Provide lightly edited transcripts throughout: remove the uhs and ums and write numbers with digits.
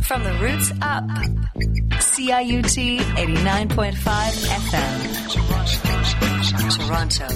From the roots up. CIUT 89.5 FM. Toronto.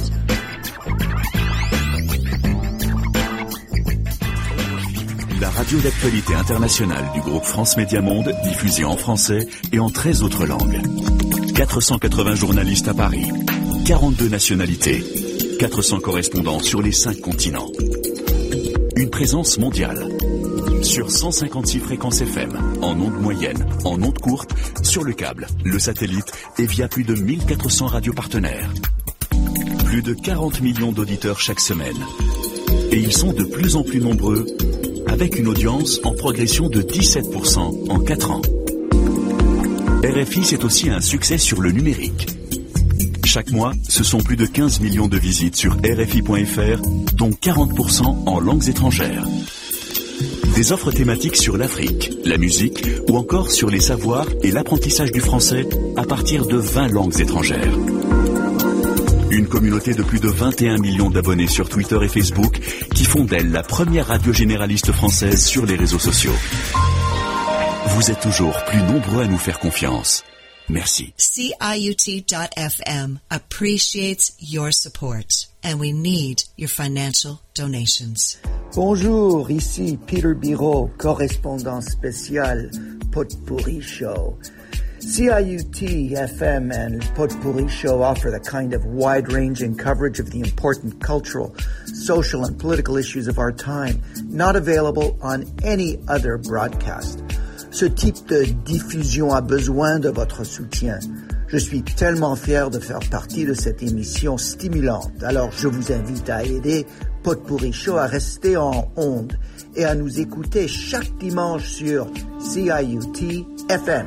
La radio d'actualité internationale du groupe France Média Monde, diffusée en français et en 13 autres langues. 480 journalistes à Paris, 42 nationalités, 400 correspondants sur les 5 continents. Une présence mondiale. Sur 156 fréquences FM, en ondes moyennes, en ondes courtes, sur le câble, le satellite et via plus de 1400 radios partenaires. Plus de 40 millions d'auditeurs chaque semaine. Et ils sont de plus en plus nombreux, avec une audience en progression de 17% en 4 ans. RFI, c'est aussi un succès sur le numérique. Chaque mois, ce sont plus de 15 millions de visites sur RFI.fr, dont 40% en langues étrangères. Des offres thématiques sur l'Afrique, la musique ou encore sur les savoirs et l'apprentissage du français à partir de 20 langues étrangères. Une communauté de plus de 21 millions d'abonnés sur Twitter et Facebook qui font d'elle la première radio généraliste française sur les réseaux sociaux. Vous êtes toujours plus nombreux à nous faire confiance. Merci. CIUT.FM appreciates your support and we need your financial donations. Bonjour, ici Peter Biro, correspondant spécial Potpourri Show. CIUT FM and Potpourri Show offer the kind of wide-ranging coverage of the important cultural, social and political issues of our time, not available on any other broadcast. Ce type de diffusion a besoin de votre soutien. Je suis tellement fier de faire partie de cette émission stimulante. Alors je vous invite à aider Potpourri Show à rester en ondes et à nous écouter chaque dimanche sur CIUT FM.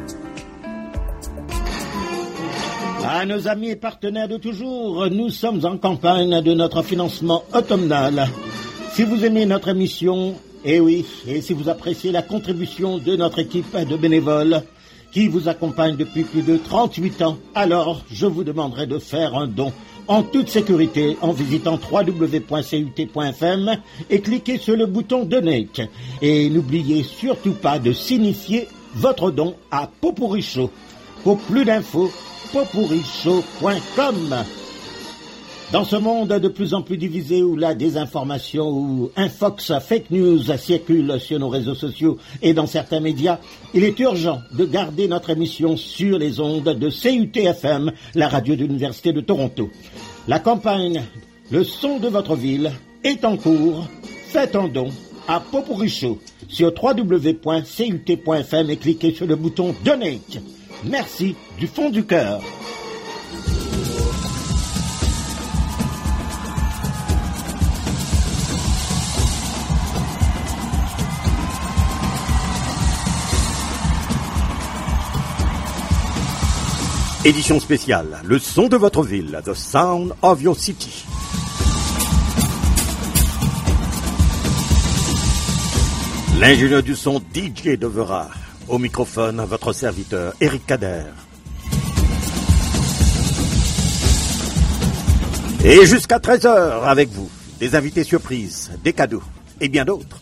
À nos amis et partenaires de toujours, nous sommes en campagne de notre financement automnal. Si vous aimez notre émission, et si vous appréciez la contribution de notre équipe de bénévoles qui vous accompagne depuis plus de 38 ans, alors je vous demanderai de faire un don en toute sécurité en visitant www.cut.fm et cliquez sur le bouton Donate. Et n'oubliez surtout pas de signifier votre don à Potpourri Show. Pour plus d'infos, potpourrishow.com. Dans ce monde de plus en plus divisé où la désinformation ou un fox fake news circule sur nos réseaux sociaux et dans certains médias, il est urgent de garder notre émission sur les ondes de CUT-FM, la radio de l'Université de Toronto. La campagne « Le son de votre ville » est en cours. Faites un don à Potpourri Show sur www.cut.fm et cliquez sur le bouton « Donate ». Merci du fond du cœur. Édition spéciale, le son de votre ville, The Sound of Your City. L'ingénieur du son DJ Devera. Au microphone, votre serviteur Eric Kader. Et jusqu'à 13h avec vous, des invités surprises, des cadeaux et bien d'autres.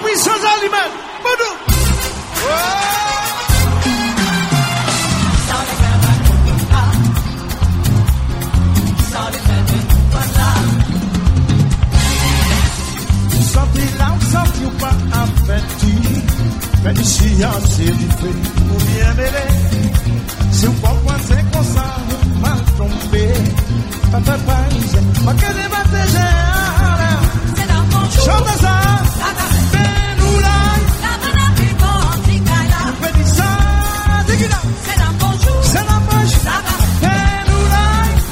puissance aliment. Boudou. Sorti là, sorti ou pas affecté. Mais ici, c'est du feu, ou bien mêlé. Si vous comprenez, c'est qu'on s'en mal trompé. Papa, pas que des bâtés, chante ça, fais-nous là. Fais du ça, dis-le. C'est la bonjour, fais-nous là.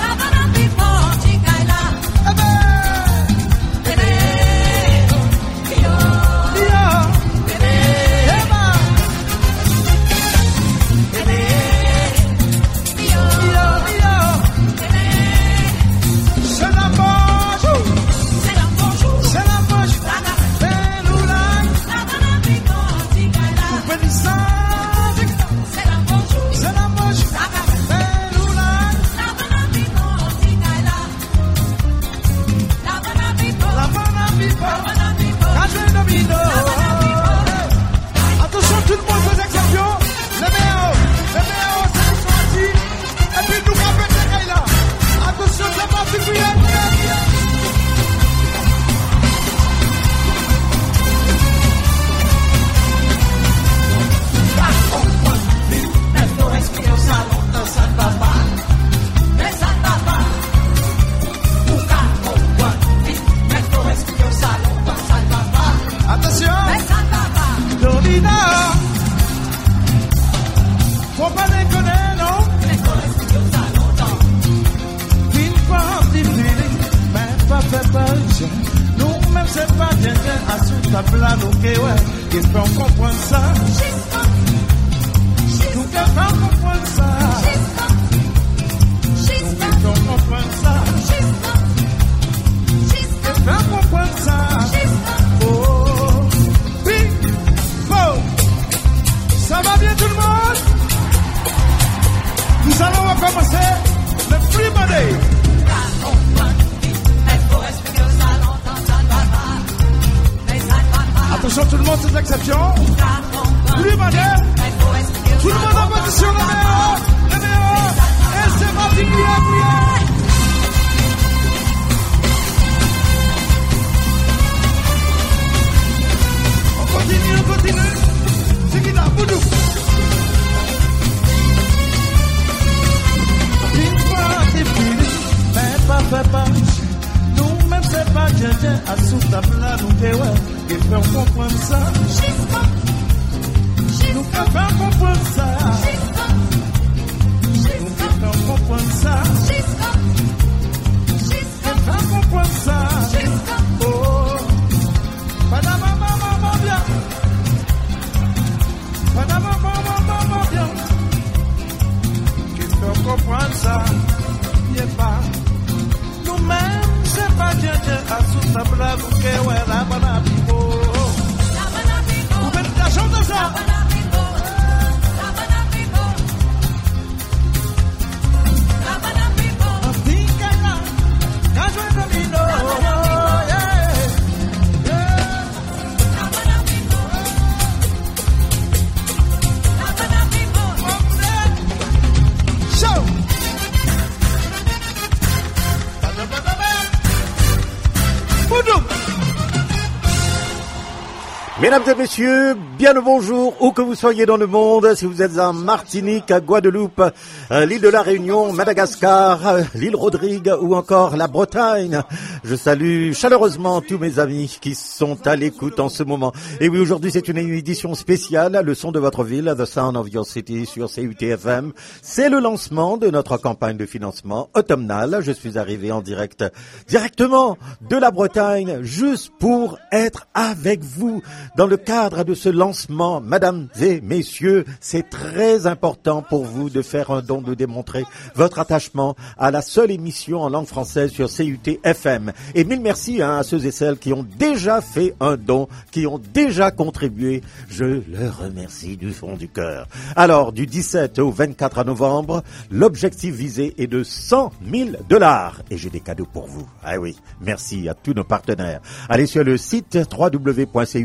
Mesdames et messieurs, bien le bonjour, où que vous soyez dans le monde, si vous êtes en Martinique, à Guadeloupe, l'île de la Réunion, Madagascar, l'île Rodrigue ou encore la Bretagne. Je salue chaleureusement tous mes amis qui sont à l'écoute en ce moment. Et oui, aujourd'hui c'est une édition spéciale, le son de votre ville, The Sound of Your City sur CUT-FM. C'est le lancement de notre campagne de financement automnale. Je suis arrivé en directement de la Bretagne, juste pour être avec vous. Dans le cadre de ce lancement, mesdames et messieurs, c'est très important pour vous de faire un don, de démontrer votre attachement à la seule émission en langue française sur CUT-FM. Et mille merci à ceux et celles qui ont déjà fait un don, qui ont déjà contribué. Je leur remercie du fond du cœur. Alors, du 17 au 24 novembre, l'objectif visé est de $100,000. Et j'ai des cadeaux pour vous. Ah oui, merci à tous nos partenaires. Allez sur le site www.cut.fr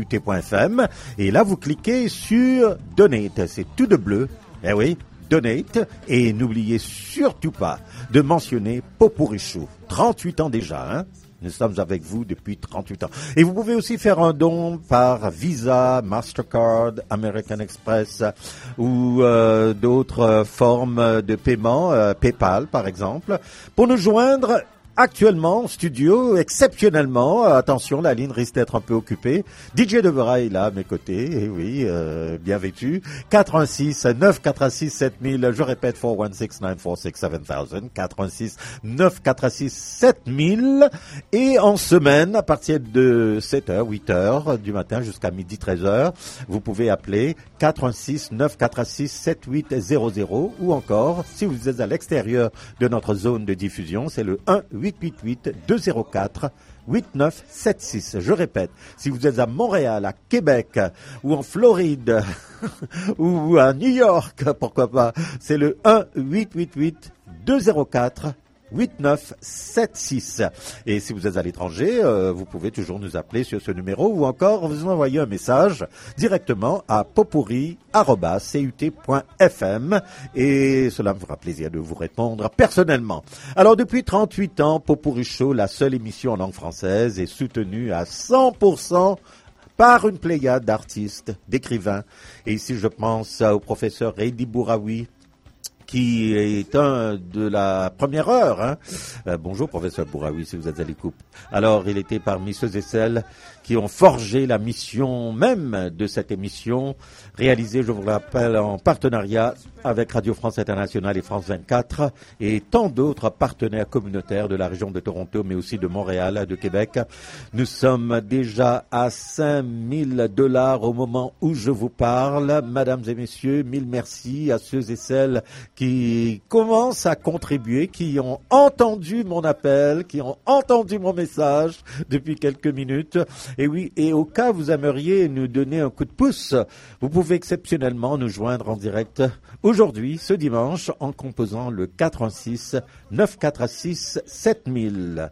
CIUT.FM. Et là, vous cliquez sur Donate. C'est tout de bleu. Eh oui, Donate. Et n'oubliez surtout pas de mentionner Popurichou. 38 ans déjà, hein. Nous sommes avec vous depuis 38 ans. Et vous pouvez aussi faire un don par Visa, Mastercard, American Express ou d'autres formes de paiement, PayPal par exemple. Pour nous joindre actuellement en studio, exceptionnellement, attention, la ligne risque d'être un peu occupée. DJ Devera est là à mes côtés, et oui, bien vêtu. 86 946 7000, je répète, 416 946 7000, 86 946 7000. Et en semaine, à partir de 7h, 8h du matin jusqu'à midi 13h, vous pouvez appeler 416 946 7800 ou encore, si vous êtes à l'extérieur de notre zone de diffusion, c'est le 1-888-204-8976. Je répète, si vous êtes à Montréal, à Québec, ou en Floride, ou à New York, pourquoi pas, c'est le 1-888-204-8976. 8976. Et si vous êtes à l'étranger, vous pouvez toujours nous appeler sur ce numéro ou encore vous envoyer un message directement à popuri@cut.fm et cela me fera plaisir de vous répondre personnellement. Alors depuis 38 ans, Popuri Show, la seule émission en langue française, est soutenue à 100% par une pléiade d'artistes, d'écrivains. Et ici, je pense au professeur Heidi Bouraoui, qui est un de la première heure. Hein. Bonjour, professeur Bouraoui, si vous êtes à l'écoute. Alors, il était parmi ceux et celles qui ont forgé la mission même de cette émission, réalisée, je vous le rappelle, en partenariat avec Radio France Internationale et France 24 et tant d'autres partenaires communautaires de la région de Toronto, mais aussi de Montréal, de Québec. Nous sommes déjà à $5,000 au moment où je vous parle. Mesdames et messieurs, mille merci à ceux et celles qui commencent à contribuer, qui ont entendu mon appel, qui ont entendu mon message depuis quelques minutes. Et oui, et au cas où vous aimeriez nous donner un coup de pouce, vous pouvez exceptionnellement nous joindre en direct aujourd'hui, ce dimanche, en composant le 416 946 7000.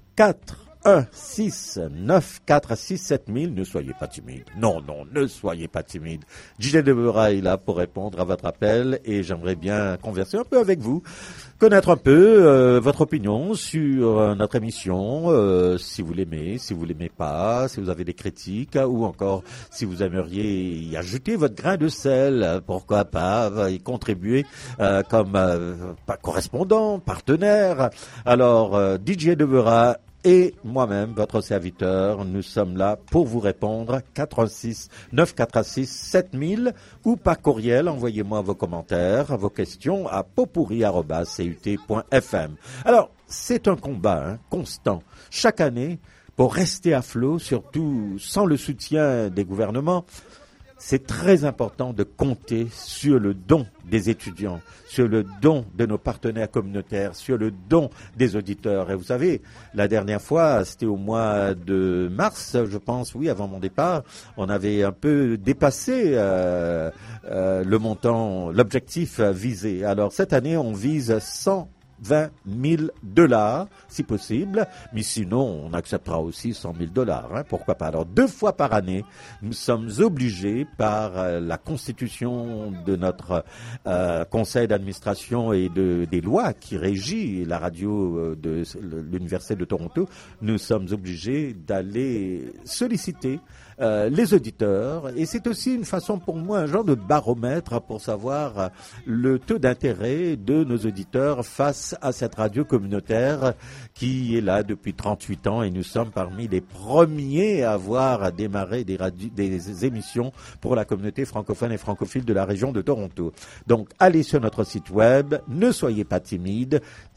416 946 7000. Ne soyez pas timide. Non, ne soyez pas timide. DJ Devera est là pour répondre à votre appel et j'aimerais bien converser un peu avec vous, connaître un peu votre opinion sur notre émission, si vous l'aimez, si vous l'aimez pas, si vous avez des critiques ou encore si vous aimeriez y ajouter votre grain de sel, pourquoi pas y contribuer comme correspondant, partenaire. Alors, DJ Devera et moi-même, votre serviteur, nous sommes là pour vous répondre. 416 946 7000 ou par courriel, envoyez-moi vos commentaires, vos questions à popuri@cut.fm. Alors, c'est un combat constant, chaque année, pour rester à flot, surtout sans le soutien des gouvernements. C'est très important de compter sur le don des étudiants, sur le don de nos partenaires communautaires, sur le don des auditeurs. Et vous savez, la dernière fois, c'était au mois de mars, je pense, oui, avant mon départ, on avait un peu dépassé le montant, l'objectif visé. Alors cette année, on vise $120,000, si possible, mais sinon, on acceptera aussi $100,000, pourquoi pas. Alors, 2 fois par année, nous sommes obligés par la constitution de notre conseil d'administration et des lois qui régit la radio de l'Université de Toronto, nous sommes obligés d'aller solliciter les auditeurs, et c'est aussi une façon pour moi, un genre de baromètre pour savoir le taux d'intérêt de nos auditeurs face à cette radio communautaire qui est là depuis 38 ans et nous sommes parmi les premiers à avoir démarré des émissions pour la communauté francophone et francophile de la région de Toronto. Donc allez sur notre site web, ne soyez pas timide,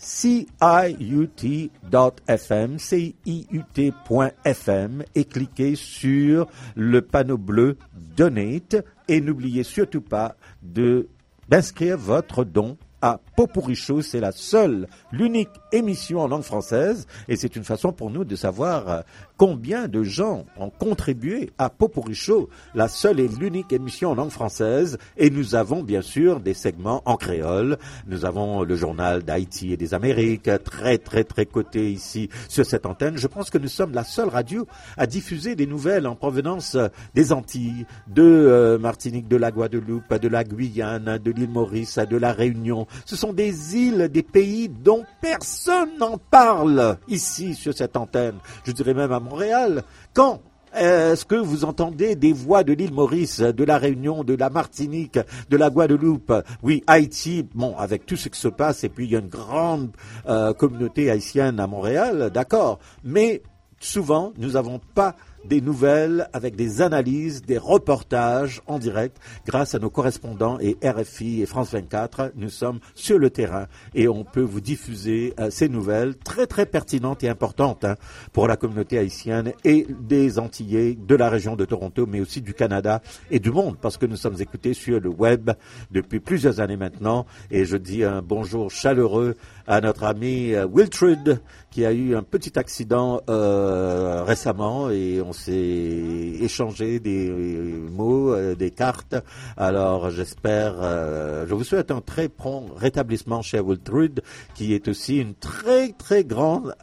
CIUT.fm, CIUT.fm et cliquez sur le panneau bleu Donate et n'oubliez surtout pas d'inscrire votre don à Pot-Pourri Show. C'est la seule, l'unique émission en langue française et c'est une façon pour nous de savoir combien de gens ont contribué à Pot-Pourri Show, la seule et l'unique émission en langue française. Et nous avons bien sûr des segments en créole. Nous avons le journal d'Haïti et des Amériques, très très très coté ici sur cette antenne. Je pense que nous sommes la seule radio à diffuser des nouvelles en provenance des Antilles, de Martinique, de la Guadeloupe, de la Guyane, de l'île Maurice, de la Réunion. Ce sont des îles, des pays dont personne n'en parle ici sur cette antenne. Je dirais même à Montréal. Quand est-ce que vous entendez des voix de l'île Maurice, de la Réunion, de la Martinique, de la Guadeloupe? Oui, Haïti, bon, avec tout ce qui se passe, et puis il y a une grande communauté haïtienne à Montréal, d'accord. Mais souvent, nous n'avons pas des nouvelles avec des analyses, des reportages en direct grâce à nos correspondants et RFI et France 24. Nous sommes sur le terrain et on peut vous diffuser ces nouvelles très très pertinentes et importantes pour la communauté haïtienne et des Antillais de la région de Toronto, mais aussi du Canada et du monde, parce que nous sommes écoutés sur le web depuis plusieurs années maintenant. Et je dis un bonjour chaleureux à notre ami Wiltrid, qui a eu un petit accident récemment et on s'est échangé des mots, des cartes. Alors j'espère, je vous souhaite un très prompt rétablissement chez Wiltrid, qui est aussi une très très grande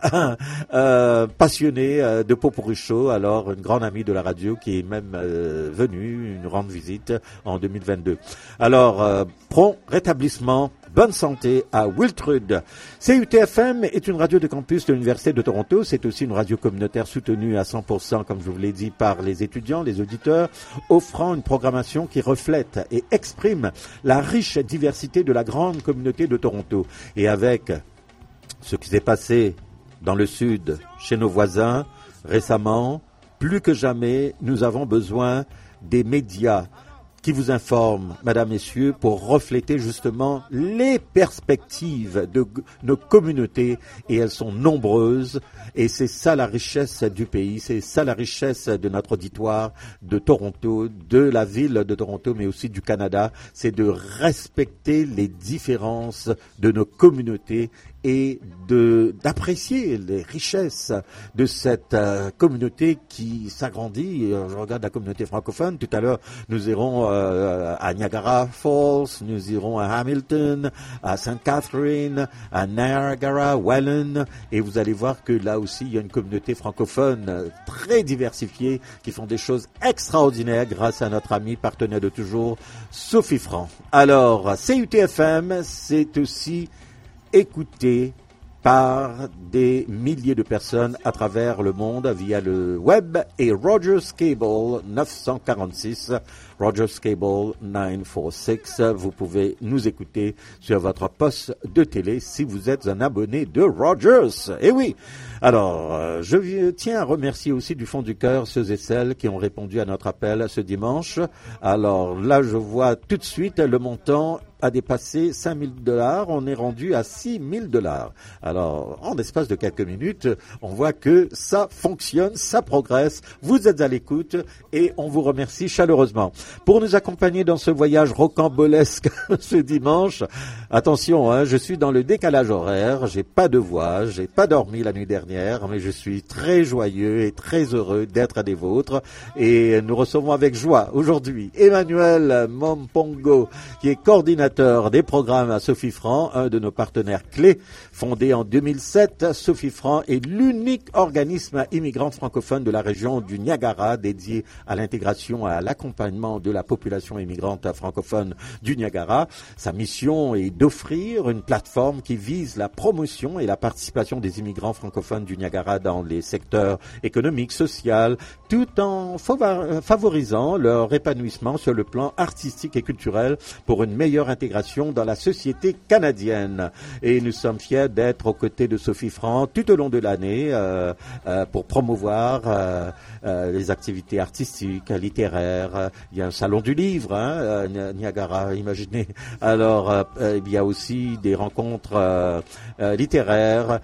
passionnée de Pot-Pourri Show, alors une grande amie de la radio qui est même venue nous rendre visite en 2022. Alors prompt rétablissement. Bonne santé à Wiltrid. CUTFM est une radio de campus de l'Université de Toronto. C'est aussi une radio communautaire soutenue à 100%, comme je vous l'ai dit, par les étudiants, les auditeurs, offrant une programmation qui reflète et exprime la riche diversité de la grande communauté de Toronto. Et avec ce qui s'est passé dans le sud, chez nos voisins, récemment, plus que jamais, nous avons besoin des médias qui vous informe, mesdames, messieurs, pour refléter justement les perspectives de nos communautés, et elles sont nombreuses, et c'est ça la richesse du pays, c'est ça la richesse de notre auditoire de Toronto, de la ville de Toronto, mais aussi du Canada, c'est de respecter les différences de nos communautés et d'apprécier les richesses de cette communauté qui s'agrandit. Je regarde la communauté francophone. Tout à l'heure, nous irons à Niagara Falls, nous irons à Hamilton, à St. Catherine, à Niagara, Welland, et vous allez voir que là aussi, il y a une communauté francophone très diversifiée qui font des choses extraordinaires grâce à notre amie partenaire de toujours, Sophie Franc. Alors, CUTFM, c'est aussi écouté par des milliers de personnes à travers le monde via le web et Rogers Cable 946, Rogers Cable 946. Vous pouvez nous écouter sur votre poste de télé si vous êtes un abonné de Rogers. Eh oui! Alors, je tiens à remercier aussi du fond du cœur ceux et celles qui ont répondu à notre appel ce dimanche. Alors là, je vois tout de suite le montant a dépassé 5 000 $. On est rendu à 6 000 $. Alors, en l'espace de quelques minutes, on voit que ça fonctionne, ça progresse. Vous êtes à l'écoute et on vous remercie chaleureusement. Pour nous accompagner dans ce voyage rocambolesque ce dimanche, attention, je suis dans le décalage horaire, j'ai pas de voix, j'ai pas dormi la nuit dernière, mais je suis très joyeux et très heureux d'être des vôtres. Et nous recevons avec joie aujourd'hui Emmanuel Mompongo, qui est coordinateur des programmes à Sophie Franc, un de nos partenaires clés, fondé en 2007. Sophie Franc est l'unique organisme immigrant francophone de la région du Niagara dédié à l'intégration et à l'accompagnement de la population immigrante francophone du Niagara. Sa mission est d'offrir une plateforme qui vise la promotion et la participation des immigrants francophones du Niagara dans les secteurs économiques, sociaux, tout en favorisant leur épanouissement sur le plan artistique et culturel pour une meilleure intégration dans la société canadienne. Et nous sommes fiers d'être aux côtés de Sophie Franc tout au long de l'année pour promouvoir les activités artistiques, littéraires. Il y a un salon du livre, Niagara, imaginez. Alors, il y a aussi des rencontres littéraires,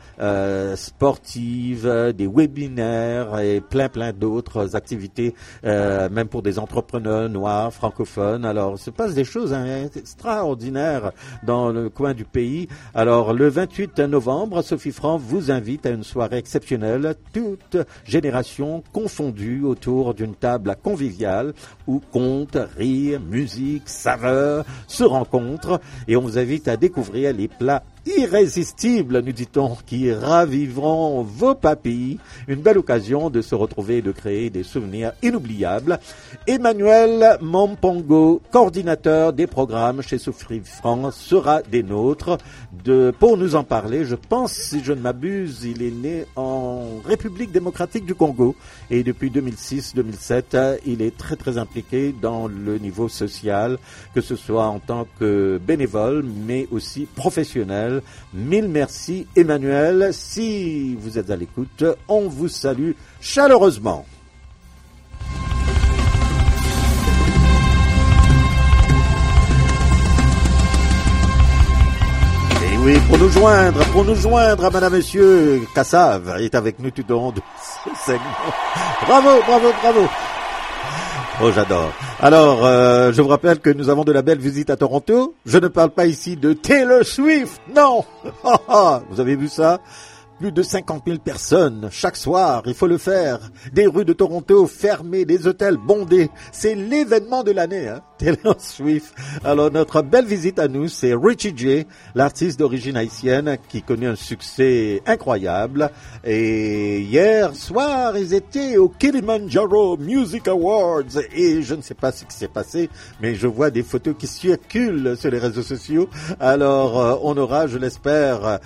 sportives, des webinaires et plein d'autres activités, même pour des entrepreneurs noirs, francophones. Alors, il se passe des choses extraordinaires extraordinaire dans le coin du pays. Alors, le 28 novembre, Sophie Franc vous invite à une soirée exceptionnelle, toute génération confondue autour d'une table conviviale où contes, rires, musique, saveurs se rencontrent et on vous invite à découvrir les plats irrésistibles, nous dit-on, qui raviveront vos papilles. Une belle occasion de se retrouver et de créer des souvenirs inoubliables. Emmanuel Mompongo, coordinateur des programmes chez Sophie Franc, sera des nôtres. Pour nous en parler, je pense, si je ne m'abuse, il est né en République démocratique du Congo et depuis 2006-2007, il est très très impliqué dans le niveau social, que ce soit en tant que bénévole, mais aussi professionnel. Mille merci Emmanuel, si vous êtes à l'écoute, on vous salue chaleureusement. Et oui, pour nous joindre, madame, monsieur, Kassav est avec nous tout au long de ce segment. Bravo. Oh, j'adore. Alors, je vous rappelle que nous avons de la belle visite à Toronto. Je ne parle pas ici de Taylor Swift, non. Vous avez vu ça? Plus de 50 000 personnes chaque soir, il faut le faire. Des rues de Toronto fermées, des hôtels bondés. C'est l'événement de l'année, hein, Taylor Swift. Alors notre belle visite à nous, c'est Richie J, l'artiste d'origine haïtienne qui connaît un succès incroyable. Et hier soir, ils étaient au Kilimanjaro Music Awards. Et je ne sais pas ce qui s'est passé, mais je vois des photos qui circulent sur les réseaux sociaux. Alors on aura, je l'espère,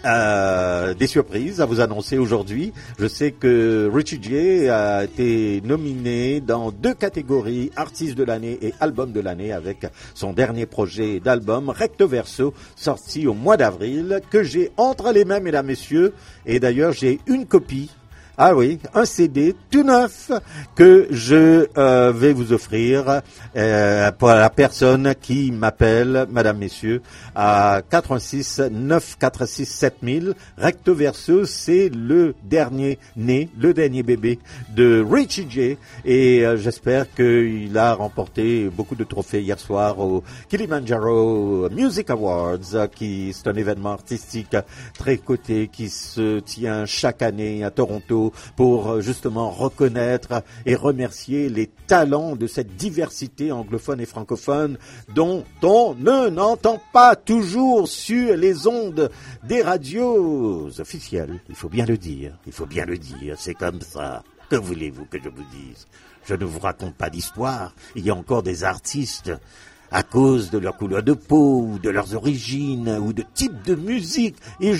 des surprises à vous annoncer aujourd'hui. Je sais que Richie J a été nominé dans 2 catégories, artiste de l'année et album de l'année, avec son dernier projet d'album Recto Verso, sorti au mois d'avril, que j'ai entre les mains, mesdames, messieurs, et d'ailleurs j'ai une copie. Ah oui, un CD tout neuf que je vais vous offrir pour la personne qui m'appelle, madame, messieurs, à 86 946 7000. Recto Verso, c'est le dernier né, le dernier bébé de Richie J. Et j'espère qu'il a remporté beaucoup de trophées hier soir au Kilimanjaro Music Awards, qui c'est un événement artistique très coté qui se tient chaque année à Toronto pour justement reconnaître et remercier les talents de cette diversité anglophone et francophone dont on n'entend pas toujours sur les ondes des radios officielles. Il faut bien le dire, c'est comme ça. Que voulez-vous que je vous dise? Je ne vous raconte pas d'histoire. Il y a encore des artistes, à cause de leur couleur de peau, ou de leurs origines, ou de type de musique. Et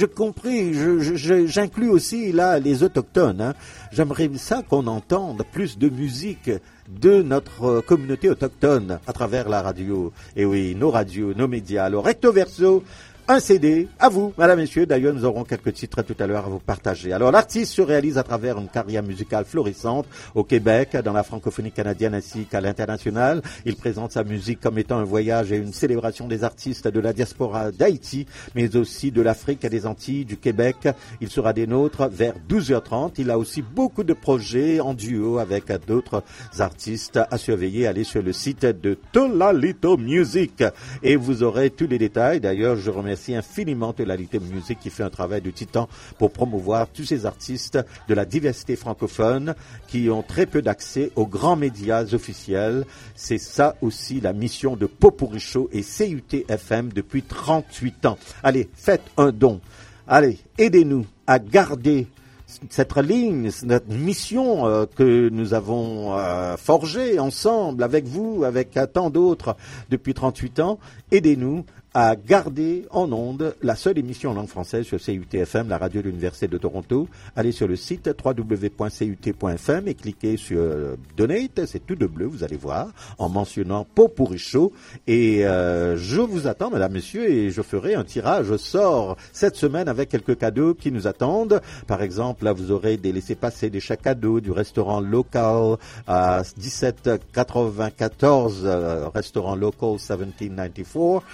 j'inclus aussi là les autochtones, hein. J'aimerais ça qu'on entende plus de musique de notre communauté autochtone à travers la radio. Et oui, nos radios, nos médias. Alors, Recto Verso, un CD, à vous, madame, messieurs. D'ailleurs, nous aurons quelques titres tout à l'heure à vous partager. Alors, l'artiste se réalise à travers une carrière musicale florissante au Québec, dans la francophonie canadienne ainsi qu'à l'international. Il présente sa musique comme étant un voyage et une célébration des artistes de la diaspora d'Haïti, mais aussi de l'Afrique et des Antilles, du Québec. Il sera des nôtres vers 12h30. Il a aussi beaucoup de projets en duo avec d'autres artistes à surveiller. Allez sur le site de Tolalito Music et vous aurez tous les détails. D'ailleurs, je remercie infiniment Tolalito Music qui fait un travail de titan pour promouvoir tous ces artistes de la diversité francophone qui ont très peu d'accès aux grands médias officiels. C'est ça aussi la mission de Popuricho et CUT FM depuis 38 ans. Allez, faites un don. Allez, aidez-nous à garder cette ligne, notre mission que nous avons forgée ensemble avec vous, avec tant d'autres depuis 38 ans. Aidez-nous à garder en ondes la seule émission en langue française sur CUT-FM, la radio de l'Université de Toronto. Allez sur le site www.cut.fm et cliquez sur Donate, c'est tout de bleu, vous allez voir, en mentionnant Popuricho. Et je vous attends, madame, monsieur, et je ferai un tirage au sort cette semaine avec quelques cadeaux qui nous attendent. Par exemple, là, vous aurez des laissez-passer, des chèques cadeaux du restaurant local à 1794, restaurant local 1794, situé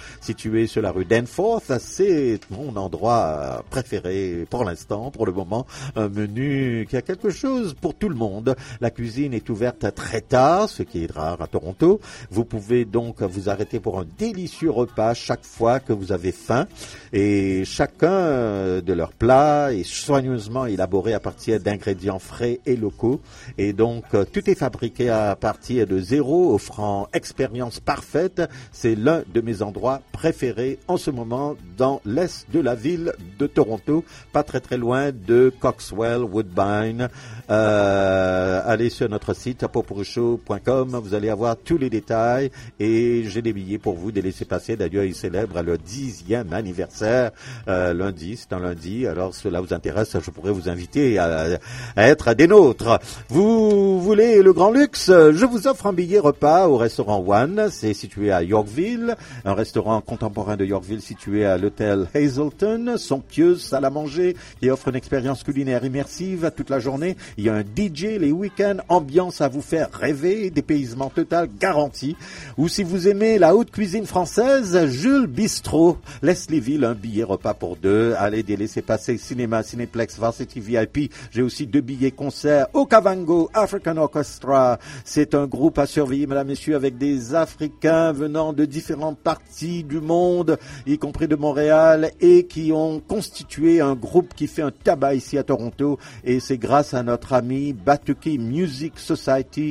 situé sur la rue Danforth. C'est mon endroit préféré pour l'instant, pour le moment. Un menu qui a quelque chose pour tout le monde. La cuisine est ouverte très tard, ce qui est rare à Toronto. Vous pouvez donc vous arrêter pour un délicieux repas chaque fois que vous avez faim. Et chacun de leurs plats est soigneusement élaboré à partir d'ingrédients frais et locaux. Et donc, tout est fabriqué à partir de zéro, offrant expérience parfaite. C'est l'un de mes endroits préférés en ce moment dans l'est de la ville de Toronto, pas très très loin de Coxwell, Woodbine. Allez sur notre site popuriceshow.com, vous allez avoir tous les détails et j'ai des billets pour vous, des laissez-passer. D'ailleurs, ils célèbrent le 10e anniversaire lundi, c'est un lundi. Alors, cela vous intéresse, je pourrais vous inviter à être des nôtres. Vous voulez le grand luxe? Je vous offre un billet repas au restaurant One. C'est situé à Yorkville, un restaurant contemporain de Yorkville situé à l'hôtel Hazelton, somptueuse salle à manger qui offre une expérience culinaire immersive toute la journée. Il y a un DJ les week-ends, ambiance à vous faire rêver, dépaysement total garanti. Ou si vous aimez la haute cuisine française, Jules Bistrot, Leslieville, un billet repas pour deux. Allez, laissez passer cinéma, Cinéplex, Varsity VIP. J'ai aussi 2 billets concerts au Kavango African Orchestra. C'est un groupe à surveiller, mesdames, messieurs, avec des Africains venant de différentes parties du monde, y compris de Montréal, et qui ont constitué un groupe qui fait un tabac ici à Toronto. Et c'est grâce à notre ami Batuki Music Society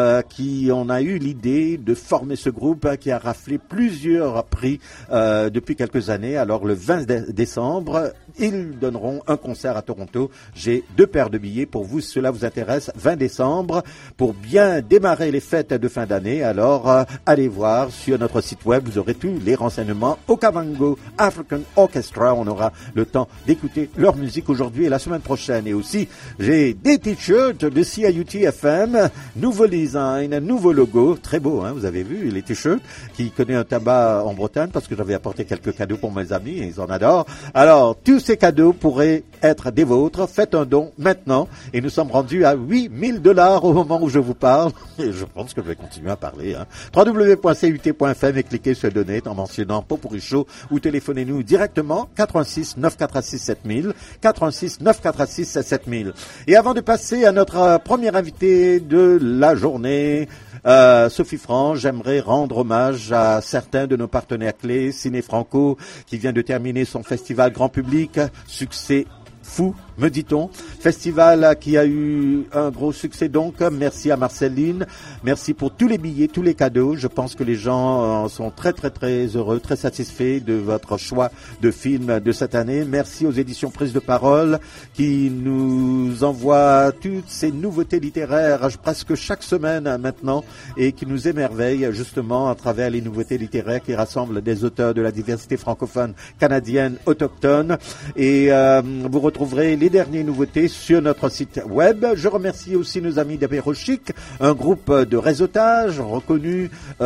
qui on a eu l'idée de former ce groupe qui a raflé plusieurs prix depuis quelques années. Alors le 20 décembre, ils donneront un concert à Toronto. J'ai 2 paires de billets pour vous, si cela vous intéresse. 20 décembre, pour bien démarrer les fêtes de fin d'année. Alors, allez voir sur notre site web, vous aurez tous les renseignements. Au Kavango African Orchestra, on aura le temps d'écouter leur musique aujourd'hui et la semaine prochaine. Et aussi, j'ai des t-shirts de CIUT FM, nouveau design, nouveau logo, très beau, hein, vous avez vu les t-shirts, qui connaît un tabac en Bretagne, parce que j'avais apporté quelques cadeaux pour mes amis et ils en adorent. Alors, tous ces cadeaux pourraient être des vôtres. Faites un don maintenant. Et nous sommes rendus à $8,000 au moment où je vous parle. Et je pense que je vais continuer à parler. Hein. www.cut.fm et cliquez sur Donate en mentionnant Popurrí Show ou téléphonez-nous directement 86 946 7000. 86 946 7000. Et avant de passer à notre premier invité de la journée, Sophie Franche, j'aimerais rendre hommage à certains de nos partenaires clés, Ciné Franco, qui vient de terminer son festival grand public, succès fou, me dit-on. Festival qui a eu un gros succès donc. Merci à Marceline. Merci pour tous les billets, tous les cadeaux. Je pense que les gens sont très très très heureux, très satisfaits de votre choix de film de cette année. Merci aux éditions Prise de Parole qui nous envoient toutes ces nouveautés littéraires presque chaque semaine maintenant et qui nous émerveillent justement à travers les nouveautés littéraires qui rassemblent des auteurs de la diversité francophone canadienne autochtone. Et vous retrouverez les dernières nouveautés sur notre site web. Je remercie aussi nos amis d'Apéro Chic, un groupe de réseautage reconnu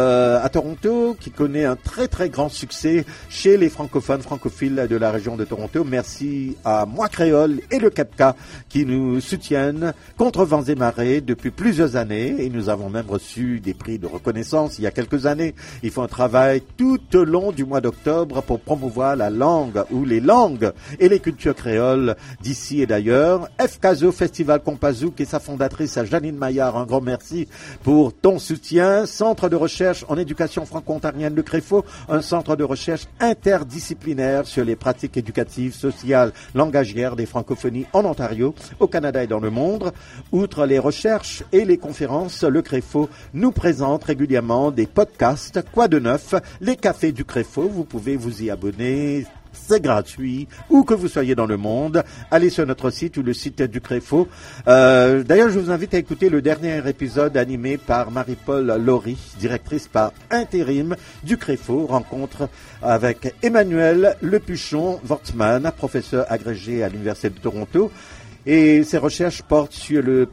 à Toronto qui connaît un très très grand succès chez les francophiles de la région de Toronto. Merci à Moi Créole et le CAPCA qui nous soutiennent contre vents et marées depuis plusieurs années et nous avons même reçu des prix de reconnaissance il y a quelques années. Ils font un travail tout au long du mois d'octobre pour promouvoir la langue ou les langues et les cultures créoles d'ici et d'ailleurs. FCASO Festival Compazouk et sa fondatrice Janine Maillard, un grand merci pour ton soutien. Centre de recherche en éducation franco-ontarienne Le Créfaux, un centre de recherche interdisciplinaire sur les pratiques éducatives, sociales, langagières des francophonies en Ontario, au Canada et dans le monde. Outre les recherches et les conférences, Le Créfaux nous présente régulièrement des podcasts. Quoi de neuf? Les cafés du Créfaux, vous pouvez vous y abonner. C'est gratuit, où que vous soyez dans le monde. Allez sur notre site ou le site du Créfaux. D'ailleurs, je vous invite à écouter le dernier épisode animé par Marie-Paul Laurie, directrice par intérim du Créfaux. Rencontre avec Emmanuel Lepuchon-Wortmann, professeur agrégé à l'Université de Toronto. Et ses recherches portent sur le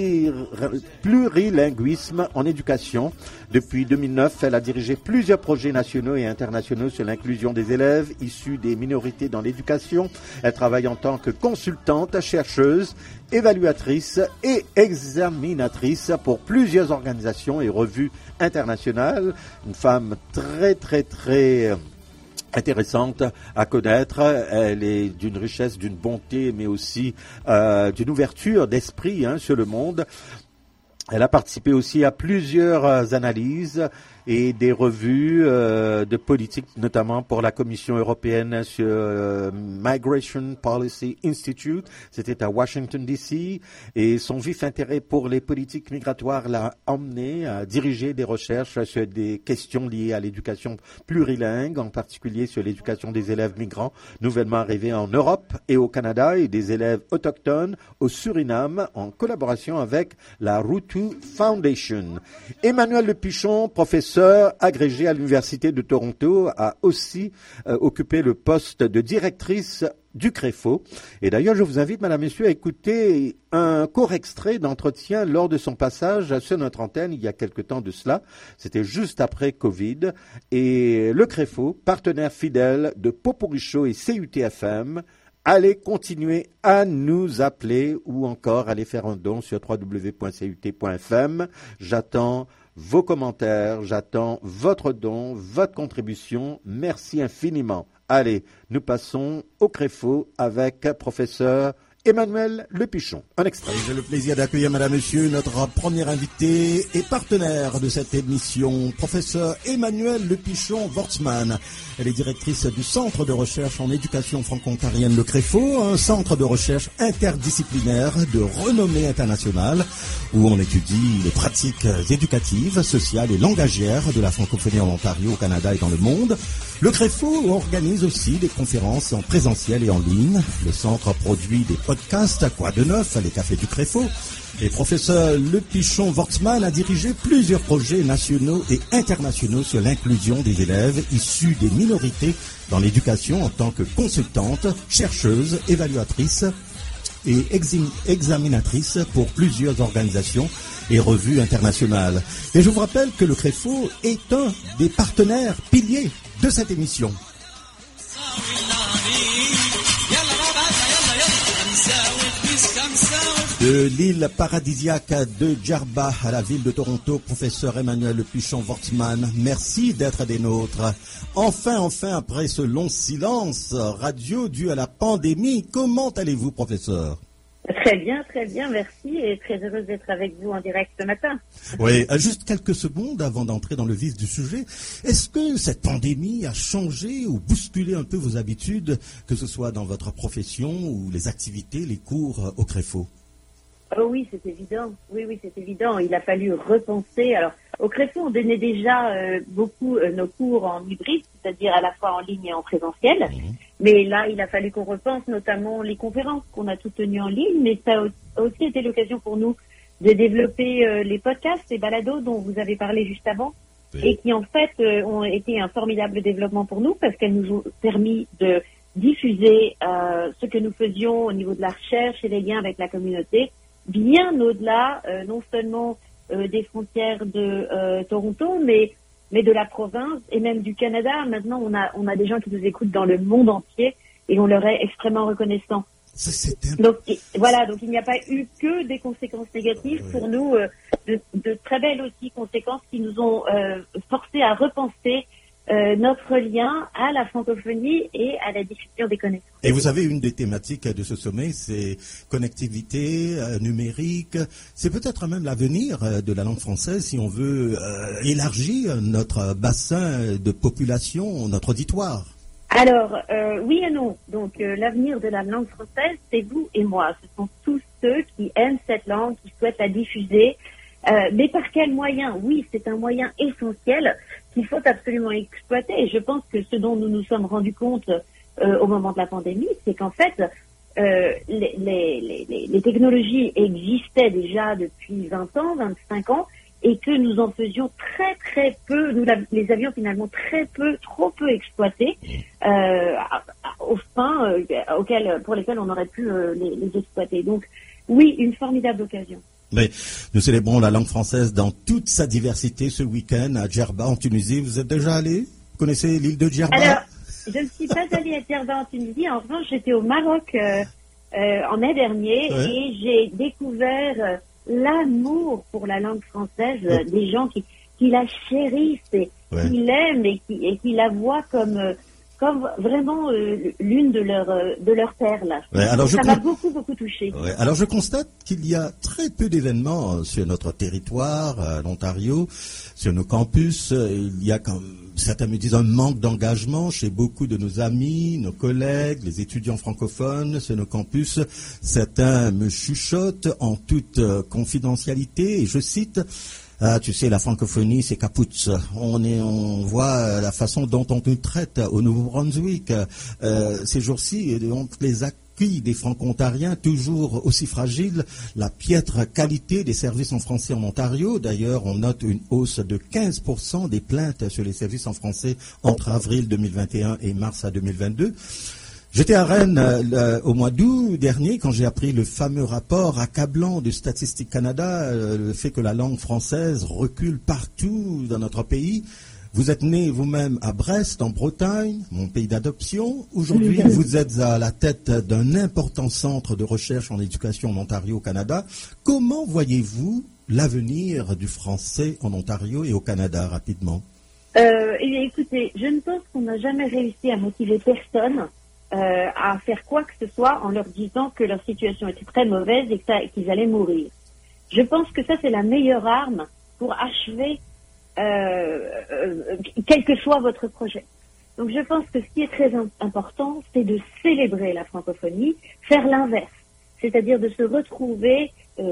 plurilinguisme en éducation. Depuis 2009, elle a dirigé plusieurs projets nationaux et internationaux sur l'inclusion des élèves issus des minorités dans l'éducation. Elle travaille en tant que consultante, chercheuse, évaluatrice et examinatrice pour plusieurs organisations et revues internationales. Une femme très intéressante à connaître. Elle est d'une richesse, d'une bonté, mais aussi d'une ouverture d'esprit sur le monde. Elle a participé aussi à plusieurs analyses et des revues de politique, notamment pour la Commission européenne sur Migration Policy Institute. C'était à Washington, D.C. Et son vif intérêt pour les politiques migratoires l'a emmené à diriger des recherches sur des questions liées à l'éducation plurilingue, en particulier sur l'éducation des élèves migrants nouvellement arrivés en Europe et au Canada et des élèves autochtones au Suriname, en collaboration avec la Rutu Foundation. Emmanuel Le Pichon, professeur agrégée à l'Université de Toronto, a aussi occupé le poste de directrice du CREFO. Et d'ailleurs, je vous invite, madame, messieurs, à écouter un court extrait d'entretien lors de son passage sur notre antenne il y a quelque temps de cela. C'était juste après Covid. Et le CREFO, partenaire fidèle de Poporicho et CUT-FM, allez continuer à nous appeler ou encore allez faire un don sur www.cut.fm. J'attends vos commentaires, j'attends votre don, votre contribution. Merci infiniment. Allez, nous passons au CREFO avec professeur Emmanuel Le Pichon. Un extrait. J'ai le plaisir d'accueillir, madame, monsieur, notre premier invité et partenaire de cette émission, professeur Emmanuel Le Pichon Wortsman. Elle est directrice du Centre de recherche en éducation franco-ontarienne, le CREFO, un centre de recherche interdisciplinaire de renommée internationale où on étudie les pratiques éducatives, sociales et langagières de la francophonie en Ontario, au Canada et dans le monde. Le CREFO organise aussi des conférences en présentiel et en ligne. Le centre produit des podcasts, Quoi de neuf, les cafés du CREFO. Et professeur Le Pichon Wortsman a dirigé plusieurs projets nationaux et internationaux sur l'inclusion des élèves issus des minorités dans l'éducation en tant que consultante, chercheuse, évaluatrice et examinatrice pour plusieurs organisations et revues internationales. Et je vous rappelle que le CREFO est un des partenaires piliers de cette émission. De l'île paradisiaque de Djerba à la ville de Toronto, professeur Emmanuel Le Pichon Wortsman, merci d'être des nôtres. Enfin, après ce long silence radio dû à la pandémie, comment allez-vous, professeur ? Très bien, merci et très heureuse d'être avec vous en direct ce matin. Oui, juste quelques secondes avant d'entrer dans le vif du sujet. Est-ce que cette pandémie a changé ou bousculé un peu vos habitudes, que ce soit dans votre profession ou les activités, les cours au CREFO ? Oh oui, c'est évident. Oui, c'est évident. Il a fallu repenser. Alors, au CREFO, on donnait déjà beaucoup nos cours en hybride, c'est-à-dire à la fois en ligne et en présentiel. Mais là, il a fallu qu'on repense notamment les conférences qu'on a toutes tenues en ligne. Mais ça a aussi été l'occasion pour nous de développer les podcasts, les balados dont vous avez parlé juste avant. Et qui, en fait, ont été un formidable développement pour nous parce qu'elles nous ont permis de diffuser ce que nous faisions au niveau de la recherche et les liens avec la communauté, bien au-delà, non seulement des frontières de Toronto, mais de la province et même du Canada. Maintenant, on a des gens qui nous écoutent dans le monde entier et on leur est extrêmement reconnaissant. Donc il n'y a pas eu que des conséquences négatives pour nous, de très belles aussi conséquences qui nous ont forcés à repenser notre lien à la francophonie et à la diffusion des connaissances. Et vous avez une des thématiques de ce sommet, c'est connectivité numérique. C'est peut-être même l'avenir de la langue française si on veut élargir notre bassin de population, notre auditoire. Alors, oui et non. Donc, l'avenir de la langue française, c'est vous et moi. Ce sont tous ceux qui aiment cette langue, qui souhaitent la diffuser. Mais par quel moyen ? Oui, c'est un moyen essentiel qu'il faut absolument exploiter. Et je pense que ce dont nous nous sommes rendus compte au moment de la pandémie, c'est qu'en fait, les technologies existaient déjà depuis 20 ans, 25 ans, et que nous en faisions très très peu, nous les avions finalement trop peu exploités, aux fins pour lesquelles on aurait pu les exploiter. Donc oui, une formidable occasion. Mais nous célébrons la langue française dans toute sa diversité ce week-end à Djerba en Tunisie. Vous êtes déjà allé ? Vous connaissez l'île de Djerba ? Alors, je ne suis pas allée à Djerba en Tunisie. En revanche, j'étais au Maroc en mai dernier et j'ai découvert l'amour pour la langue française des gens qui la chérissent et qui l'aiment et qui la voient comme comme vraiment l'une de leurs perles. Ouais, alors ça m'a beaucoup touchée. Ouais, alors je constate qu'il y a très peu d'événements sur notre territoire, l'Ontario, sur nos campus. Il y a, comme certains me disent, un manque d'engagement chez beaucoup de nos amis, nos collègues, les étudiants francophones sur nos campus. Certains me chuchotent en toute confidentialité, et je cite: ah, tu sais, la francophonie, c'est caput. On voit la façon dont on nous traite au Nouveau-Brunswick. Ces jours-ci, donc, les acquis des franco-ontariens, toujours aussi fragiles, la piètre qualité des services en français en Ontario. D'ailleurs, on note une hausse de 15% des plaintes sur les services en français entre avril 2021 et mars 2022. J'étais à Rennes au mois d'août dernier quand j'ai appris le fameux rapport accablant de Statistique Canada, le fait que la langue française recule partout dans notre pays. Vous êtes né vous-même à Brest, en Bretagne, mon pays d'adoption. Aujourd'hui, vous êtes à la tête d'un important centre de recherche en éducation en Ontario, au Canada. Comment voyez-vous l'avenir du français en Ontario et au Canada, rapidement? Écoutez, je ne pense qu'on n'a jamais réussi à motiver personne à faire quoi que ce soit en leur disant que leur situation était très mauvaise et qu'ils allaient mourir. Je pense que ça, c'est la meilleure arme pour achever quel que soit votre projet. Donc je pense que ce qui est très important, c'est de célébrer la francophonie, faire l'inverse, c'est-à-dire de se retrouver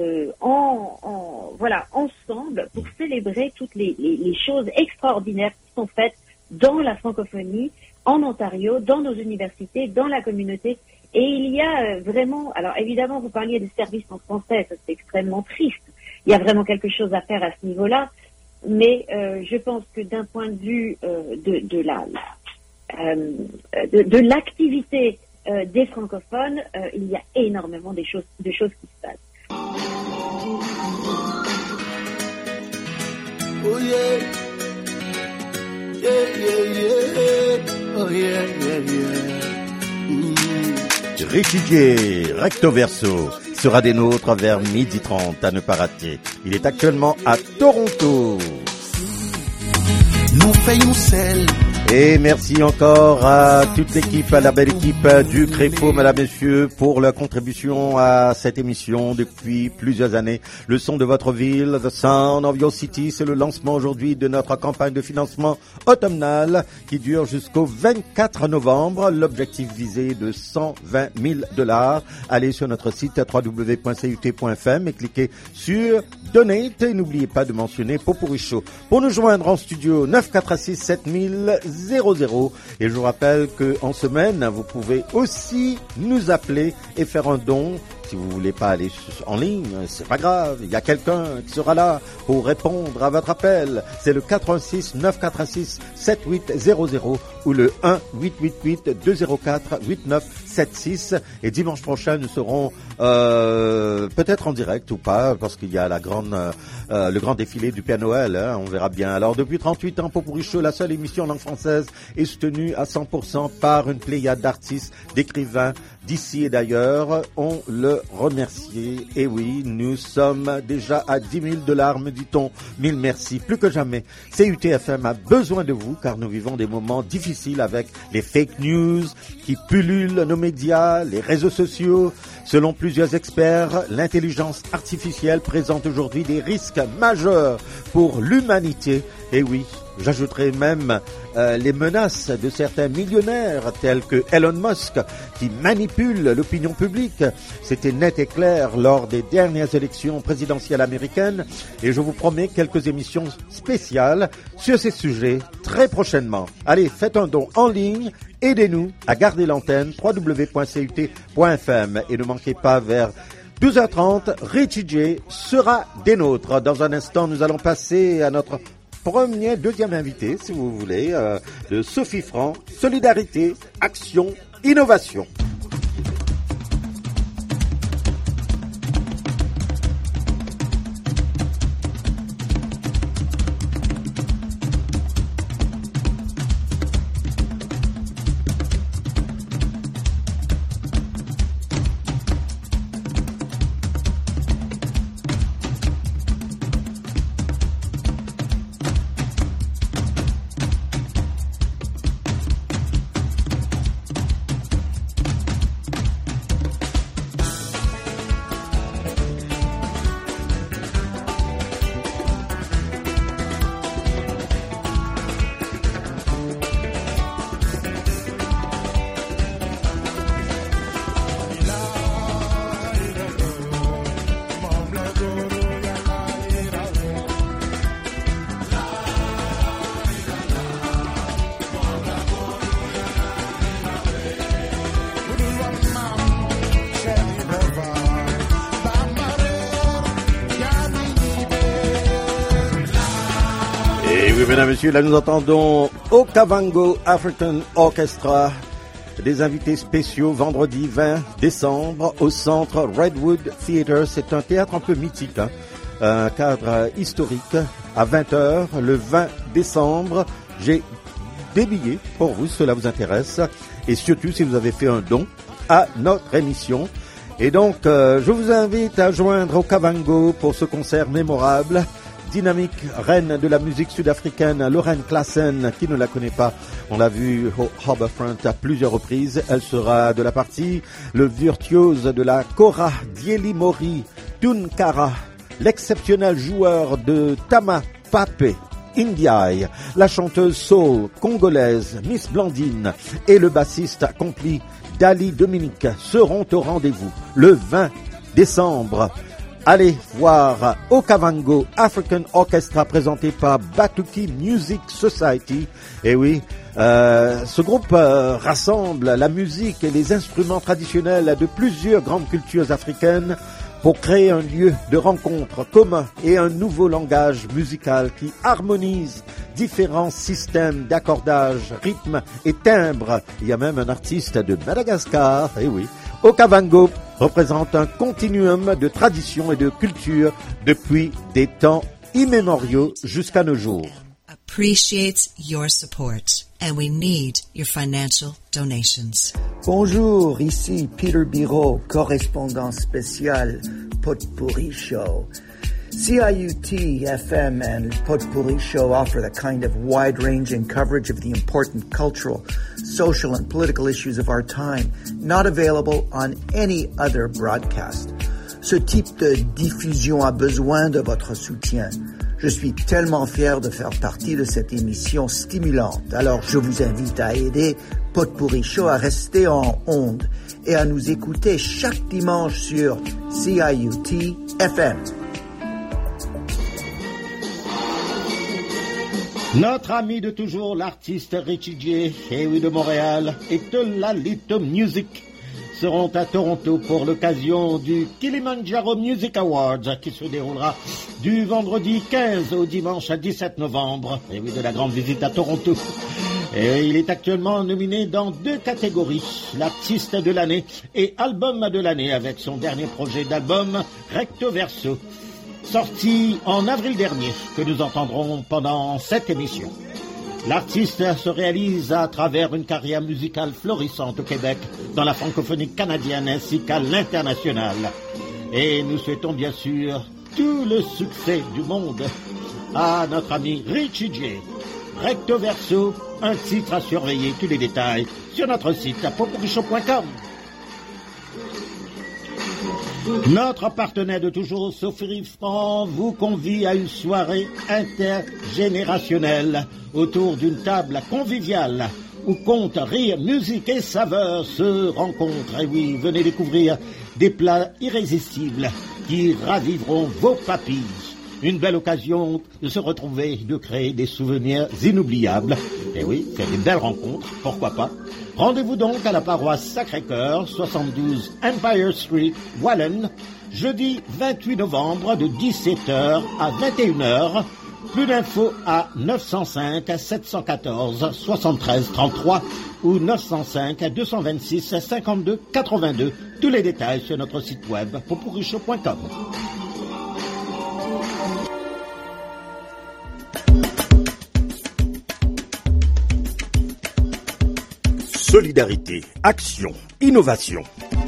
ensemble pour célébrer toutes les choses extraordinaires qui sont faites dans la francophonie, en Ontario, dans nos universités, dans la communauté. Et il y a vraiment, alors évidemment, vous parliez des services en français, ça c'est extrêmement triste. Il y a vraiment quelque chose à faire à ce niveau-là, mais je pense que d'un point de vue de l'activité des francophones, il y a énormément de choses qui se passent. Oh yeah, yeah, yeah, yeah. Oh yeah, yeah, yeah. Richie J, recto verso, sera des nôtres vers 12h30 à ne pas rater. Il est actuellement à Toronto. Nous payons celle. Et merci encore à toute l'équipe, à la belle équipe du Crépo, mesdames, messieurs, pour la contribution à cette émission depuis plusieurs années. Le son de votre ville, The Sound of Your City, c'est le lancement aujourd'hui de notre campagne de financement automnale qui dure jusqu'au 24 novembre. L'objectif visé de $120,000. Allez sur notre site www.cut.fm et cliquez sur Donate et n'oubliez pas de mentionner Popurrí Show. Pour nous joindre en studio, 946 7000 00. Et je vous rappelle qu'en semaine, vous pouvez aussi nous appeler et faire un don. Si vous voulez pas aller en ligne, c'est pas grave. Il y a quelqu'un qui sera là pour répondre à votre appel. C'est le 86 946 7800 ou le 1-888 204 8976. Et dimanche prochain, nous serons peut-être en direct ou pas, parce qu'il y a le grand défilé du Père Noël. Hein, on verra bien. Alors, depuis 38 ans, Popurrí Show, la seule émission en langue française, est soutenue à 100% par une pléiade d'artistes, d'écrivains d'ici et d'ailleurs. On le remercie. Et oui, nous sommes déjà à $10,000, me dit-on. Mille merci. Plus que jamais, CUTFM a besoin de vous car nous vivons des moments difficiles avec les fake news qui pullulent nos médias, les réseaux sociaux. Selon plusieurs experts, l'intelligence artificielle présente aujourd'hui des risques majeurs pour l'humanité. Et oui, j'ajouterai même les menaces de certains millionnaires tels que Elon Musk qui manipulent l'opinion publique. C'était net et clair lors des dernières élections présidentielles américaines et je vous promets quelques émissions spéciales sur ces sujets très prochainement. Allez, faites un don en ligne, aidez-nous à garder l'antenne www.cut.fm et ne manquez pas vers 12h30, Richie J sera des nôtres. Dans un instant, nous allons passer à notre deuxième invité, si vous voulez, de Sophie Franc, Solidarité, Action, Innovation. mesdames et messieurs, là nous entendons Okavango African Orchestra, des invités spéciaux vendredi 20 décembre au centre Redwood Theatre. C'est un théâtre un peu mythique, un cadre historique à 20h le 20 décembre. J'ai des billets pour vous, si cela vous intéresse, et surtout si vous avez fait un don à notre émission. Et donc, je vous invite à joindre Okavango pour ce concert mémorable. Dynamique reine de la musique sud-africaine, Lorraine Klassen, qui ne la connaît pas, on l'a vu au Harbourfront à plusieurs reprises. Elle sera de la partie, le virtuose de la kora Dieli Mori Tunkara, l'exceptionnel joueur de Tama Pape Indiaye, la chanteuse soul congolaise Miss Blandine et le bassiste accompli Dali Dominique seront au rendez-vous le 20 décembre. Allez voir Okavango African Orchestra présenté par Batuki Music Society. Et oui, ce groupe rassemble la musique et les instruments traditionnels de plusieurs grandes cultures africaines pour créer un lieu de rencontre commun et un nouveau langage musical qui harmonise différents systèmes d'accordage, rythme et timbre. Il y a même un artiste de Madagascar, et oui, Okavango représente un continuum de traditions et de culture depuis des temps immémoriaux jusqu'à nos jours. Appreciates your support, and we need your financial donations. Bonjour, ici Peter Biro, correspondant spécial Potpourri Show. CIUT FM and Potpourri Show offer the kind of wide-ranging coverage of the important cultural, social, and political issues of our time, not available on any other broadcast. Ce type de diffusion a besoin de votre soutien. Je suis tellement fier de faire partie de cette émission stimulante. Alors, je vous invite à aider Potpourri Show à rester en ondes et à nous écouter chaque dimanche sur CIUT FM. Notre ami de toujours, l'artiste Richie J, et oui, de Montréal, et de la Little Music seront à Toronto pour l'occasion du Kilimanjaro Music Awards qui se déroulera du vendredi 15 au dimanche 17 novembre. Et oui, de la grande visite à Toronto. Et il est actuellement nominé dans 2 catégories, l'artiste de l'année et album de l'année, avec son dernier projet d'album Recto Verso, sorti en avril dernier, que nous entendrons pendant cette émission. L'artiste se réalise à travers une carrière musicale florissante au Québec, dans la francophonie canadienne ainsi qu'à l'international. Et nous souhaitons bien sûr tout le succès du monde à notre ami Richie J. Recto Verso, un titre à surveiller, tous les détails sur notre site potpourrishow.com. Notre partenaire de toujours, Sophie Riffran, vous convie à une soirée intergénérationnelle autour d'une table conviviale où contes, rire, musique et saveurs se rencontrent. Et oui, venez découvrir des plats irrésistibles qui raviveront vos papilles. Une belle occasion de se retrouver, de créer des souvenirs inoubliables. Et oui, faire des belles rencontres, pourquoi pas. Rendez-vous donc à la paroisse Sacré-Cœur, 72 Empire Street, Wallen, jeudi 28 novembre de 17h à 21h. Plus d'infos à 905 714 73 33 ou 905 226 52 82. Tous les détails sur notre site web potpourrishow.com. Solidarité, action, innovation.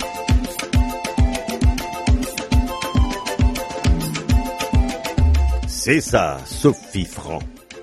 C'est ça, Sophie Franc.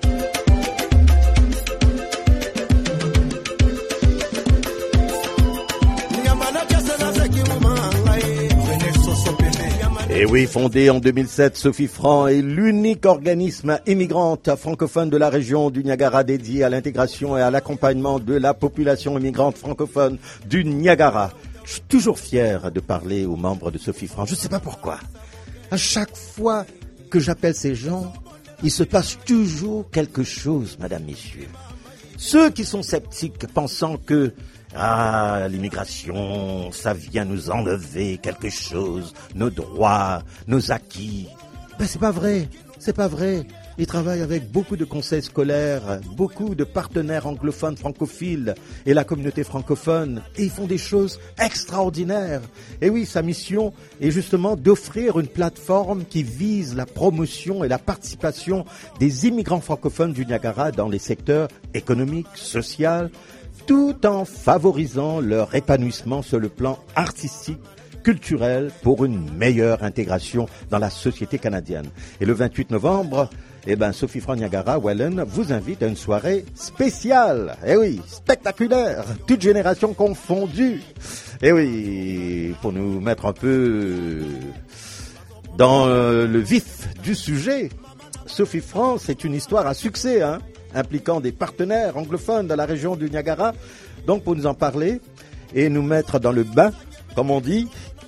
Et oui, fondée en 2007, Sophie Franc est l'unique organisme immigrante francophone de la région du Niagara dédié à l'intégration et à l'accompagnement de la population immigrante francophone du Niagara. Je suis toujours fier de parler aux membres de Sophie Franc. Je ne sais pas pourquoi. À chaque fois que j'appelle ces gens, il se passe toujours quelque chose, mesdames, messieurs. Ceux qui sont sceptiques, pensant que l'immigration, ça vient nous enlever quelque chose, nos droits, nos acquis. Ben, c'est pas vrai. Il Il travaille avec beaucoup de conseils scolaires, beaucoup de partenaires anglophones, francophiles et la communauté francophone. Et ils font des choses extraordinaires. Et oui, sa mission est justement d'offrir une plateforme qui vise la promotion et la participation des immigrants francophones du Niagara dans les secteurs économiques, sociaux, tout en favorisant leur épanouissement sur le plan artistique, culturel, pour une meilleure intégration dans la société canadienne. Et le 28 novembre, Sophie Franc Niagara Welland vous invite à une soirée spéciale. Eh oui, spectaculaire, toute génération confondue. Eh oui, pour nous mettre un peu dans le vif du sujet, Sophie Franc, c'est une histoire à succès, impliquant des partenaires anglophones de la région du Niagara. Donc, pour nous en parler et nous mettre dans le bain, comme on dit,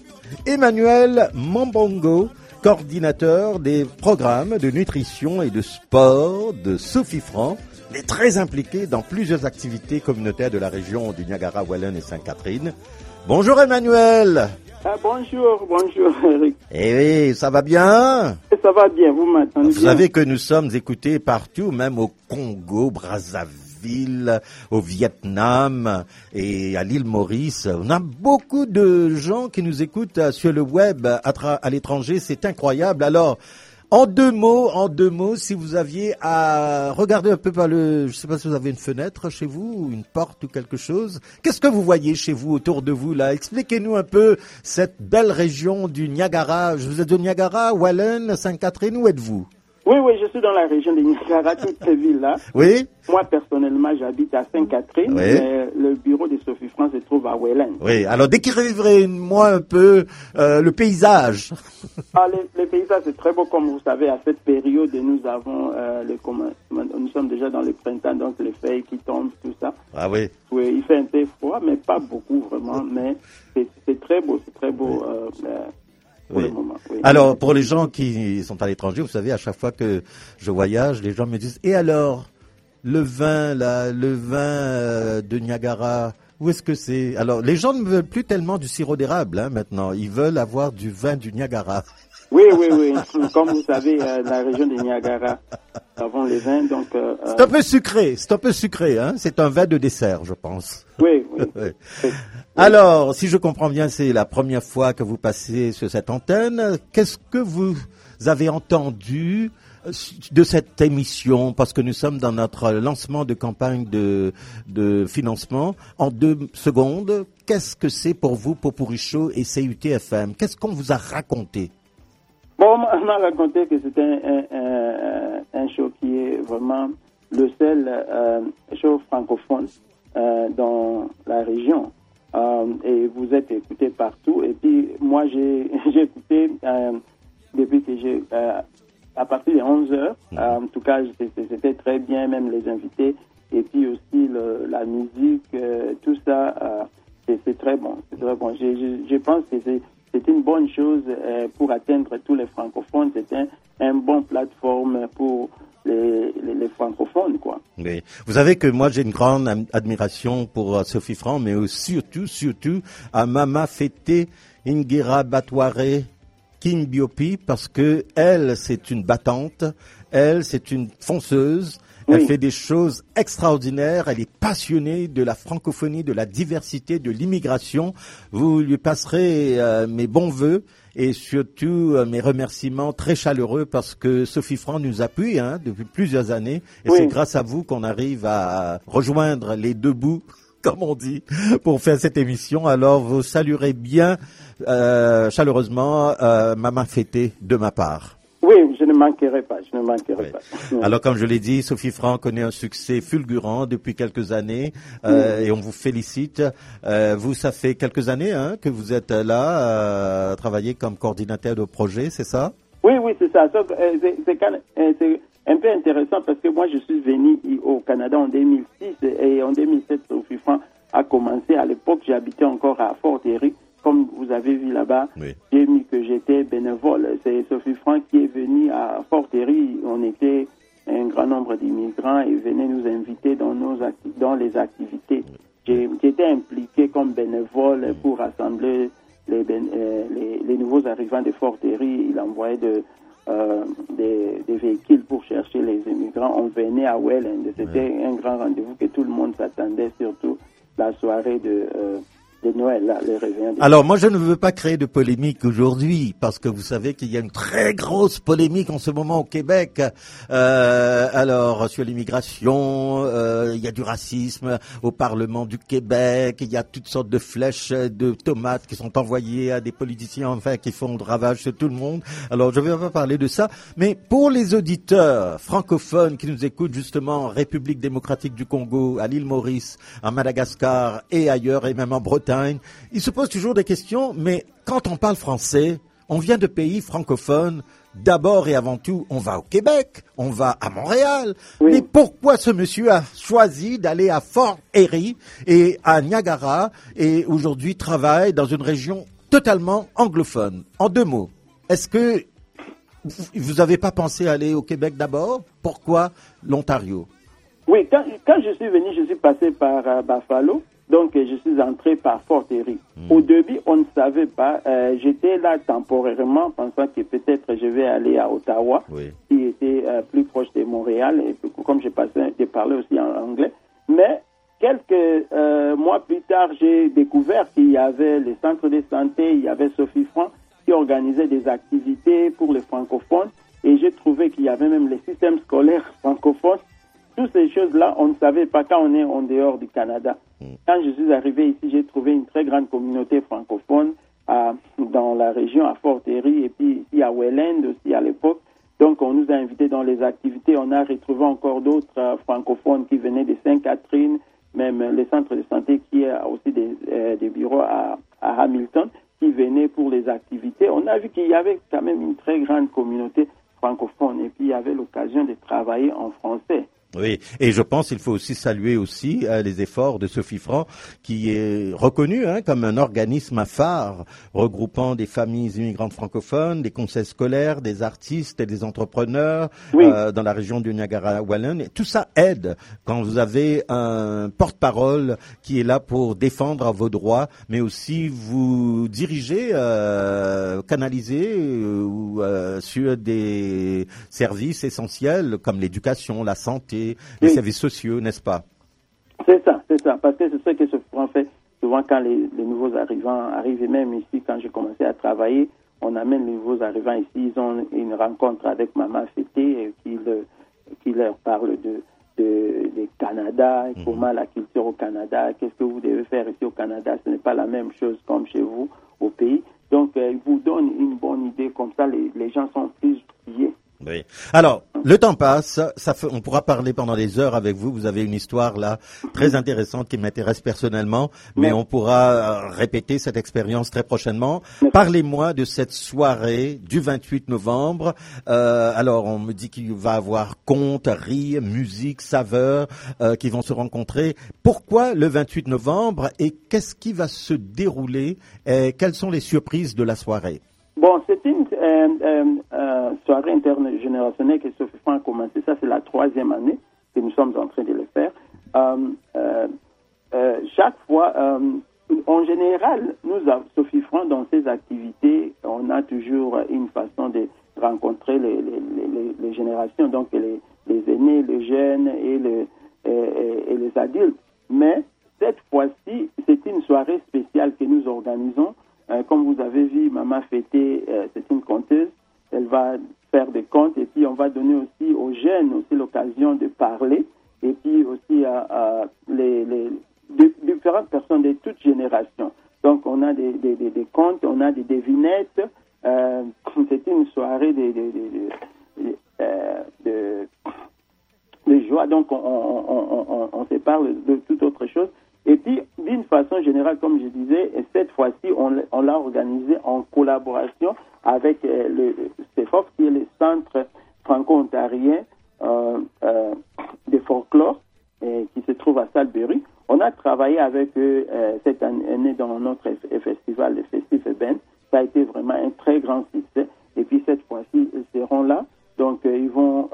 Emmanuel Mambongo, coordinateur des programmes de nutrition et de sport de Sophie Franc, est très impliqué dans plusieurs activités communautaires de la région du Niagara, Welland et Sainte-Catherine. Bonjour Emmanuel. Bonjour Eric. Eh oui, ça va bien? Ça va bien, vous m'entendez bien? Vous savez que nous sommes écoutés partout, même au Congo, Brazzaville, au Vietnam et à l'île Maurice. On a beaucoup de gens qui nous écoutent sur le web à l'étranger, c'est incroyable. Alors, en deux mots, si vous aviez à regarder un peu je sais pas si vous avez une fenêtre chez vous, ou une porte ou quelque chose. Qu'est-ce que vous voyez chez vous, autour de vous, là? Expliquez-nous un peu cette belle région du Niagara. Vous êtes au Niagara, Welland, Sainte-Catherine, où êtes-vous? Oui, je suis dans la région de Niagara, toutes ces villes-là. Oui. Moi, personnellement, j'habite à Sainte-Catherine, oui. Mais le bureau de Sophie Franc se trouve à Welland. Oui, alors décrivez-moi un peu le paysage. Le paysage, c'est très beau, comme vous savez, à cette période, nous avons, nous sommes déjà dans le printemps, donc les feuilles qui tombent, tout ça. Ah oui. Oui, il fait un peu froid, mais pas beaucoup, vraiment, mais c'est très beau, Oui. le moment, oui. Alors, pour les gens qui sont à l'étranger, vous savez, à chaque fois que je voyage, les gens me disent, et alors, le vin de Niagara, où est-ce que c'est? Alors, les gens ne veulent plus tellement du sirop d'érable, maintenant. Ils veulent avoir du vin du Niagara. Oui. Comme vous savez, la région de Niagara, nous avons les vins, donc... C'est un peu sucré, C'est un vin de dessert, je pense. Oui. Alors, si je comprends bien, c'est la première fois que vous passez sur cette antenne. Qu'est-ce que vous avez entendu de cette émission? Parce que nous sommes dans notre lancement de campagne de financement. En 2 secondes, qu'est-ce que c'est pour vous, Pot-Pourri Show et CUT-FM? Qu'est-ce qu'on vous a raconté? Bon, on m'a raconté que c'était un show qui est vraiment le seul show francophone dans la région. Et vous êtes écouté partout. Et puis, moi, j'ai écouté depuis que à partir de 11h. En tout cas, c'était très bien, même les invités. Et puis aussi, la musique, tout ça, c'est très bon. C'est très bon. Je pense que c'est une bonne chose pour atteindre tous les francophones. C'est un bon plateforme pour les francophones, quoi. Oui. Vous savez que moi, j'ai une grande admiration pour Sophie Franc, mais surtout à Mama Fete Ingira Batware Kimbiopi, parce que elle, c'est une battante, elle, c'est une fonceuse. Elle fait des choses extraordinaires. Elle est passionnée de la francophonie, de la diversité, de l'immigration. Vous lui passerez mes bons vœux et surtout mes remerciements très chaleureux parce que Sophie Franc nous appuie depuis plusieurs années. Et c'est grâce à vous qu'on arrive à rejoindre les deux bouts, comme on dit, pour faire cette émission. Alors, vous saluerez bien chaleureusement Maman Fété de ma part. Oui, je ne manquerai pas. Alors, comme je l'ai dit, Sophie Franc connaît un succès fulgurant depuis quelques années et on vous félicite. Vous, ça fait quelques années que vous êtes là à travailler comme coordinateur de projet, c'est ça? Oui, c'est ça. C'est un peu intéressant parce que moi, je suis venu au Canada en 2006 et en 2007, Sophie Franc a commencé. À l'époque, j'habitais encore à Fort-Erie. Comme vous avez vu là-bas, j'ai mis que j'étais bénévole. C'est Sophie Franc qui est venue à Fort-Erie. On était un grand nombre d'immigrants et venait nous inviter dans les activités. J'étais impliqué comme bénévole pour rassembler les nouveaux arrivants de Fort-Erie. Il envoyait des véhicules pour chercher les immigrants. On venait à Welland. C'était un grand rendez-vous que tout le monde s'attendait, surtout la soirée de Noël, là, les réveillons. Alors, moi, je ne veux pas créer de polémique aujourd'hui, parce que vous savez qu'il y a une très grosse polémique en ce moment au Québec. Alors, sur l'immigration, il y a du racisme au Parlement du Québec, il y a toutes sortes de flèches de tomates qui sont envoyées à des politiciens, enfin, qui font de ravages sur tout le monde. Alors, je ne vais pas parler de ça, mais pour les auditeurs francophones qui nous écoutent justement en République démocratique du Congo, à l'île Maurice, à Madagascar et ailleurs, et même en Bretagne, il se pose toujours des questions, mais quand on parle français, on vient de pays francophones, d'abord et avant tout, on va au Québec, on va à Montréal. Oui. Mais pourquoi ce monsieur a choisi d'aller à Fort Erie et à Niagara et aujourd'hui travaille dans une région totalement anglophone? En 2 mots, est-ce que vous n'avez pas pensé aller au Québec d'abord? Pourquoi l'Ontario? Oui, quand je suis venu, je suis passé par Buffalo. Donc, je suis entré par Fort Erie. Au début, on ne savait pas. J'étais là temporairement, pensant que peut-être je vais aller à Ottawa, qui était plus proche de Montréal. Et comme j'ai parlé aussi en anglais. Mais quelques mois plus tard, j'ai découvert qu'il y avait les centres de santé, il y avait Sophie Franc, qui organisait des activités pour les francophones. Et j'ai trouvé qu'il y avait même les systèmes scolaires francophones. Toutes ces choses-là, on ne savait pas quand on est en dehors du Canada. Quand je suis arrivé ici, j'ai trouvé une très grande communauté francophone dans la région, à Fort Erie, et puis ici à Welland aussi à l'époque. Donc, on nous a invités dans les activités. On a retrouvé encore d'autres francophones qui venaient de Sainte-Catherine, même les centres de santé qui a aussi des bureaux à Hamilton, qui venaient pour les activités. On a vu qu'il y avait quand même une très grande communauté francophone, et puis il y avait l'occasion de travailler en français. Oui, et je pense qu'il faut aussi saluer aussi les efforts de Sophie Franc, qui est reconnue comme un organisme phare regroupant des familles immigrantes francophones, des conseils scolaires, des artistes et des entrepreneurs dans la région du Niagara-Welland. Tout ça aide quand vous avez un porte-parole qui est là pour défendre vos droits, mais aussi vous diriger, canaliser sur des services essentiels comme l'éducation, la santé, les services sociaux, n'est-ce pas? C'est ça, parce que c'est ce que Sophie Franc fait souvent quand les nouveaux arrivants arrivent, et même ici, quand j'ai commencé à travailler, on amène les nouveaux arrivants ici, ils ont une rencontre avec Maman Fété qui leur parle du Canada, comment la culture au Canada, qu'est-ce que vous devez faire ici au Canada, ce n'est pas la même chose comme chez vous au pays. Donc, ils vous donnent une bonne idée, comme ça les gens sont plus liés. Oui. Alors, le temps passe, on pourra parler pendant des heures avec vous. Vous avez une histoire là très intéressante qui m'intéresse personnellement, mais on pourra répéter cette expérience très prochainement. Parlez-moi de cette soirée du 28 novembre. Alors, on me dit qu'il va y avoir contes, rires, musique, saveurs qui vont se rencontrer. Pourquoi le 28 novembre et qu'est-ce qui va se dérouler et quelles sont les surprises de la soirée? Bon, c'est une soirée intergénérationnelle que Sophie Franc a commencé. Ça, c'est la 3e année que nous sommes en train de le faire. Chaque fois, en général, Sophie Franc, dans ses activités, on a toujours une façon de rencontrer les générations, donc les aînés, les jeunes et les adultes. Mais cette fois-ci, c'est une soirée spéciale que nous organisons. Comme vous avez vu, Maman Fété, c'est une conteuse. Elle va faire des contes et puis on va donner aussi aux jeunes aussi l'occasion de parler et puis aussi à les différentes personnes de toutes générations. Donc on a des contes, on a des devinettes. C'est une soirée de joie. Donc on se parle de toute autre chose. Et puis, d'une façon générale, comme je disais, cette fois-ci, on l'a organisé en collaboration avec le CEFOF, qui est le Centre franco-ontarien de folklore, qui se trouve à Sudbury. On a travaillé avec eux cette année dans notre festival, le Festif Eben. Ça a été vraiment un très grand succès. Et puis, cette fois-ci, ils seront là. Donc, ils vont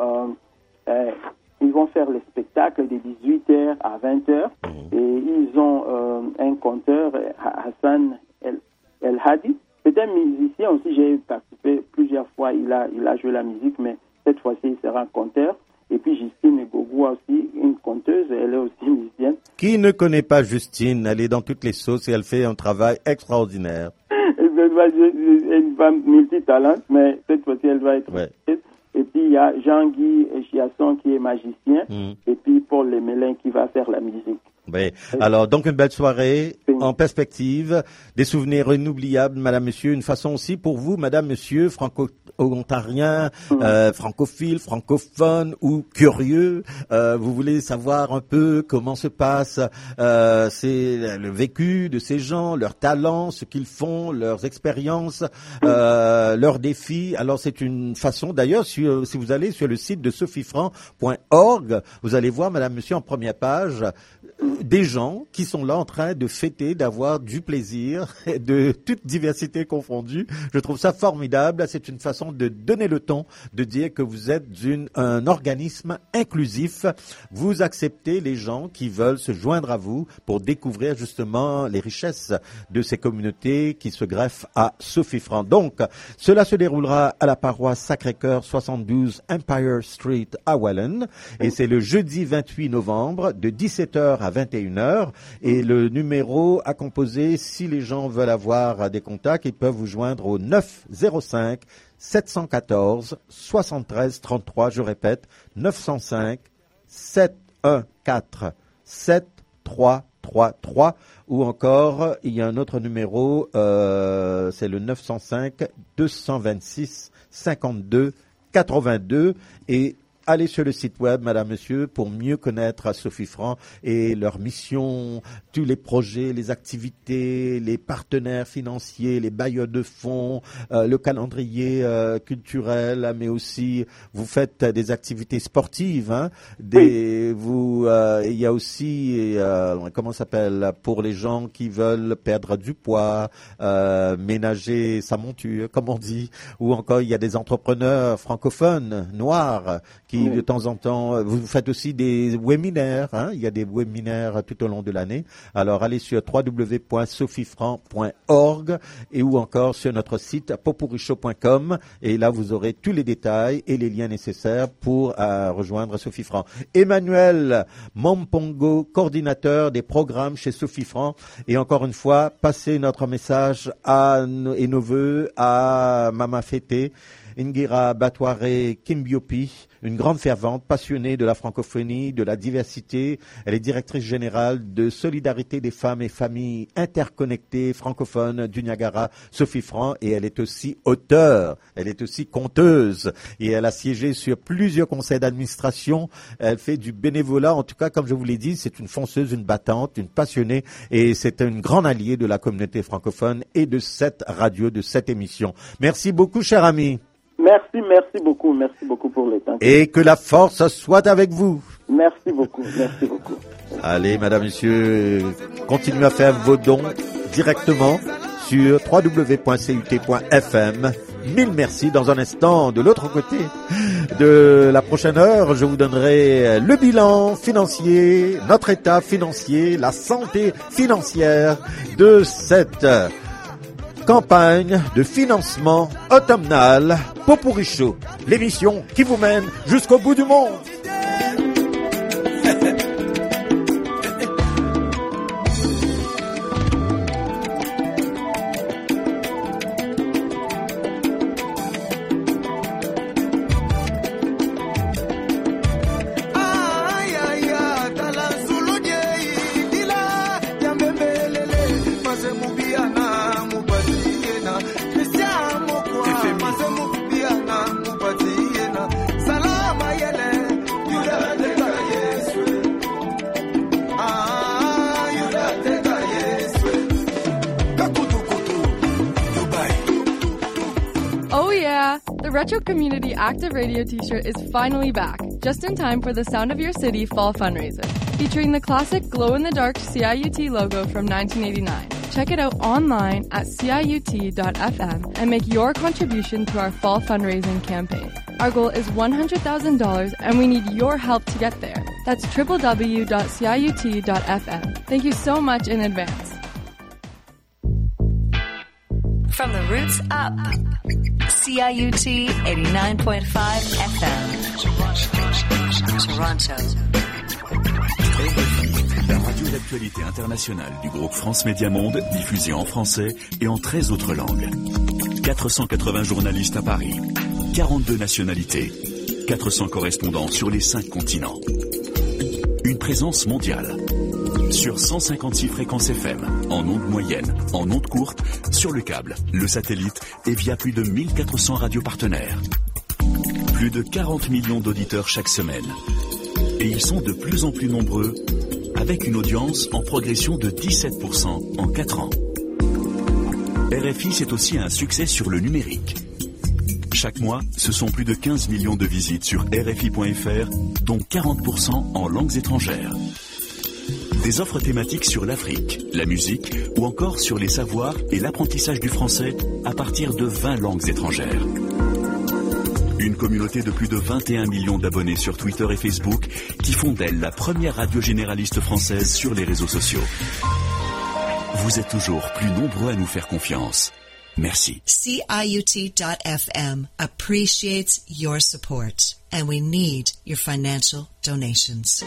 faire le spectacle de 18h à 20h et ils ont un conteur, Hassan El Hadi. C'est un musicien aussi, j'ai participé plusieurs fois fois, il a joué la musique, mais cette fois-ci, il sera conteur. Et puis Justine Gogou aussi, une conteuse, elle est aussi musicienne. Qui ne connaît pas Justine? Elle est dans toutes les sauces et elle fait un travail extraordinaire. Une femme multitalent, mais cette fois-ci, elle va être... Ouais. Et puis, il y a Jean-Guy Chiasson qui est magicien. Et puis, Paul Lemelin qui va faire la musique. Oui. Alors, donc, une belle soirée en perspective, des souvenirs inoubliables, madame, monsieur. Une façon aussi pour vous, madame, monsieur, franco-ontarien, francophile, francophone ou curieux. Vous voulez savoir un peu comment se passe c'est le vécu de ces gens, leurs talents, ce qu'ils font, leurs expériences, leurs défis. Alors, c'est une façon, d'ailleurs, si vous allez sur le site de sophiefranc.org, vous allez voir, madame, monsieur, en première page, des gens qui sont là en train de fêter, d'avoir du plaisir, de toute diversité confondue. Je trouve ça formidable. C'est une façon de donner le ton, de dire que vous êtes un organisme inclusif. Vous acceptez les gens qui veulent se joindre à vous pour découvrir justement les richesses de ces communautés qui se greffent à Sophie Franc. Donc, cela se déroulera à la paroisse Sacré-Cœur 72 Empire Street à Welland. Et c'est le jeudi 28 novembre de 17h à 21h. Et le numéro à composer, si les gens veulent avoir des contacts, ils peuvent vous joindre au 905 714 73 33. Je répète, 905 714 7333. Ou encore, il y a un autre numéro, c'est le 905 226 52 82. Et allez sur le site web, madame, monsieur, pour mieux connaître Sophie Franc et leur mission, tous les projets, les activités, les partenaires financiers, les bailleurs de fonds, le calendrier culturel, mais aussi vous faites des activités sportives. Hein, il y a aussi, comment ça s'appelle, pour les gens qui veulent perdre du poids, ménager sa monture, comme on dit, ou encore il y a des entrepreneurs francophones, noirs, qui de temps en temps, vous faites aussi des webinaires, hein, il y a des webinaires tout au long de l'année. Alors allez sur www.sophiefranc.org et ou encore sur notre site popourichaud.com et là vous aurez tous les détails et les liens nécessaires pour rejoindre Sophie Franc. Emmanuel Mompongo, coordinateur des programmes chez Sophie Franc, et encore une fois, passez notre message et nos vœux à Mama Fété, Ngira Batware Kimbiopi, une grande fervente, passionnée de la francophonie, de la diversité. Elle est directrice générale de Solidarité des femmes et familles interconnectées francophones du Niagara, Sophie Franc, et elle est aussi auteure, elle est aussi conteuse, et elle a siégé sur plusieurs conseils d'administration. Elle fait du bénévolat, en tout cas, comme je vous l'ai dit, c'est une fonceuse, une battante, une passionnée, et c'est une grande alliée de la communauté francophone et de cette radio, de cette émission. Merci beaucoup, cher ami. Merci beaucoup pour le temps. Et que la force soit avec vous. Merci beaucoup. Allez, madame, monsieur, continuez à faire vos dons directement sur www.cut.fm. Mille merci. Dans un instant, de l'autre côté de la prochaine heure, je vous donnerai le bilan financier, notre état financier, la santé financière de cette campagne de financement automnal Popourichaud, l'émission qui vous mène jusqu'au bout du monde. The Retro Community Active Radio t-shirt is finally back, just in time for the Sound of Your City Fall Fundraiser, featuring the classic glow-in-the-dark CIUT logo from 1989. Check it out online at ciut.fm and make your contribution to our fall fundraising campaign. Our goal is $100,000 and we need your help to get there. That's www.ciut.fm. Thank you so much in advance. From the roots up, CIUT 89.5 FM. Toronto. La radio d'actualité internationale du groupe France Média Monde, diffusée en français et en 13 autres langues. 480 journalistes à Paris, 42 nationalités, 400 correspondants sur les 5 continents. Une présence mondiale. Sur 156 fréquences FM, en ondes moyennes, en ondes courtes, sur le câble, le satellite et via plus de 1400 radios partenaires. Plus de 40 millions d'auditeurs chaque semaine. Et ils sont de plus en plus nombreux, avec une audience en progression de 17% en 4 ans. RFI, c'est aussi un succès sur le numérique. Chaque mois, ce sont plus de 15 millions de visites sur RFI.fr, dont 40% en langues étrangères. Des offres thématiques sur l'Afrique, la musique ou encore sur les savoirs et l'apprentissage du français à partir de 20 langues étrangères. Une communauté de plus de 21 millions d'abonnés sur Twitter et Facebook qui font d'elle la première radio généraliste française sur les réseaux sociaux. Vous êtes toujours plus nombreux à nous faire confiance. Merci. CIUT.FM appreciates your support, and we need your financial donations.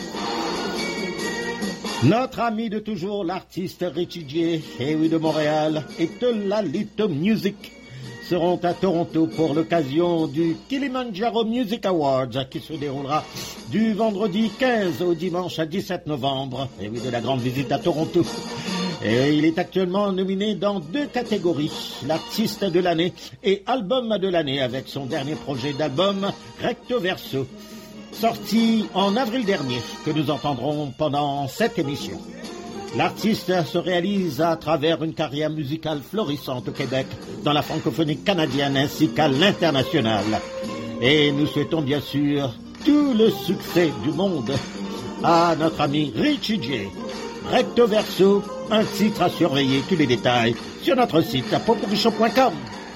Notre ami de toujours, l'artiste Richie J, de Montréal, et de la Little Music seront à Toronto pour l'occasion du Kilimanjaro Music Awards qui se déroulera du vendredi 15 au dimanche 17 novembre. De la grande visite à Toronto. Et il est actuellement nominé dans 2 catégories, l'artiste de l'année et album de l'année, avec son dernier projet d'album Recto Verso, sorti en avril dernier, que nous entendrons pendant cette émission. L'artiste se réalise à travers une carrière musicale florissante au Québec, dans la francophonie canadienne ainsi qu'à l'international. Et nous souhaitons bien sûr tout le succès du monde à notre ami Richie J. Recto Verso, un titre à surveiller, tous les détails sur notre site à poporichaud.com.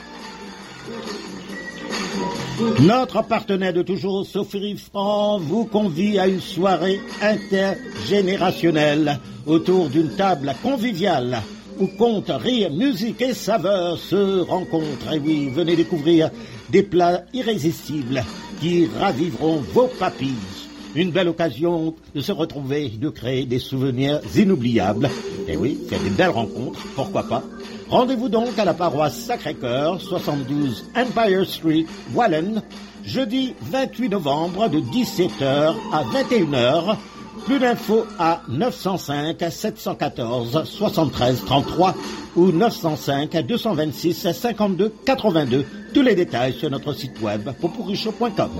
Notre partenaire de toujours, Sophie Riffran, vous convie à une soirée intergénérationnelle autour d'une table conviviale où contes, rire, musique et saveurs se rencontrent. Et oui, venez découvrir des plats irrésistibles qui raviveront vos papilles. Une belle occasion de se retrouver, de créer des souvenirs inoubliables. Et oui, faire des belles rencontres, pourquoi pas. Rendez-vous donc à la paroisse Sacré-Cœur, 72 Empire Street, Wallen, jeudi 28 novembre de 17h à 21h. Plus d'infos à 905 714 73 33 ou 905 226 52 82. Tous les détails sur notre site web poporichaud.com.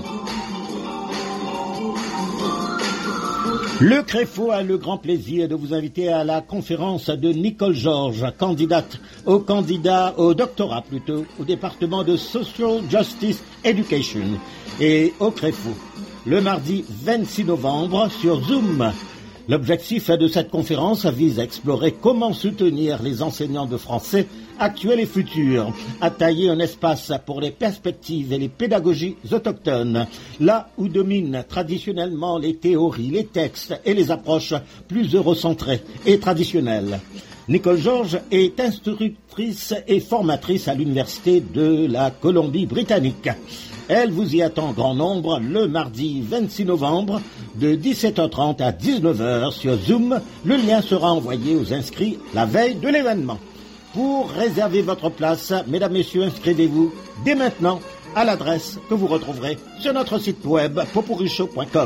Le CREFO a le grand plaisir de vous inviter à la conférence de Nicole Georges, candidate au doctorat au département de Social Justice Education et au CREFO, le mardi 26 novembre sur Zoom. L'objectif de cette conférence vise à explorer comment soutenir les enseignants de français actuels et futurs, à tailler un espace pour les perspectives et les pédagogies autochtones, là où dominent traditionnellement les théories, les textes et les approches plus eurocentrées et traditionnelles. Nicole Georges est instructrice et formatrice à l'Université de la Colombie-Britannique. Elle vous y attend en grand nombre le mardi 26 novembre de 17h30 à 19h sur Zoom. Le lien sera envoyé aux inscrits la veille de l'événement. Pour réserver votre place, mesdames, messieurs, inscrivez-vous dès maintenant à l'adresse que vous retrouverez sur notre site web poporichaud.com.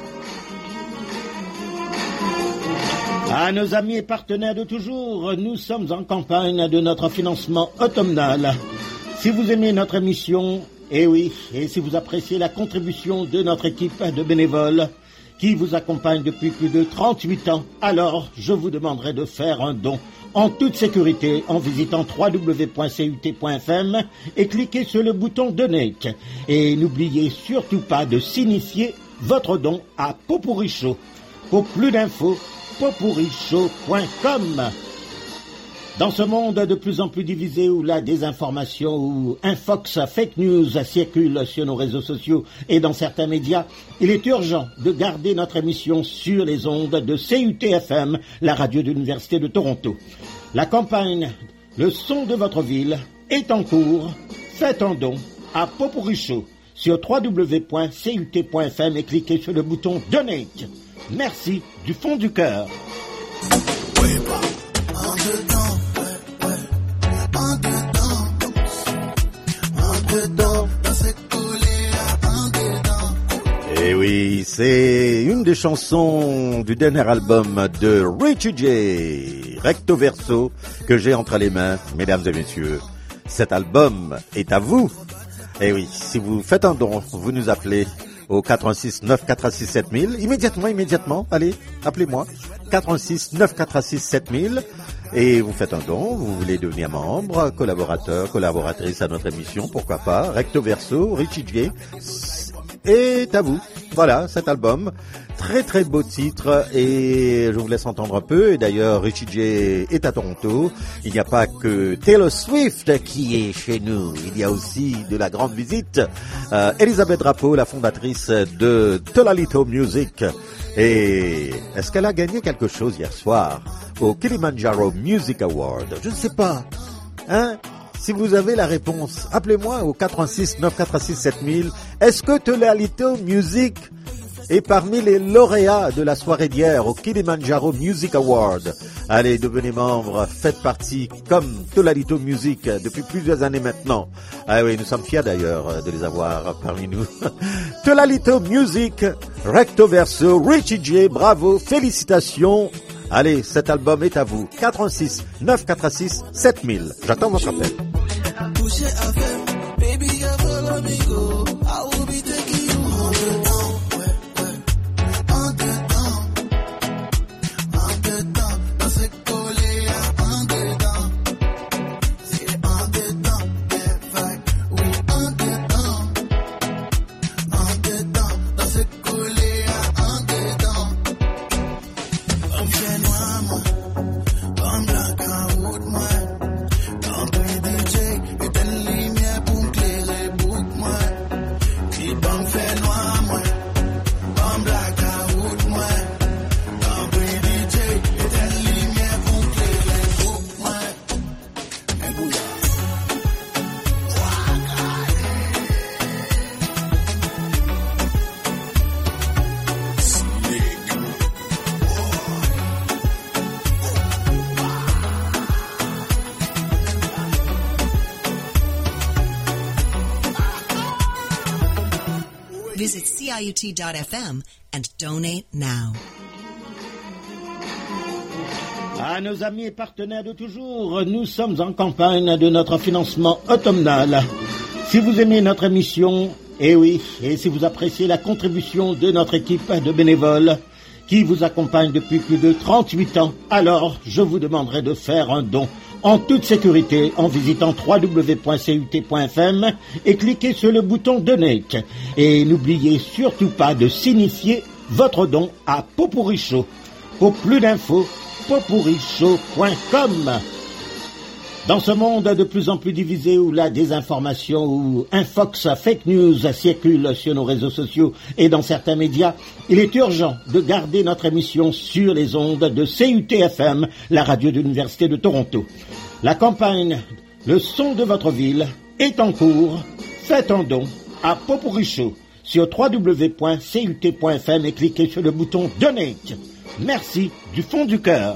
À nos amis et partenaires de toujours, nous sommes en campagne de notre financement automnal. Si vous aimez notre émission, et si vous appréciez la contribution de notre équipe de bénévoles qui vous accompagne depuis plus de 38 ans, alors je vous demanderai de faire un don en toute sécurité en visitant www.cut.fm et cliquez sur le bouton Donate. Et n'oubliez surtout pas de signifier votre don à Poporichaud. Pour plus d'infos, poporichaud.com. Dans ce monde de plus en plus divisé où la désinformation ou infox, fake news circulent sur nos réseaux sociaux et dans certains médias, il est urgent de garder notre émission sur les ondes de CUT-FM, la radio de l'Université de Toronto. La campagne « Le son de votre ville » est en cours. faites un don à Pot-Pourri Show sur www.cut.fm et cliquez sur le bouton Donate. Merci du fond du cœur. Et oui, c'est une des chansons du dernier album de Richie J, Recto Verso, que j'ai entre les mains, mesdames et messieurs. Cet album est à vous. Et oui, si vous faites un don, vous nous appelez au 86 946 7000. Immédiatement, allez, appelez-moi. 86 946 7000. Et vous faites un don, vous voulez devenir membre, collaborateur, collaboratrice à notre émission, pourquoi pas. Recto Verso, Richie J est à vous. Voilà, cet album. Très très beau titre et je vous laisse entendre un peu. Et d'ailleurs, Richie J est à Toronto. Il n'y a pas que Taylor Swift qui est chez nous. Il y a aussi de la grande visite. Elisabeth Drapeau, la fondatrice de Tolalito Music. Et est-ce qu'elle a gagné quelque chose hier soir au Kilimanjaro Music Award? Je ne sais pas. Hein? Si vous avez la réponse, appelez-moi au 86 946 7000. Est-ce que Tolalito Music est parmi les lauréats de la soirée d'hier au Kilimanjaro Music Award? Allez, devenez membre, faites partie comme Tolalito Music depuis plusieurs années maintenant. Ah oui, nous sommes fiers d'ailleurs de les avoir parmi nous. Tolalito Music, Recto Verso, Richie J, bravo, félicitations. Allez, cet album est à vous. 86 946 7000. J'attends votre appel. Visit CIUT.FM and donate now. À nos amis et partenaires de toujours, nous sommes en campagne de notre financement automnal. Si vous aimez notre émission, et si vous appréciez la contribution de notre équipe de bénévoles qui vous accompagne depuis plus de 38 ans, alors je vous demanderai de faire un don en toute sécurité en visitant www.cut.fm et cliquez sur le bouton Donate. Et n'oubliez surtout pas de signifier votre don à Pot-Pourri Show. Pour plus d'infos, potpourrishow.com. Dans ce monde de plus en plus divisé où la désinformation ou un fox fake news circule sur nos réseaux sociaux et dans certains médias, il est urgent de garder notre émission sur les ondes de CUT-FM, la radio de l'Université de Toronto. La campagne « Le son de votre ville » est en cours. Faites un don à Pot-Pourri Show sur www.cut.fm et cliquez sur le bouton « Donate ». Merci du fond du cœur.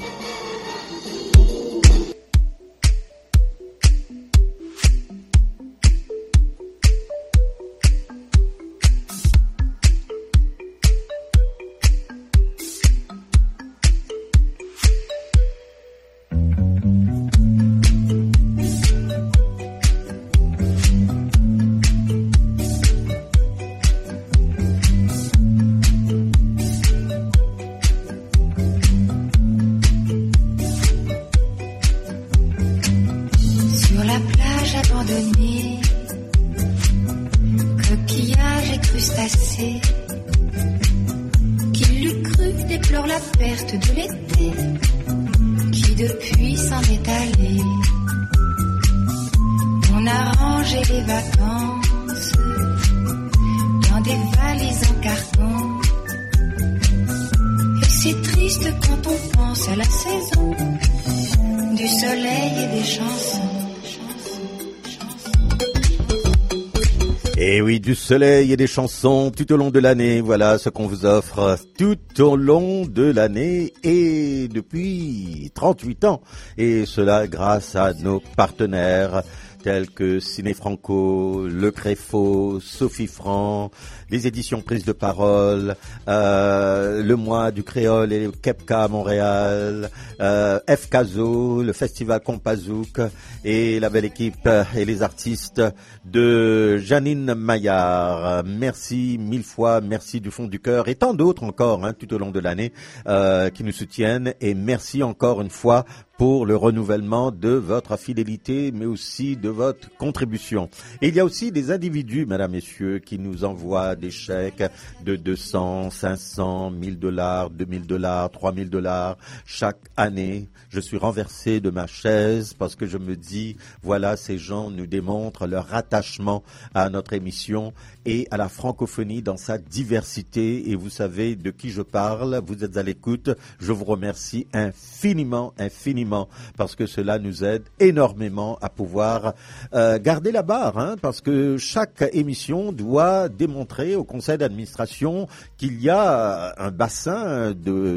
Et oui, du soleil et des chansons tout au long de l'année. Voilà ce qu'on vous offre tout au long de l'année et depuis 38 ans. Et cela grâce à nos partenaires tels que Ciné Franco, Le Créfaux, Sophie Franc, les éditions Prise de Parole, le mois du créole et Kepka à Montréal, FKZO, le festival Compazouk et la belle équipe et les artistes de Janine Maillard. Merci mille fois, merci du fond du cœur et tant d'autres encore tout au long de l'année qui nous soutiennent et merci encore une fois pour le renouvellement de votre fidélité, mais aussi de votre contribution. Et il y a aussi des individus, mesdames, messieurs, qui nous envoient des chèques de 200, 500, $1,000, $2,000, $3,000 chaque année. Je suis renversé de ma chaise parce que je me dis, voilà, ces gens nous démontrent leur attachement à notre émission et à la francophonie dans sa diversité. Et vous savez de qui je parle, vous êtes à l'écoute. Je vous remercie infiniment parce que cela nous aide énormément à pouvoir garder la barre, parce que chaque émission doit démontrer au conseil d'administration qu'il y a un bassin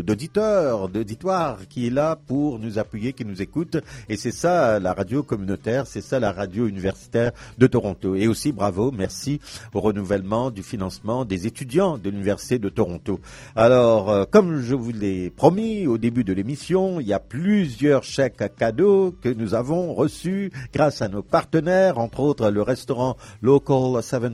d'auditoire qui est là pour nous appuyer, qui nous écoute. Et c'est ça la radio communautaire, c'est ça la radio universitaire de Toronto. Et aussi bravo, merci au renouvellement du financement des étudiants de l'Université de Toronto. Alors, comme je vous l'ai promis au début de l'émission, il y a plusieurs chèques cadeaux que nous avons reçus grâce à nos partenaires, entre autres le restaurant Local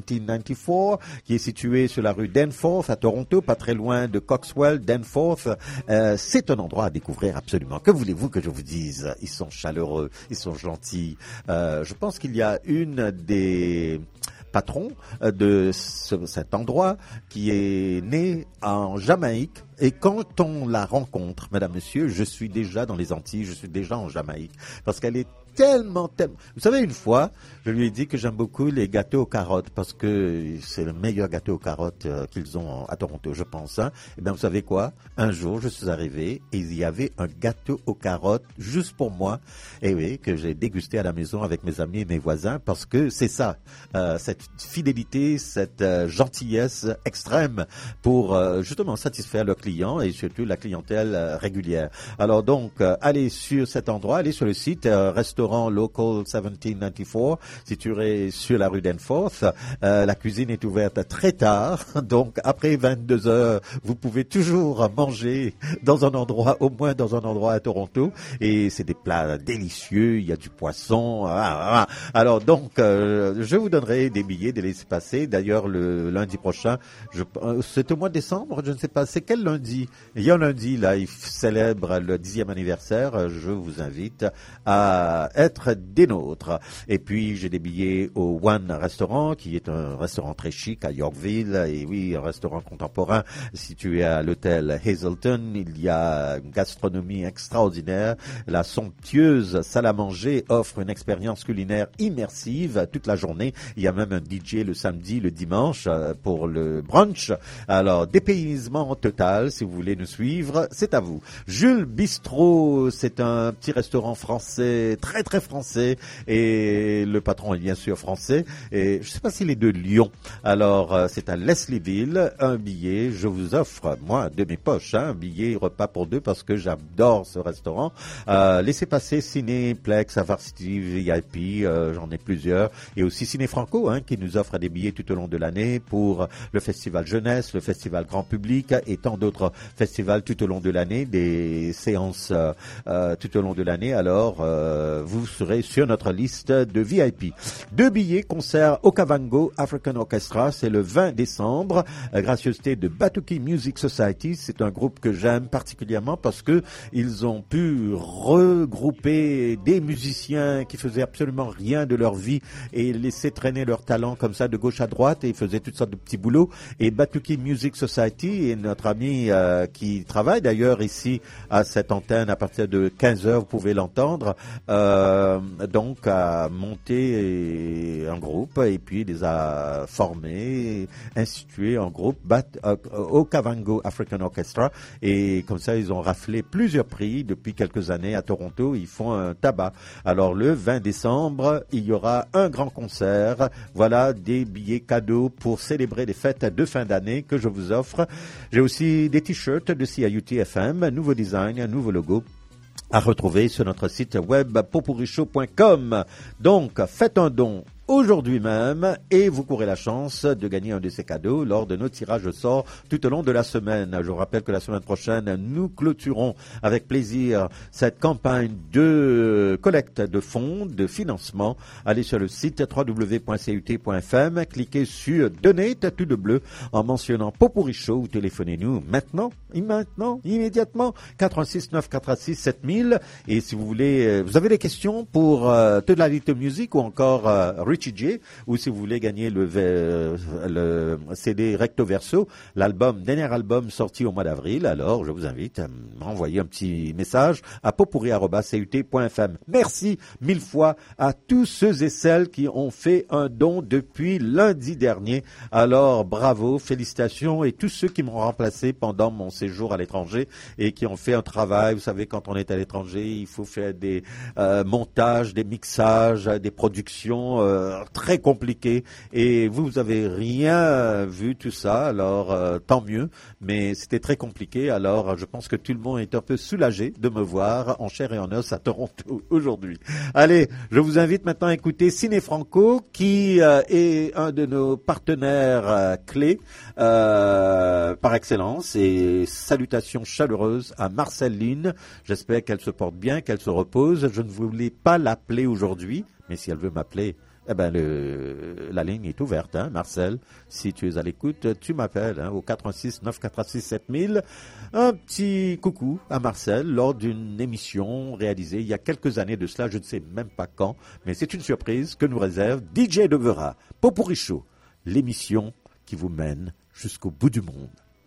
1794 qui est situé sur la rue Danforth à Toronto, pas très loin de Coxwell. Danforth, c'est un endroit à découvrir absolument. Que voulez-vous que je vous dise? Ils sont chaleureux, ils sont gentils. Je pense qu'il y a une des patron de cet endroit qui est né en Jamaïque. Et quand on la rencontre, mesdames, messieurs, je suis déjà dans les Antilles, je suis déjà en Jamaïque. Parce qu'elle est tellement... Vous savez, une fois, je lui ai dit que j'aime beaucoup les gâteaux aux carottes parce que c'est le meilleur gâteau aux carottes qu'ils ont à Toronto, je pense. Et bien, vous savez quoi? Un jour, je suis arrivé et il y avait un gâteau aux carottes juste pour moi. Et oui, que j'ai dégusté à la maison avec mes amis et mes voisins parce que c'est ça, cette fidélité, cette gentillesse extrême pour justement satisfaire leurs clients et surtout la clientèle régulière. Alors donc, allez sur cet endroit, allez sur le site restaurant Local 1794, situé sur la rue Danforth. La cuisine est ouverte très tard, donc après 22 heures, vous pouvez toujours manger dans un endroit, au moins dans un endroit à Toronto, et c'est des plats délicieux, il y a du poisson. Alors donc, je vous donnerai des billets de laissez-passer. D'ailleurs, le lundi prochain, c'est au mois de décembre, je ne sais pas, c'est quel lundi? Il y a un lundi, là, il célèbre le 10e anniversaire. Je vous invite à être des nôtres. Et puis, j'ai des billets au One Restaurant, qui est un restaurant très chic à Yorkville. Et oui, un restaurant contemporain situé à l'hôtel Hazelton. Il y a une gastronomie extraordinaire. La somptueuse salle à manger offre une expérience culinaire immersive toute la journée. Il y a même un DJ le samedi, le dimanche pour le brunch. Alors, dépaysement total, si vous voulez nous suivre, c'est à vous. Jules Bistrot, c'est un petit restaurant français, très très français, et le patron est bien sûr français, et je ne sais pas s'il est de Lyon. Alors, c'est à Leslieville, un billet, je vous offre, moi, de mes poches, un billet repas pour deux, parce que j'adore ce restaurant. Laissez passer Cinéplex, Varsity VIP, j'en ai plusieurs, et aussi Ciné Franco, qui nous offre des billets tout au long de l'année pour le festival jeunesse, le festival grand public, et tant d'autres festivals tout au long de l'année, des séances tout au long de l'année. Alors, vous serez sur notre liste de VIP. 2 billets concert Okavango African Orchestra, c'est le 20 décembre, gracieuseté de Batuki Music Society. C'est un groupe que j'aime particulièrement parce que ils ont pu regrouper des musiciens qui faisaient absolument rien de leur vie et laisser traîner leur talent comme ça de gauche à droite, et ils faisaient toutes sortes de petits boulots. Et Batuki Music Society et notre ami amis qui travaillent d'ailleurs ici à cette antenne à partir de 15h, vous pouvez l'entendre, donc a monté un groupe et puis les a formés, institués en groupe au Kavango African Orchestra, et comme ça ils ont raflé plusieurs prix depuis quelques années à Toronto. Ils font un tabac. Alors le 20 décembre, il y aura un grand concert. Voilà des billets cadeaux pour célébrer les fêtes de fin d'année que je vous offre. J'ai aussi des t-shirts de CIUT FM, nouveau design, un nouveau logo à retrouver sur notre site web potpourrishow.com. Donc, faites un don aujourd'hui même et vous courez la chance de gagner un de ces cadeaux lors de nos tirages au sort tout au long de la semaine. Je vous rappelle que la semaine prochaine, nous clôturons avec plaisir cette campagne de collecte de fonds, de financement. Allez sur le site www.cut.fm, cliquez sur Donate tout de bleu en mentionnant Potpourri Show ou téléphonez-nous maintenant, immédiatement, 86 946 7000. Et si vous voulez, vous avez des questions pour toute la Little Music ou encore Richie J, ou si vous voulez gagner le CD Recto Verso, dernier album sorti au mois d'avril, alors je vous invite à m'envoyer un petit message à potpourri@cut.fm. Merci 1000 fois à tous ceux et celles qui ont fait un don depuis lundi dernier. Alors bravo, félicitations, et tous ceux qui m'ont remplacé pendant mon séjour à l'étranger et qui ont fait un travail. Vous savez, quand on est à l'étranger, il faut faire des montages, des mixages, des productions très compliqué, et vous avez rien vu tout ça, alors tant mieux, mais c'était très compliqué. Alors je pense que tout le monde est un peu soulagé de me voir en chair et en os à Toronto aujourd'hui. Allez, je vous invite maintenant à écouter Ciné Franco, qui est un de nos partenaires clés par excellence, et salutations chaleureuses à Marceline. J'espère qu'elle se porte bien, qu'elle se repose. Je ne voulais pas l'appeler aujourd'hui, mais si elle veut m'appeler, eh ben la ligne est ouverte, hein, Marcel. Si tu es à l'écoute, tu m'appelles au 86 946 7000. Un petit coucou à Marcel lors d'une émission réalisée il y a quelques années de cela, je ne sais même pas quand, mais c'est une surprise que nous réserve DJ Devera. Potpourri Show, l'émission qui vous mène jusqu'au bout du monde.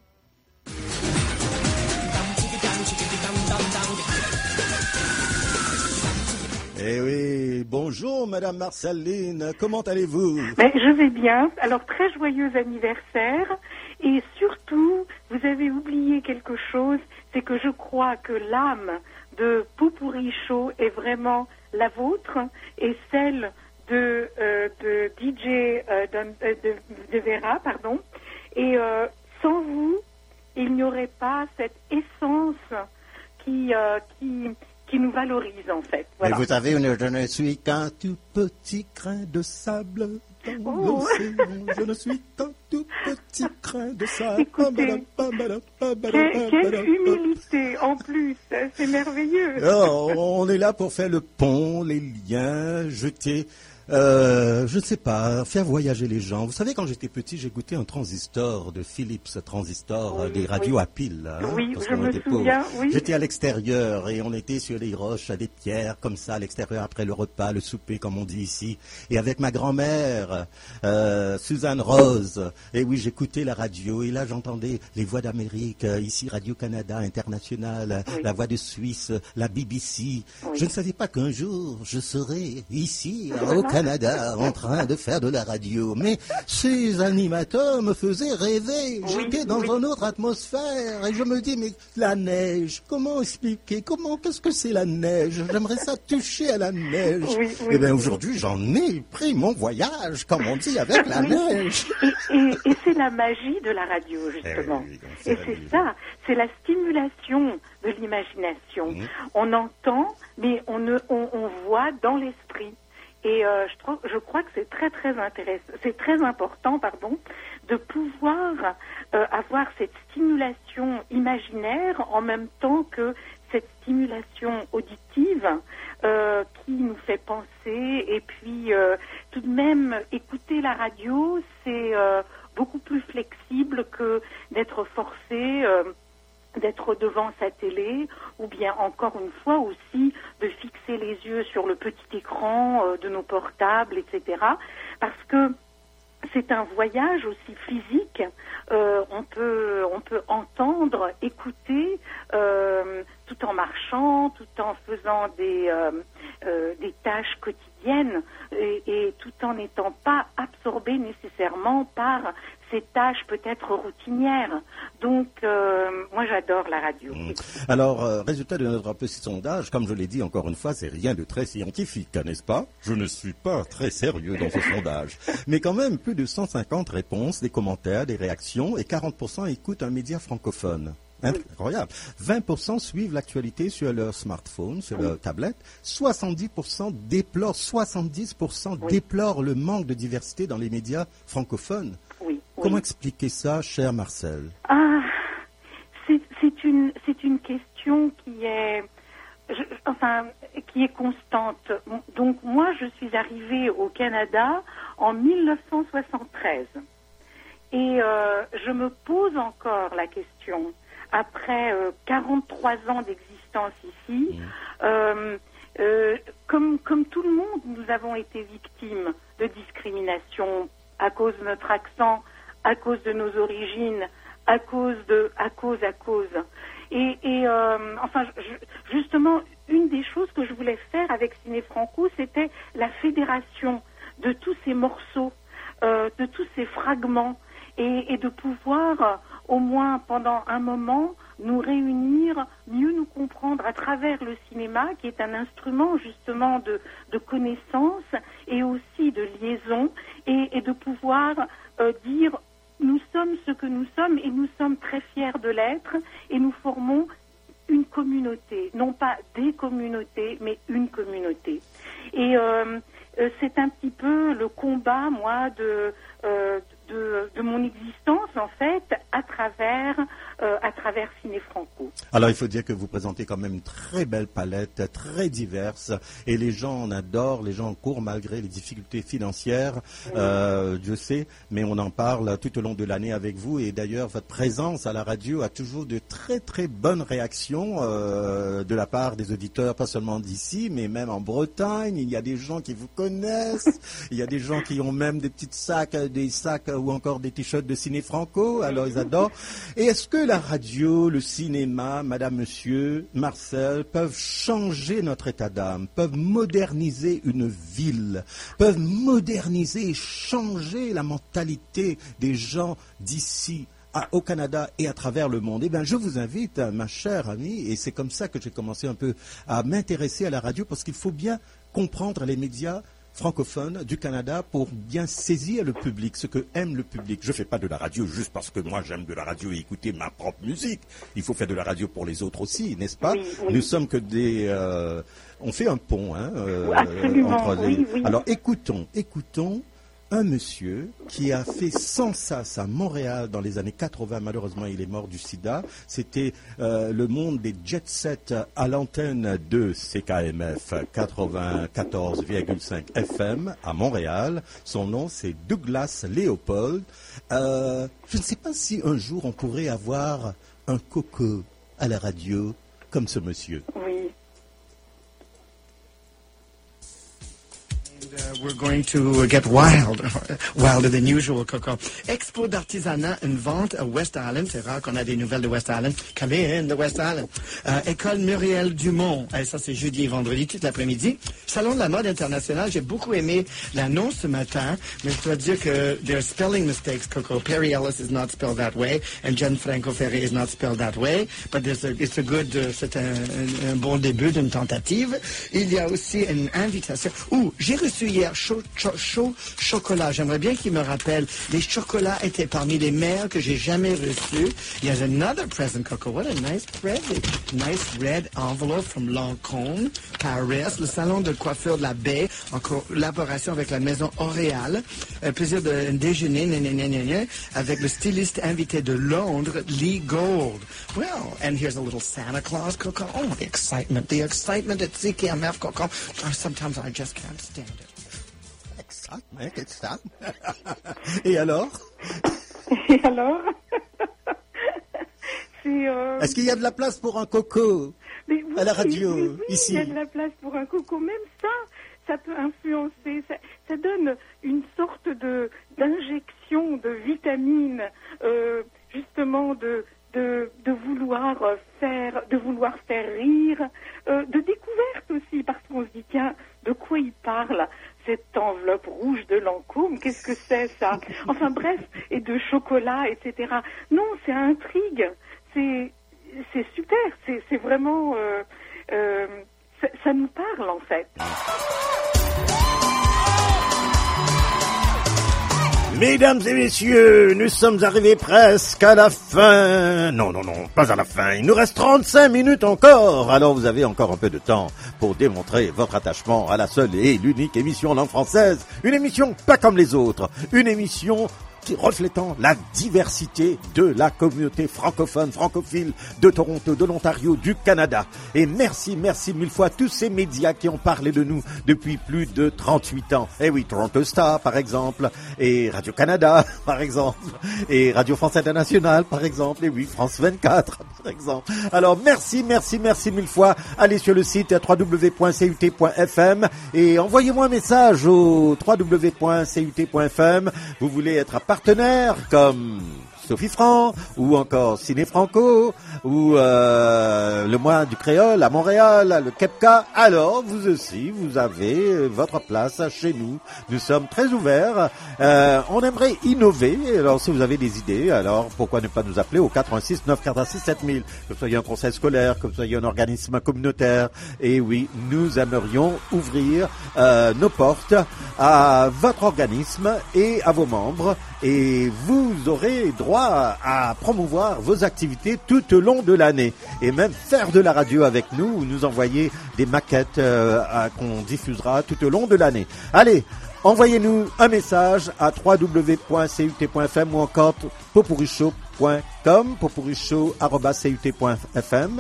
Eh oui, bonjour Madame Marceline, comment allez-vous? Je vais bien, alors très joyeux anniversaire, et surtout, vous avez oublié quelque chose, c'est que je crois que l'âme de Potpourri Show est vraiment la vôtre, et celle de DJ de Vera, pardon, et sans vous, il n'y aurait pas cette essence qui nous valorise, en fait. Voilà. Mais vous savez, je ne suis qu'un tout petit grain de sable dans l'océan. Je ne suis qu'un tout petit grain de sable. Écoutez, quelle humilité, en plus, c'est merveilleux. Alors, on est là pour faire le pont, les liens, jeter... je ne sais pas, faire voyager les gens. Vous savez, quand j'étais petit, j'écoutais un transistor de Philips, des radios à piles. Hein, oui, parce je qu'on me était souviens, pauvres. oui. J'étais à l'extérieur et on était sur les roches, à des pierres, comme ça, à l'extérieur, après le repas, le souper, comme on dit ici. Et avec ma grand-mère, Suzanne Rose, et oui, j'écoutais la radio, et là, j'entendais les voix d'Amérique, ici, Radio-Canada International, la voix de Suisse, la BBC. Je ne savais pas qu'un jour, je serais ici, au Canada, en train de faire de la radio. Mais ces animateurs me faisaient rêver. J'étais dans une autre atmosphère. Et je me dis, mais la neige, comment expliquer? Qu'est-ce que c'est la neige? J'aimerais ça toucher à la neige. Eh bien, aujourd'hui, j'en ai pris mon voyage, comme on dit, avec la neige. Et c'est la magie de la radio, justement. Et c'est ça, c'est la stimulation de l'imagination. On entend, mais on voit dans l'esprit. Et je crois que c'est très très intéressant, c'est très important, de pouvoir avoir cette stimulation imaginaire en même temps que cette stimulation auditive qui nous fait penser. Et puis tout de même, écouter la radio, c'est beaucoup plus flexible que d'être forcé d'être devant sa télé, ou bien encore une fois aussi de fixer les yeux sur le petit écran de nos portables, etc. Parce que c'est un voyage aussi physique. On peut entendre, écouter, tout en marchant, tout en faisant des tâches quotidiennes et tout en n'étant pas absorbé nécessairement par ces tâches peut-être routinières. Donc, moi, j'adore la radio. Alors, résultat de notre petit sondage, comme je l'ai dit encore une fois, c'est rien de très scientifique, n'est-ce pas? Je ne suis pas très sérieux dans ce sondage. Mais quand même, plus de 150 réponses, des commentaires, des réactions, et 40% écoutent un média francophone. Incroyable. 20% suivent l'actualité sur leur smartphone, sur leur tablette. 70% déplorent le manque de diversité dans les médias francophones. Comment expliquer ça, cher Marcel? C'est une question qui est constante. Donc moi, je suis arrivée au Canada en 1973 et je me pose encore la question après 43 ans d'existence ici. Comme tout le monde, nous avons été victimes de discrimination à cause de notre accent, à cause de nos origines, à cause. Justement, une des choses que je voulais faire avec Ciné Franco, c'était la fédération de tous ces morceaux, de tous ces fragments, et de pouvoir, au moins pendant un moment, nous réunir, mieux nous comprendre à travers le cinéma, qui est un instrument justement de connaissance et aussi de liaison, et de pouvoir dire nous sommes ce que nous sommes et nous sommes très fiers de l'être et nous formons une communauté, non pas des communautés, mais une communauté. Et c'est un petit peu le combat, moi, de mon existence, en fait, à travers Ciné Franco. Alors, il faut dire que vous présentez quand même une très belle palette, très diverse, et les gens en adorent, les gens courent malgré les difficultés financières, Dieu sait, mais on en parle tout au long de l'année avec vous, et d'ailleurs, votre présence à la radio a toujours de très très bonnes réactions de la part des auditeurs, pas seulement d'ici, mais même en Bretagne. Il y a des gens qui vous connaissent, il y a des gens qui ont même des petits sacs ou encore des t-shirts de Ciné Franco, alors ils adorent. Et est-ce que la radio, le cinéma, madame, monsieur, Marcel, peuvent changer notre état d'âme, peuvent moderniser une ville, peuvent moderniser et changer la mentalité des gens d'ici au Canada et à travers le monde? Eh bien, je vous invite, ma chère amie, et c'est comme ça que j'ai commencé un peu à m'intéresser à la radio, parce qu'il faut bien comprendre les médias francophone du Canada pour bien saisir le public, ce que aime le public. Je ne fais pas de la radio juste parce que moi j'aime de la radio et écouter ma propre musique. Il faut faire de la radio pour les autres aussi, n'est-ce pas? Nous sommes que des... on fait un pont absolument, entre les... Alors écoutons un monsieur qui a fait sensation à Montréal dans les années 80, malheureusement il est mort du sida. C'était le monde des jet set à l'antenne de CKMF 94,5 FM à Montréal. Son nom c'est Douglas Léopold. Je ne sais pas si un jour on pourrait avoir un coco à la radio comme ce monsieur. Oui. We're going to get wilder than usual, Coco. Expo d'artisanat, une vente à West Island. C'est rare qu'on a des nouvelles de West Island. Come in, the West Island. École Muriel Dumont. Ça, c'est jeudi et vendredi, toute l'après-midi. Salon de la mode internationale. J'ai beaucoup aimé l'annonce ce matin, mais je dois dire que there are spelling mistakes, Coco. Perry Ellis is not spelled that way, and Gianfranco Ferri is not spelled that way. But c'est un bon début d'une tentative. Il y a aussi une invitation. J'ai reçu hier chaud chocolat. J'aimerais bien qu'il me rappelle. Les chocolats étaient parmi les meilleurs que j'ai jamais reçus. Il y a another present, Coco. What a nice red envelope from Lancôme, Paris. Le salon de coiffure de la Baie, en collaboration avec la maison Auréal. Plaisir de déjeuner, avec le styliste invité de Londres, Lee Gold. Well, and here's a little Santa Claus, Coco. Oh, the excitement at CKMF, Coco. Sometimes I just can't stand it. Et alors? Est-ce qu'il y a de la place pour un coco à la radio, ici? Il y a de la place pour un coco. Même ça, ça peut influencer, ça donne une sorte d'injection de vitamines, justement de vouloir faire rire, de découverte aussi, parce qu'on se dit, tiens, de quoi il parle, cette enveloppe rouge de Lancôme, qu'est-ce que c'est ça? Enfin bref, et de chocolat, etc. Non, c'est intrigue, c'est super, c'est vraiment, ça nous parle en fait. Mesdames et messieurs, nous sommes arrivés presque à la fin. Non, pas à la fin. Il nous reste 35 minutes encore. Alors vous avez encore un peu de temps pour démontrer votre attachement à la seule et l'unique émission en langue française. Une émission pas comme les autres. Une émission reflétant la diversité de la communauté francophone, francophile de Toronto, de l'Ontario, du Canada. Et merci mille fois à tous ces médias qui ont parlé de nous depuis plus de 38 ans. Eh oui, Toronto Star, par exemple, et Radio-Canada, par exemple, et Radio France Internationale, par exemple, et oui, France 24, par exemple. Alors, merci mille fois. Allez sur le site www.cut.fm et envoyez-moi un message au www.cut.fm. Vous voulez être partenaire comme Sophie Franc, ou encore Ciné Franco, ou le Mois du Créole à Montréal, le Kepka. Alors, vous aussi, vous avez votre place chez nous. Nous sommes très ouverts. On aimerait innover. Alors, si vous avez des idées, alors pourquoi ne pas nous appeler au 86 946 7000, que vous soyez un conseil scolaire, que vous soyez un organisme communautaire. Et oui, nous aimerions ouvrir nos portes à votre organisme et à vos membres. Et vous aurez droit à promouvoir vos activités tout au long de l'année et même faire de la radio avec nous ou nous envoyer des maquettes qu'on diffusera tout au long de l'année. Allez, envoyez-nous un message à www.cut.fm ou encore popurichaud.com, popurichaud@cut.fm,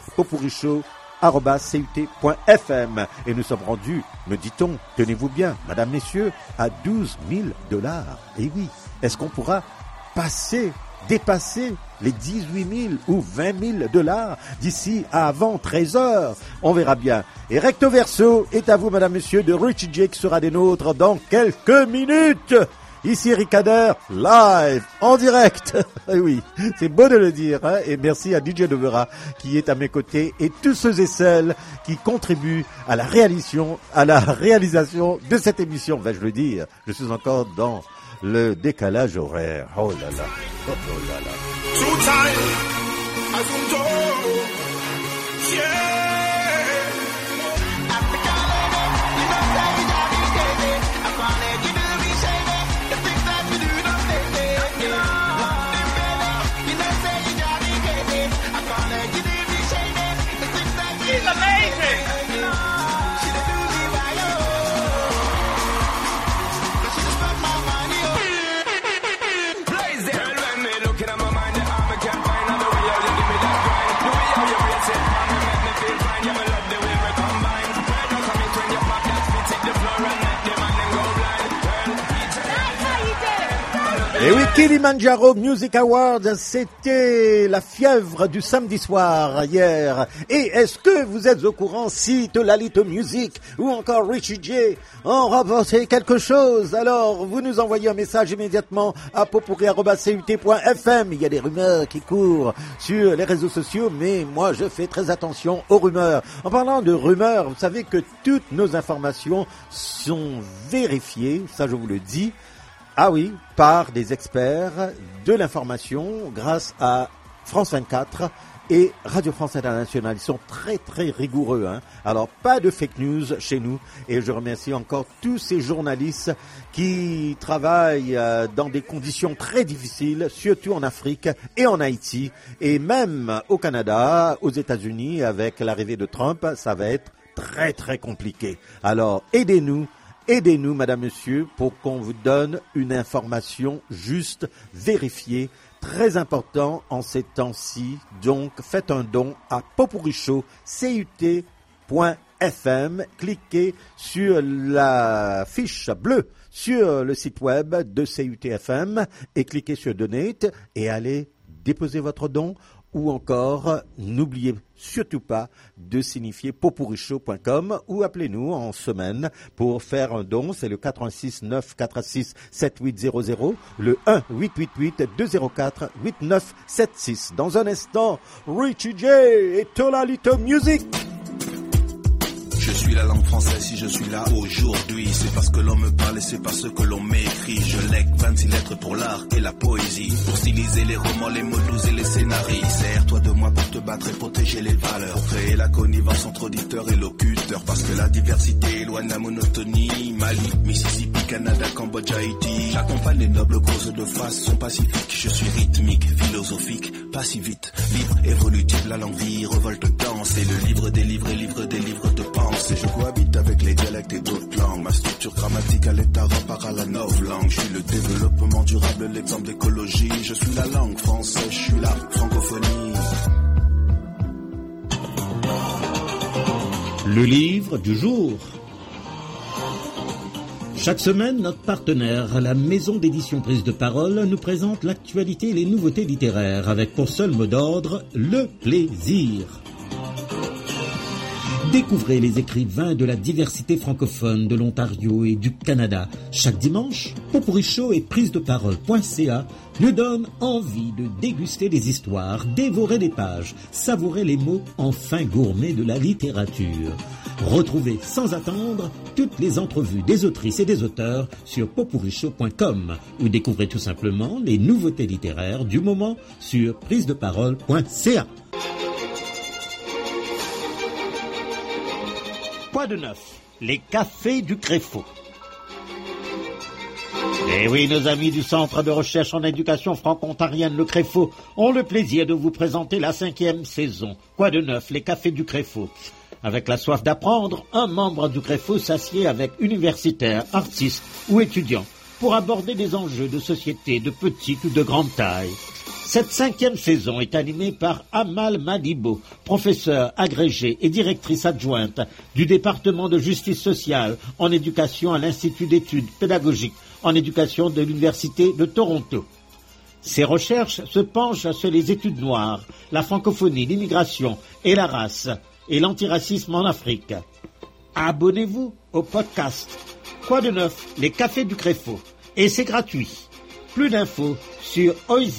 popurichaud@cut.fm. Et nous sommes rendus, me dit-on, tenez-vous bien, madame, messieurs, à $12 000. Et oui, est-ce qu'on pourra dépasser les 18 000 ou 20 000 $ d'ici à avant 13 heures? On verra bien. Et Recto Verso est à vous, madame, monsieur, de Richie J qui sera des nôtres dans quelques minutes. Ici Eric Kader, live, en direct. Oui, c'est beau de le dire, hein. Et merci à DJ Devera qui est à mes côtés et tous ceux et celles qui contribuent à la réalisation de cette émission. Ben, je le dis, je suis encore dans le décalage horaire. Oh là là. Oh là là. Et oui, Kilimanjaro Music Awards, c'était la fièvre du samedi soir hier. Et est-ce que vous êtes au courant si Tolalito Music ou encore Richie J ont remporté quelque chose? Alors, vous nous envoyez un message immédiatement à popuri@cut.fm. Il y a des rumeurs qui courent sur les réseaux sociaux, mais moi je fais très attention aux rumeurs. En parlant de rumeurs, vous savez que toutes nos informations sont vérifiées, ça je vous le dis. Ah oui, par des experts de l'information grâce à France 24 et Radio France Internationale. Ils sont très très rigoureux, hein. Alors pas de fake news chez nous et je remercie encore tous ces journalistes qui travaillent dans des conditions très difficiles, surtout en Afrique et en Haïti et même au Canada, aux États-Unis avec l'arrivée de Trump, ça va être très très compliqué. Alors aidez-nous, madame, monsieur, pour qu'on vous donne une information juste, vérifiée, très important en ces temps-ci. Donc, faites un don à Popurichaud, CUT.fm. Cliquez sur la fiche bleue sur le site web de CUTFM et cliquez sur Donate et allez déposer votre don. ou encore, n'oubliez surtout pas de signifier potpourrichaud.com ou appelez-nous en semaine pour faire un don. C'est le 86 946 7800, le 1 888 204 8976. Dans un instant, Richie J et Tolalito Music. Je suis la langue française si je suis là aujourd'hui. C'est parce que l'on me parle et c'est parce que l'on m'écrit. Je lègue 26 lettres pour l'art et la poésie, pour styliser les romans, les mots doux et les scénarios. Sers-toi de moi pour te battre et protéger les valeurs, pour créer la connivence entre auditeurs et locuteurs. Parce que la diversité éloigne la monotonie. Mali, Mississippi, Canada, Cambodge, Haïti. J'accompagne les nobles causes de façon pacifique. Je suis rythmique, philosophique, pas si vite. Libre, évolutif, la langue vie, revolte, danse. Et le livre des livres et livre des livres de pensée. Je cohabite avec les dialectes et d'autres langues. Ma structure grammaticale est à repart à la novlangue. Je suis le développement durable, l'exemple d'écologie. Je suis la langue française, je suis la francophonie. Le livre du jour. Chaque semaine, notre partenaire, la maison d'édition Prise de Parole, nous présente l'actualité et les nouveautés littéraires avec pour seul mot d'ordre, le plaisir. Découvrez les écrivains de la diversité francophone de l'Ontario et du Canada. Chaque dimanche, Potpourrichaud et prisedeparole.ca nous donnent envie de déguster des histoires, dévorer des pages, savourer les mots en fin gourmet de la littérature. Retrouvez sans attendre toutes les entrevues des autrices et des auteurs sur potpourrichaud.com ou découvrez tout simplement les nouveautés littéraires du moment sur prisedeparole.ca. Quoi de neuf? Les cafés du Créfo. Eh oui, nos amis du Centre de recherche en éducation franco-ontarienne, le Créfo, ont le plaisir de vous présenter la 5e saison. Quoi de neuf? Les cafés du Créfo. Avec la soif d'apprendre, un membre du Créfo s'assied avec universitaires, artistes ou étudiants pour aborder des enjeux de société de petite ou de grande taille. Cette 5e saison est animée par Amal Madibo, professeure agrégée et directrice adjointe du département de justice sociale en éducation à l'Institut d'études pédagogiques en éducation de l'Université de Toronto. Ses recherches se penchent sur les études noires, la francophonie, l'immigration et la race et l'antiracisme en Afrique. Abonnez-vous au podcast Quoi de neuf? Les cafés du Créfo. Et c'est gratuit. Plus d'infos sur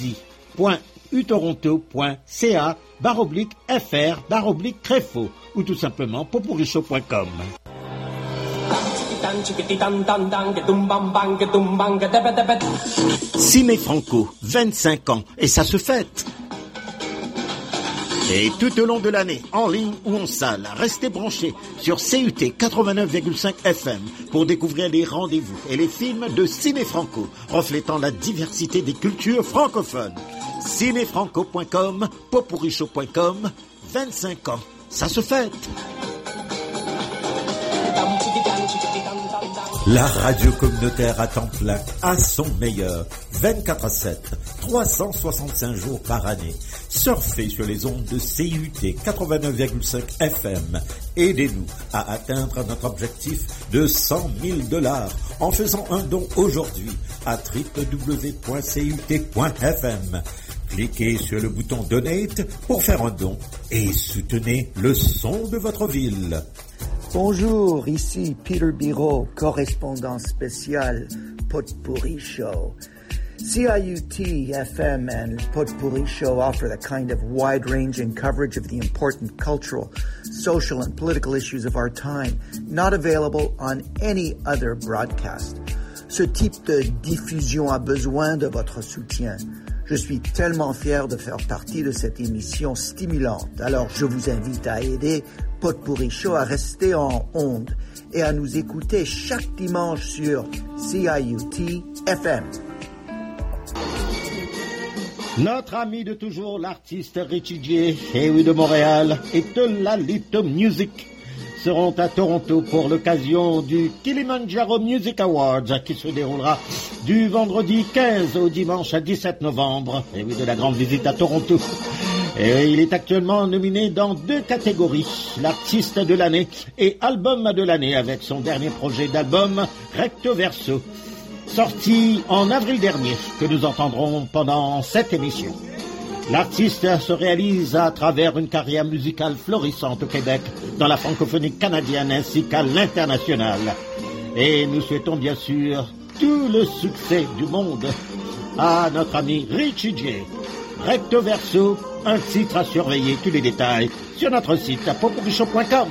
oisi.utoronto.ca/fr/Créfo ou tout simplement potpourrichaud.com. Ciné Franco, 25 ans, et ça se fête. Et tout au long de l'année, en ligne ou en salle, restez branchés sur CUT 89,5 FM pour découvrir les rendez-vous et les films de Ciné Franco, reflétant la diversité des cultures francophones. Cinéfranco.com, potpourrichaud.com, 25 ans, ça se fête. La radio communautaire à temps plein, à son meilleur, 24/7, 365 jours par année. Surfez sur les ondes de CUT 89,5 FM. Aidez-nous à atteindre notre objectif de $100,000 en faisant un don aujourd'hui à www.cut.fm. Cliquez sur le bouton Donate pour faire un don et soutenez le son de votre ville. Bonjour, ici Peter Biro, correspondant spécial Potpourri Show. CIUT FM and Potpourri Show offer the kind of wide-ranging coverage of the important cultural, social, and political issues of our time, not available on any other broadcast. Ce type de diffusion a besoin de votre soutien. Je suis tellement fier de faire partie de cette émission stimulante. Alors, je vous invite à aider Potpourri Show à rester en ondes et à nous écouter chaque dimanche sur CIUT FM. Notre ami de toujours, l'artiste Richie J, et oui de Montréal, et Tolalito Music seront à Toronto pour l'occasion du Kilimanjaro Music Awards qui se déroulera du vendredi 15 au dimanche 17 novembre. Et oui, de la grande visite à Toronto. Et il est actuellement nominé dans 2 catégories, l'artiste de l'année et album de l'année avec son dernier projet d'album Recto Verso, sorti en avril dernier, que nous entendrons pendant cette émission. L'artiste se réalise à travers une carrière musicale florissante au Québec, dans la francophonie canadienne ainsi qu'à l'international. Et nous souhaitons bien sûr tout le succès du monde à notre ami Richie J. Recto verso, un titre à surveiller, tous les détails sur notre site popuricho.com.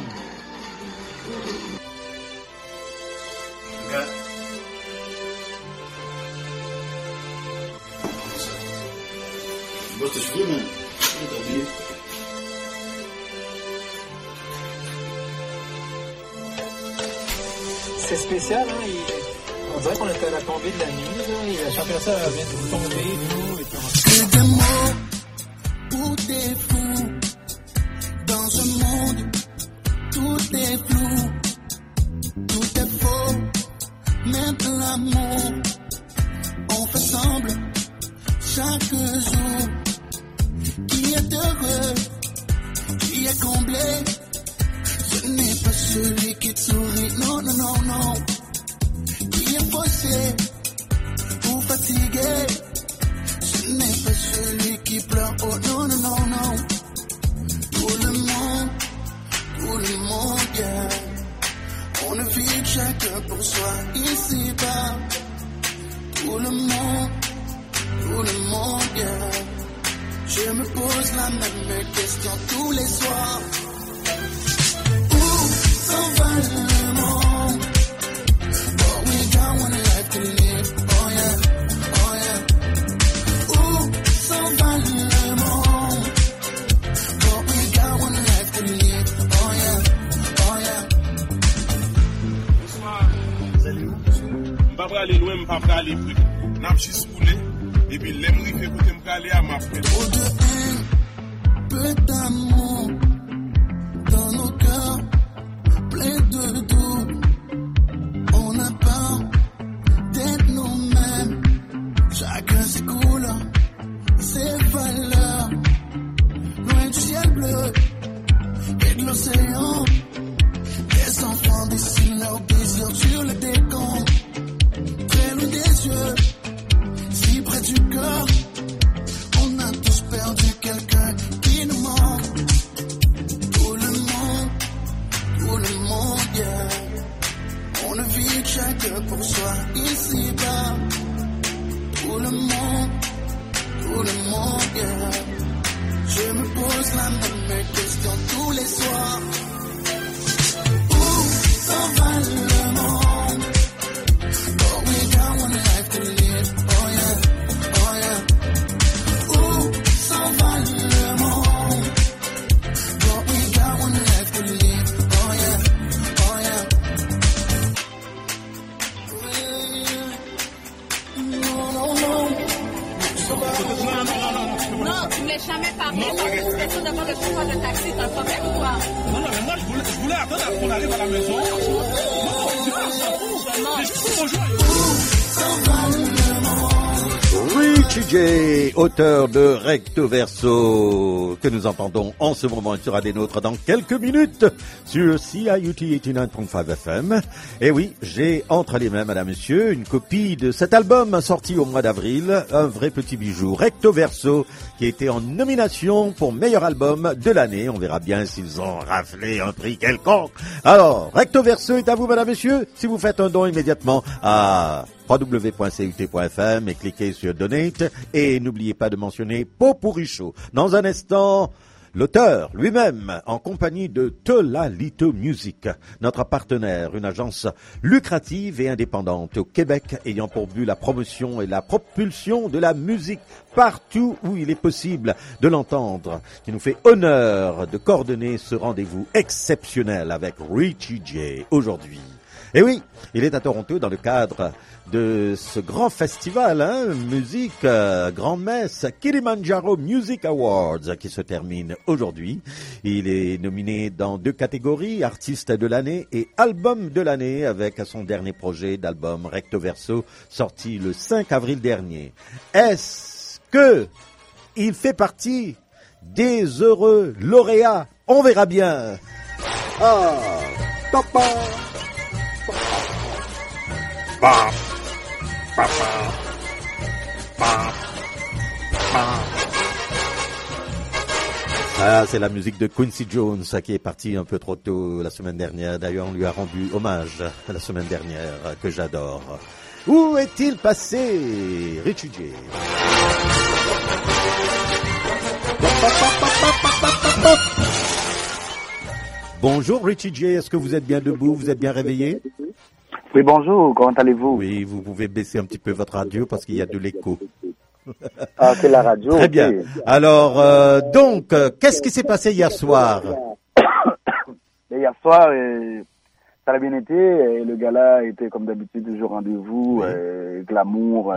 C'est spécial, hein? On dirait qu'on était à la tombée de la nuit, là, et la championnat vient de tomber, nous, et puis Que des mots pour des fous. Dans ce monde, tout est flou, tout est faux, même l'amour. On fait semblant chaque jour. Qui est heureux, qui est comblé. Ce n'est pas celui qui te sourit, non, non, non, non. Qui est faussé ou fatigué. Ce n'est pas celui qui pleure, oh non, non, non, non. Tout le monde, yeah. On ne vit que chacun pour soi ici-bas. Tout le monde, yeah. Je me pose la même question tous les soirs. Où s'en va le monde? Oh, we got one life to live. Oh yeah, oh yeah. Où s'en va le monde? Oh, we got one life to live. Oh yeah, oh yeah. Salut. M'pas pas aller loin, m'pas pas aller plus. N'a juste roulé. Et puis l'aimerie fait côté m'aller à ma frère. Trop de haine, peu d'amour dans nos cœurs, plein de doutes. On a peur d'être nous-mêmes. Chacun ses couleurs, ses valeurs. Loin du ciel bleu et de l'océan. Les enfants dessinent leurs désirs sur le décompte. Très loin des yeux, si près du cœur. On a tous perdu quelqu'un qui nous manque. Tout le monde, yeah. On ne vit que chacun pour soi ici-bas. Tout le monde, yeah. Je me pose la même question tous les soirs. Où s'en va le monde? Oh, we got one life to live. Oh yeah, oh yeah. Où s'en va le monde? Oh, we got one life to live. Oh yeah, oh yeah. Non, non, non. Non, tu ne m'as jamais parlé parce que tu fais ça devant le chauffeur de taxi, c'est un problème ou quoi? Non, mais moi, je voulais attendre à ce qu'on arrive à la maison. Richie J, auteur de Recto Verso, que nous entendons en ce moment. Il sera des nôtres dans quelques minutes sur CIUT 89.5 FM. Et oui, j'ai entre les mains, madame, monsieur, une copie de cet album sorti au mois d'avril, un vrai petit bijou, Recto Verso, qui était en nomination pour meilleur album de l'année. On verra bien s'ils ont raflé un prix quelconque. Alors, Recto Verso est à vous, madame, monsieur, si vous faites un don immédiatement à www.cut.fm et cliquez sur Donate et n'oubliez pas de mentionner Popuricho. Dans un instant, l'auteur lui-même en compagnie de Tolalito Music, notre partenaire, une agence lucrative et indépendante au Québec ayant pour but la promotion et la propulsion de la musique partout où il est possible de l'entendre, qui nous fait honneur de coordonner ce rendez-vous exceptionnel avec Richie J aujourd'hui. Et oui, il est à Toronto dans le cadre de ce grand festival, musique, grand-messe, Kilimanjaro Music Awards, qui se termine aujourd'hui. Il est nominé dans 2 catégories, artiste de l'année et album de l'année, avec son dernier projet d'album Recto Verso, sorti le 5 avril dernier. Est-ce que il fait partie des heureux lauréats? On verra bien. Ah, papa. Bah, papa, bah, bah. Ah, c'est la musique de Quincy Jones qui est partie un peu trop tôt la semaine dernière. D'ailleurs, on lui a rendu hommage la semaine dernière, que j'adore. Où est-il passé, Richie J? Bonjour Richie J, est-ce que vous êtes bien debout, vous êtes bien réveillé? Oui, bonjour, comment allez-vous? Oui, vous pouvez baisser un petit peu votre radio parce qu'il y a de l'écho. Ah, c'est la radio. Très bien. Okay. Alors, donc, qu'est-ce qui s'est passé hier soir? Hier soir, ça a bien été. Et le gala était comme d'habitude toujours rendez-vous, glamour.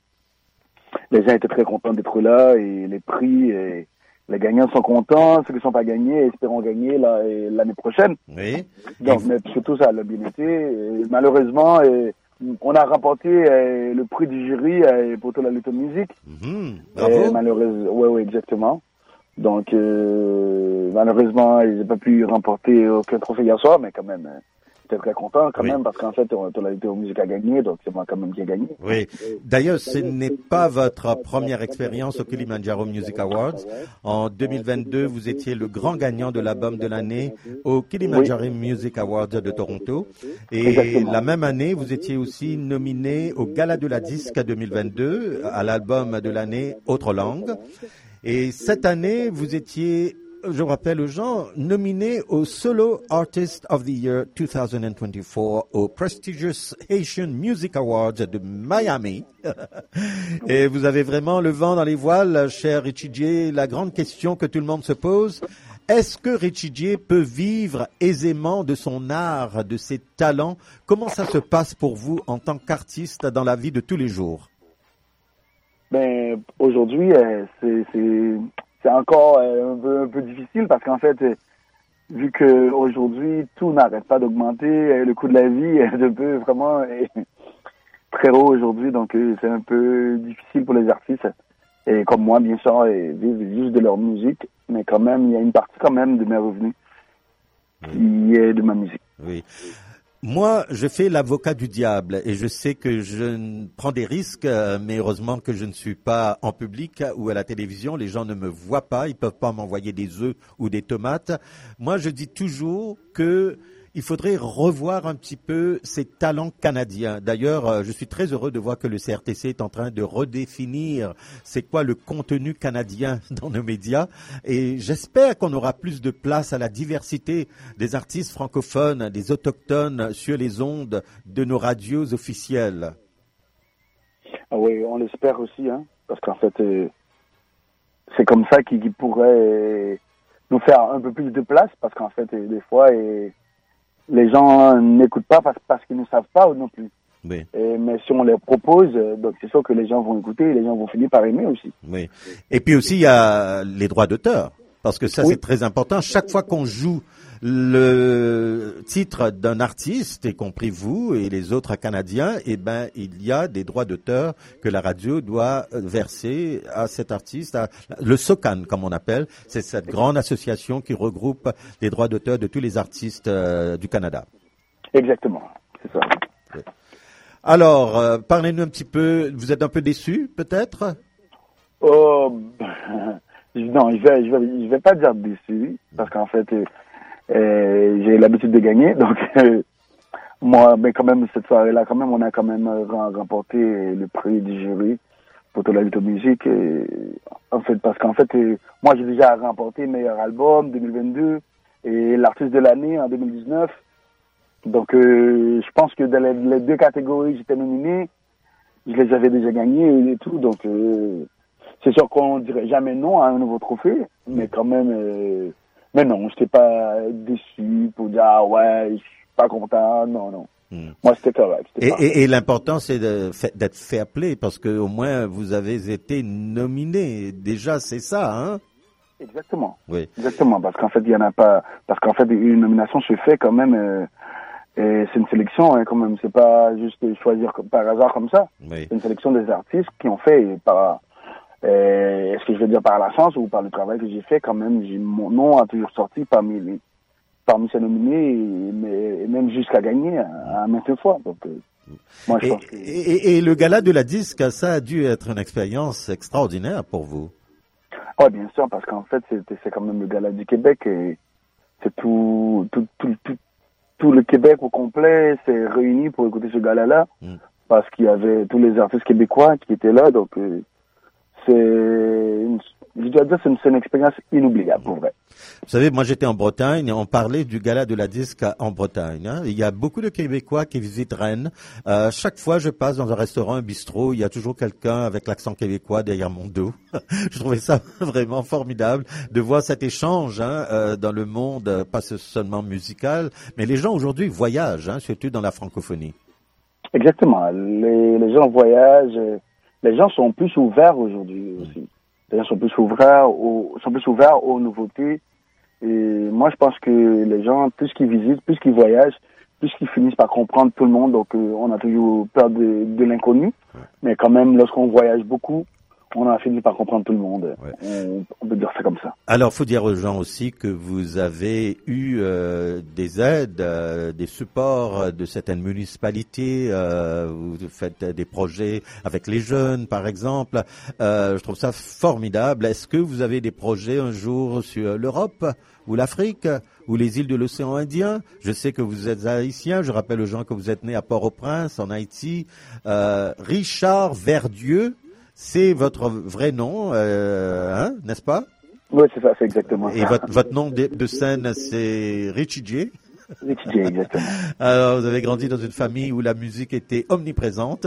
Les gens étaient très contents d'être là et les prix, les gagnants sont contents. Ceux qui ne sont pas gagnés espérons gagner l'année prochaine. Oui. Donc, mais surtout ça a bien été. Et malheureusement, on a remporté le prix du jury pour toute la lutte musique. Bravo. Malheureusement, oui, exactement. Donc, malheureusement, ils n'ont pas pu remporter aucun trophée hier soir, mais quand même, j'étais très content quand même, parce qu'en fait, toute la lutte musique a gagné, donc c'est moi quand même qui ai gagné. Oui. D'ailleurs, ce n'est pas votre première expérience au Kilimanjaro Music Awards. En 2022, vous étiez le grand gagnant de l'album de l'année au Kilimanjaro Music Awards de Toronto. Et exactement. La même année, vous étiez aussi nominé au Gala de la Disque 2022 à l'album de l'année Autre Langue. Et cette année, vous étiez, je rappelle aux gens, nominé au Solo Artist of the Year 2024 au prestigious Haitian Music Awards de Miami. Et vous avez vraiment le vent dans les voiles, cher Richie J. La grande question que tout le monde se pose, est-ce que Richie J peut vivre aisément de son art, de ses talents? Comment ça se passe pour vous en tant qu'artiste dans la vie de tous les jours? Ben, aujourd'hui, c'est encore un peu difficile parce qu'en fait, vu que aujourd'hui tout n'arrête pas d'augmenter, le coût de la vie est un peu vraiment très haut aujourd'hui, donc c'est un peu difficile pour les artistes. Et comme moi, bien sûr, vivent juste de leur musique, mais quand même, il y a une partie quand même de mes revenus qui est de ma musique. Oui. Moi, je fais l'avocat du diable et je sais que je prends des risques, mais heureusement que je ne suis pas en public ou à la télévision. Les gens ne me voient pas, ils peuvent pas m'envoyer des œufs ou des tomates. Moi, je dis toujours que il faudrait revoir un petit peu ces talents canadiens. D'ailleurs, je suis très heureux de voir que le CRTC est en train de redéfinir c'est quoi le contenu canadien dans nos médias. Et j'espère qu'on aura plus de place à la diversité des artistes francophones, des autochtones sur les ondes de nos radios officielles. Ah oui, on l'espère aussi, hein, parce qu'en fait, c'est comme ça qu'il pourrait nous faire un peu plus de place, parce qu'en fait, des fois... les gens n'écoutent pas parce qu'ils ne savent pas non plus. Oui. Mais si on les propose, donc c'est sûr que les gens vont écouter et les gens vont finir par aimer aussi. Oui. Et puis aussi, il y a les droits d'auteur. Parce que ça, c'est très important. Chaque fois qu'on joue le titre d'un artiste, y compris vous et les autres Canadiens, eh ben, il y a des droits d'auteur que la radio doit verser à cet artiste, le SOCAN, comme on appelle. C'est cette grande association qui regroupe les droits d'auteur de tous les artistes du Canada. Exactement, c'est ça. Oui. Alors, parlez-nous un petit peu, vous êtes un peu déçu, peut-être? Non, je vais pas dire déçu, parce qu'en fait, j'ai l'habitude de gagner, donc moi, mais quand même cette soirée-là, quand même, on a quand même remporté le prix du jury pour toute la lutte musique. En fait, parce qu'en fait, moi j'ai déjà remporté meilleur album 2022 et l'artiste de l'année en 2019. Donc, je pense que dans les deux catégories, j'étais nominé, je les avais déjà gagnés et tout, donc c'est sûr qu'on dirait jamais non à un nouveau trophée, mais quand même. Mais non, je n'étais pas déçu pour dire « Ah ouais, je suis pas content ». Non, non. Moi, c'était correct. Et l'important, c'est d'être fair play, parce qu'au moins, vous avez été nominé. Déjà, c'est ça, hein? Exactement. Oui. Exactement, parce qu'en fait, il y en a pas... Parce qu'en fait, une nomination se fait quand même... et c'est une sélection, hein, quand même. C'est pas juste choisir par hasard comme ça. Oui. C'est une sélection des artistes qui ont fait par... est-ce que je vais dire par la chance ou par le travail que j'ai fait, quand même, mon nom a toujours sorti parmi ces nominés, et même jusqu'à gagner à maintes fois. Donc, moi, je pense que... et le gala de la disque, ça a dû être une expérience extraordinaire pour vous. Oui, bien sûr, parce qu'en fait, c'est quand même le gala du Québec et c'est tout le Québec au complet s'est réuni pour écouter ce gala-là, parce qu'il y avait tous les artistes québécois qui étaient là, donc je dois dire, c'est une expérience inoubliable, pour vrai. Vous savez, moi j'étais en Bretagne, on parlait du gala de la disque en Bretagne. Hein. Il y a beaucoup de Québécois qui visitent Rennes. Chaque fois je passe dans un restaurant, un bistrot, il y a toujours quelqu'un avec l'accent québécois derrière mon dos. Je trouvais ça vraiment formidable de voir cet échange dans le monde, pas seulement musical, mais les gens aujourd'hui voyagent, surtout dans la francophonie. Exactement. Les gens voyagent, les gens sont plus ouverts aujourd'hui aussi. Les gens sont plus ouverts aux nouveautés. Et moi, je pense que les gens, plus qu'ils visitent, plus qu'ils voyagent, plus qu'ils finissent par comprendre tout le monde. Donc, on a toujours peur de l'inconnu. Mais quand même, lorsqu'on voyage beaucoup, on a fini par comprendre tout le monde. On peut dire ça comme ça. Alors, faut dire aux gens aussi que vous avez eu des aides, des supports de certaines municipalités. Vous faites des projets avec les jeunes, par exemple. Je trouve ça formidable. Est-ce que vous avez des projets un jour sur l'Europe ou l'Afrique ou les îles de l'océan Indien? Je sais que vous êtes haïtien. Je rappelle aux gens que vous êtes né à Port-au-Prince, en Haïti. Richard Verdieu. C'est votre vrai nom, n'est-ce pas? Oui, c'est ça, c'est exactement ça. Et votre nom de scène, c'est Richie J. Richie J, exactement. Alors, vous avez grandi dans une famille où la musique était omniprésente.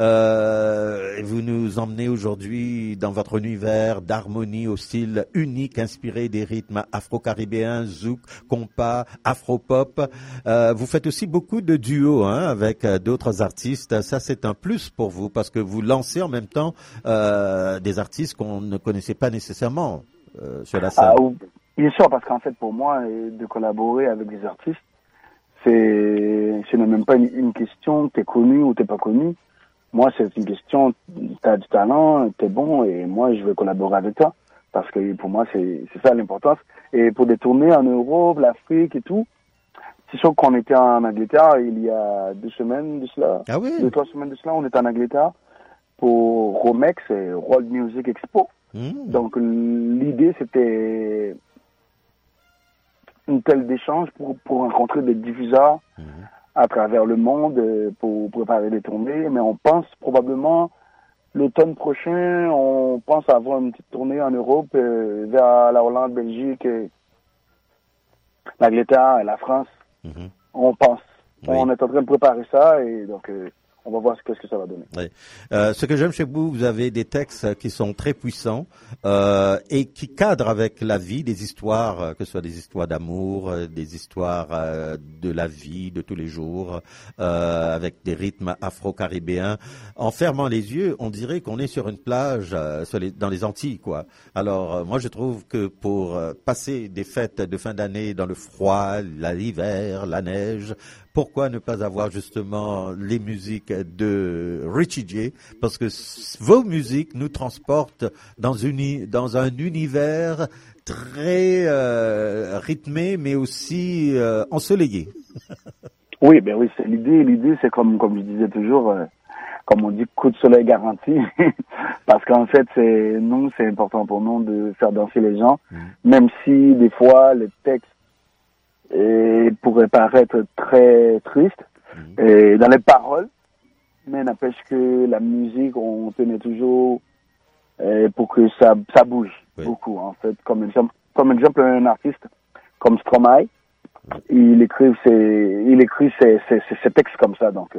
Vous nous emmenez aujourd'hui dans votre univers d'harmonie au style unique, inspiré des rythmes afro-caribéens, zouk, compas, afro-pop. Vous faites aussi beaucoup de duos avec d'autres artistes. Ça, c'est un plus pour vous parce que vous lancez en même temps des artistes qu'on ne connaissait pas nécessairement sur la scène. Bien sûr, parce qu'en fait, pour moi, de collaborer avec des artistes, ce n'est même pas une question, t'es connu ou t'es pas connu. Moi, c'est une question, t'as du talent, t'es bon, et moi, je veux collaborer avec toi. Parce que pour moi, c'est ça l'importance. Et pour des tournées en Europe, l'Afrique et tout, c'est sûr qu'on était en Angleterre il y a 2 semaines de cela. Ah oui? 2-3 semaines de cela, on était en Angleterre pour Romex, World Music Expo. Donc, l'idée, c'était une telle d'échange pour rencontrer des diffuseurs à travers le monde pour préparer des tournées. Mais on pense probablement l'automne prochain, on pense avoir une petite tournée en Europe vers la Hollande, Belgique, l'Angleterre et la France. On pense. Oui. On est en train de préparer ça et donc on va voir ce que ça va donner. Oui. Ce que j'aime chez vous, vous avez des textes qui sont très puissants et qui cadrent avec la vie, des histoires, que ce soit des histoires d'amour, des histoires de la vie de tous les jours, avec des rythmes afro-caribéens. En fermant les yeux, on dirait qu'on est sur une plage dans les Antilles, quoi. Alors, moi, je trouve que pour passer des fêtes de fin d'année dans le froid, l'hiver, la neige, pourquoi ne pas avoir justement les musiques de Richie J? Parce que vos musiques nous transportent dans un univers très rythmé, mais aussi ensoleillé. Oui, c'est l'idée. L'idée, c'est comme je disais toujours, comme on dit, coup de soleil garanti. Parce qu'en fait, c'est important pour nous de faire danser les gens, même si des fois les textes pourraient paraître très tristes dans les paroles, mais n'empêche que la musique, on tenait toujours pour que ça bouge beaucoup, en fait. Comme exemple, un artiste comme Stromae, il écrit ses textes comme ça, donc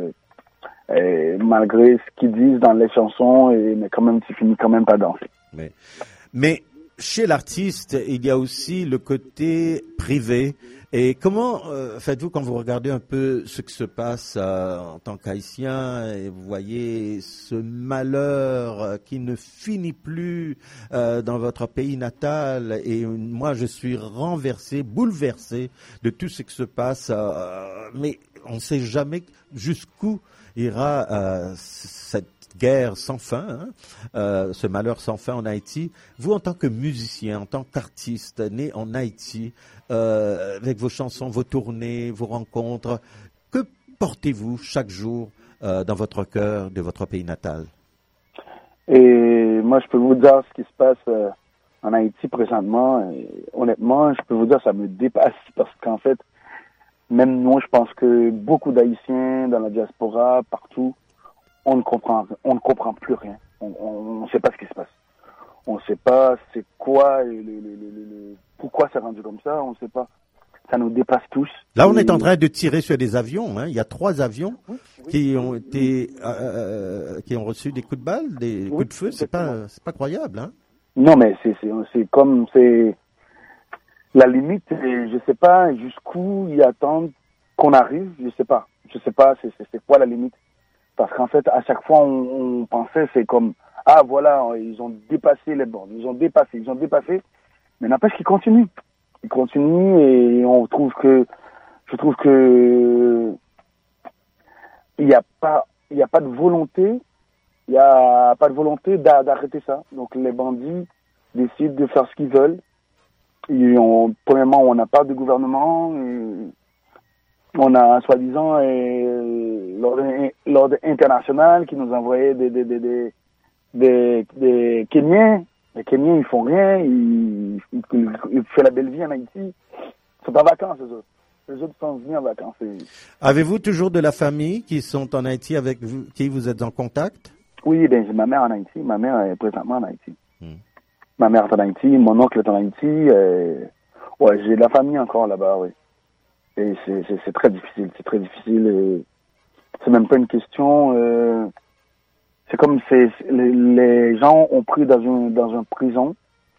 malgré ce qu'ils disent dans les chansons, mais quand même, tu finis quand même par danser. Mais chez l'artiste, il y a aussi le côté privé. Et comment faites-vous quand vous regardez un peu ce qui se passe en tant qu'Haïtien et vous voyez ce malheur qui ne finit plus dans votre pays natal et moi je suis renversé, bouleversé de tout ce qui se passe, mais on ne sait jamais jusqu'où ira cette guerre sans fin, ce malheur sans fin en Haïti. Vous, en tant que musicien, en tant qu'artiste né en Haïti, avec vos chansons, vos tournées, vos rencontres, que portez-vous chaque jour dans votre cœur de votre pays natal? Et moi, je peux vous dire ce qui se passe en Haïti présentement, honnêtement, je peux vous dire, ça me dépasse parce qu'en fait, même nous, je pense que beaucoup d'Haïtiens dans la diaspora, partout, on ne comprend plus rien. On ne sait pas ce qui se passe. On ne sait pas c'est quoi, pourquoi c'est rendu comme ça, on ne sait pas. Ça nous dépasse tous. Là, on est en train de tirer sur des avions. Hein. Il y a 3 avions qui ont reçu des coups de balle, des coups de feu. C'est pas croyable, hein. Non, mais c'est la limite. Je sais pas jusqu'où ils attendent qu'on arrive. Je sais pas. C'est quoi la limite? Parce qu'en fait, à chaque fois, on pensait c'est comme voilà, ils ont dépassé les bornes, ils ont dépassé. Mais n'empêche qu'ils continuent. Ils continuent et je trouve que il n'y a pas de volonté, d'arrêter ça. Donc les bandits décident de faire ce qu'ils veulent. Premièrement, on n'a pas de gouvernement, on a soi-disant l'ordre international qui nous envoyait des Kenyans. Les Kenyans, ils font rien, ils font la belle vie en Haïti. Ils sont en vacances, eux autres. Les autres sont venus en vacances. Avez-vous toujours de la famille qui sont en Haïti avec vous, qui vous êtes en contact? Oui, j'ai ma mère en Haïti. Ma mère est présentement en Haïti. Ma mère est en Haïti, mon oncle est en Haïti. J'ai de la famille encore là-bas, oui. Et c'est très difficile. C'est très difficile. C'est même pas une question... c'est comme les gens ont pris dans une prison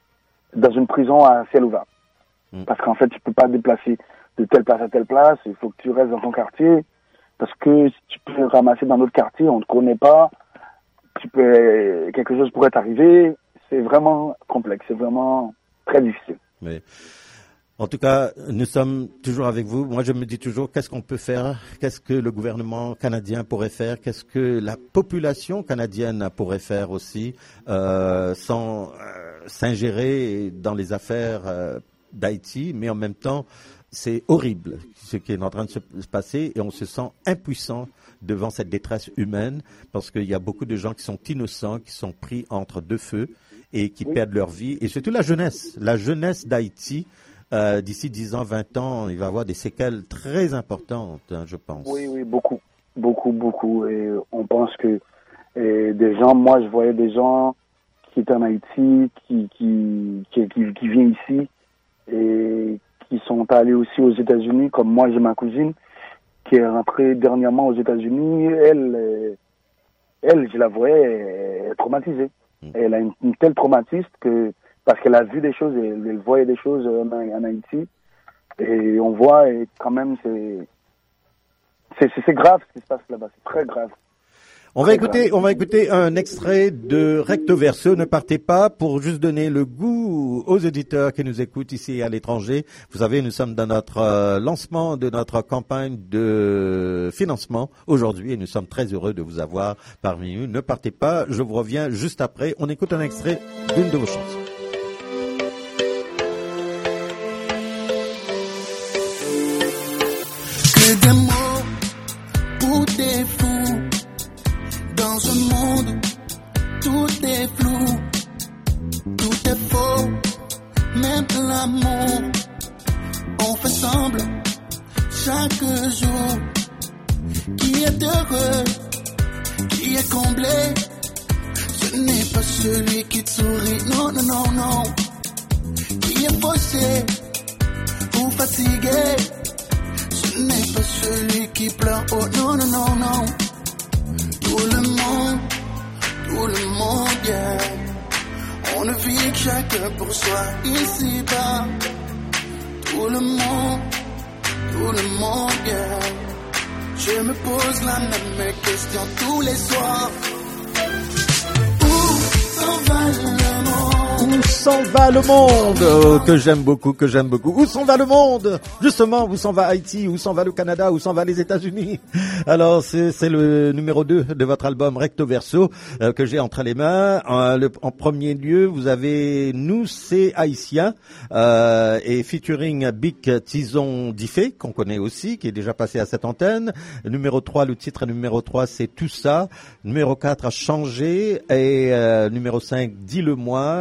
à ciel ouvert. Parce qu'en fait, tu peux pas déplacer de telle place à telle place, il faut que tu restes dans ton quartier, parce que si tu peux ramasser dans notre quartier, on ne te connaît pas, quelque chose pourrait t'arriver, c'est vraiment complexe, c'est vraiment très difficile. Mais en tout cas, nous sommes toujours avec vous. Moi, je me dis toujours, qu'est-ce qu'on peut faire? Qu'est-ce que le gouvernement canadien pourrait faire? Qu'est-ce que la population canadienne pourrait faire aussi sans s'ingérer dans les affaires d'Haïti? Mais en même temps, c'est horrible ce qui est en train de se passer et on se sent impuissant devant cette détresse humaine parce qu'il y a beaucoup de gens qui sont innocents, qui sont pris entre 2 feux et qui perdent leur vie. Et surtout la jeunesse d'Haïti. D'ici 10 ans, 20 ans, il va y avoir des séquelles très importantes, hein, je pense. Oui, beaucoup. Et on pense que des gens, moi je voyais des gens qui étaient en Haïti, qui viennent ici et qui sont allés aussi aux États-Unis, comme moi j'ai ma cousine qui est rentrée dernièrement aux États-Unis. Elle, je la voyais traumatisée. Elle a une telle traumatisme que parce qu'elle a vu des choses, elle voyait des choses en Haïti, et on voit, et quand même, c'est grave ce qui se passe là-bas, c'est très grave. On va écouter un extrait de Recto Verso. Ne partez pas, pour juste donner le goût aux auditeurs qui nous écoutent ici et à l'étranger. Vous savez, nous sommes dans notre lancement de notre campagne de financement aujourd'hui et nous sommes très heureux de vous avoir parmi nous. Ne partez pas, je vous reviens juste après. On écoute un extrait d'une de vos chansons. Que des mots pour des fous. Dans un monde, tout est flou, tout est faux, même l'amour. On fait semblant chaque jour. Qui est heureux, qui est comblé, ce n'est pas celui qui te sourit, non, non, non, non. Qui est fauché ou fatigué, ce n'est pas celui qui pleure, oh non, non, non, non. Tout le monde, yeah. On ne vit que chacun pour soi ici-bas. Tout le monde, yeah. Je me pose la même question tous les soirs. Où s'en va le monde? Où s'en va le monde? Que j'aime beaucoup. Où s'en va le monde? Justement, où s'en va Haïti? Où s'en va le Canada? Où s'en va les États-Unis? Alors, c'est le numéro 2 de votre album Recto Verso que j'ai entre les mains. En premier lieu, vous avez Nous, c'est Haïtien et featuring Big Tison Diffé, qu'on connaît aussi, qui est déjà passé à cette antenne. Numéro 3, le titre numéro 3, c'est Tout ça. Numéro 4, a changé. Et numéro 5, Dis-le-moi.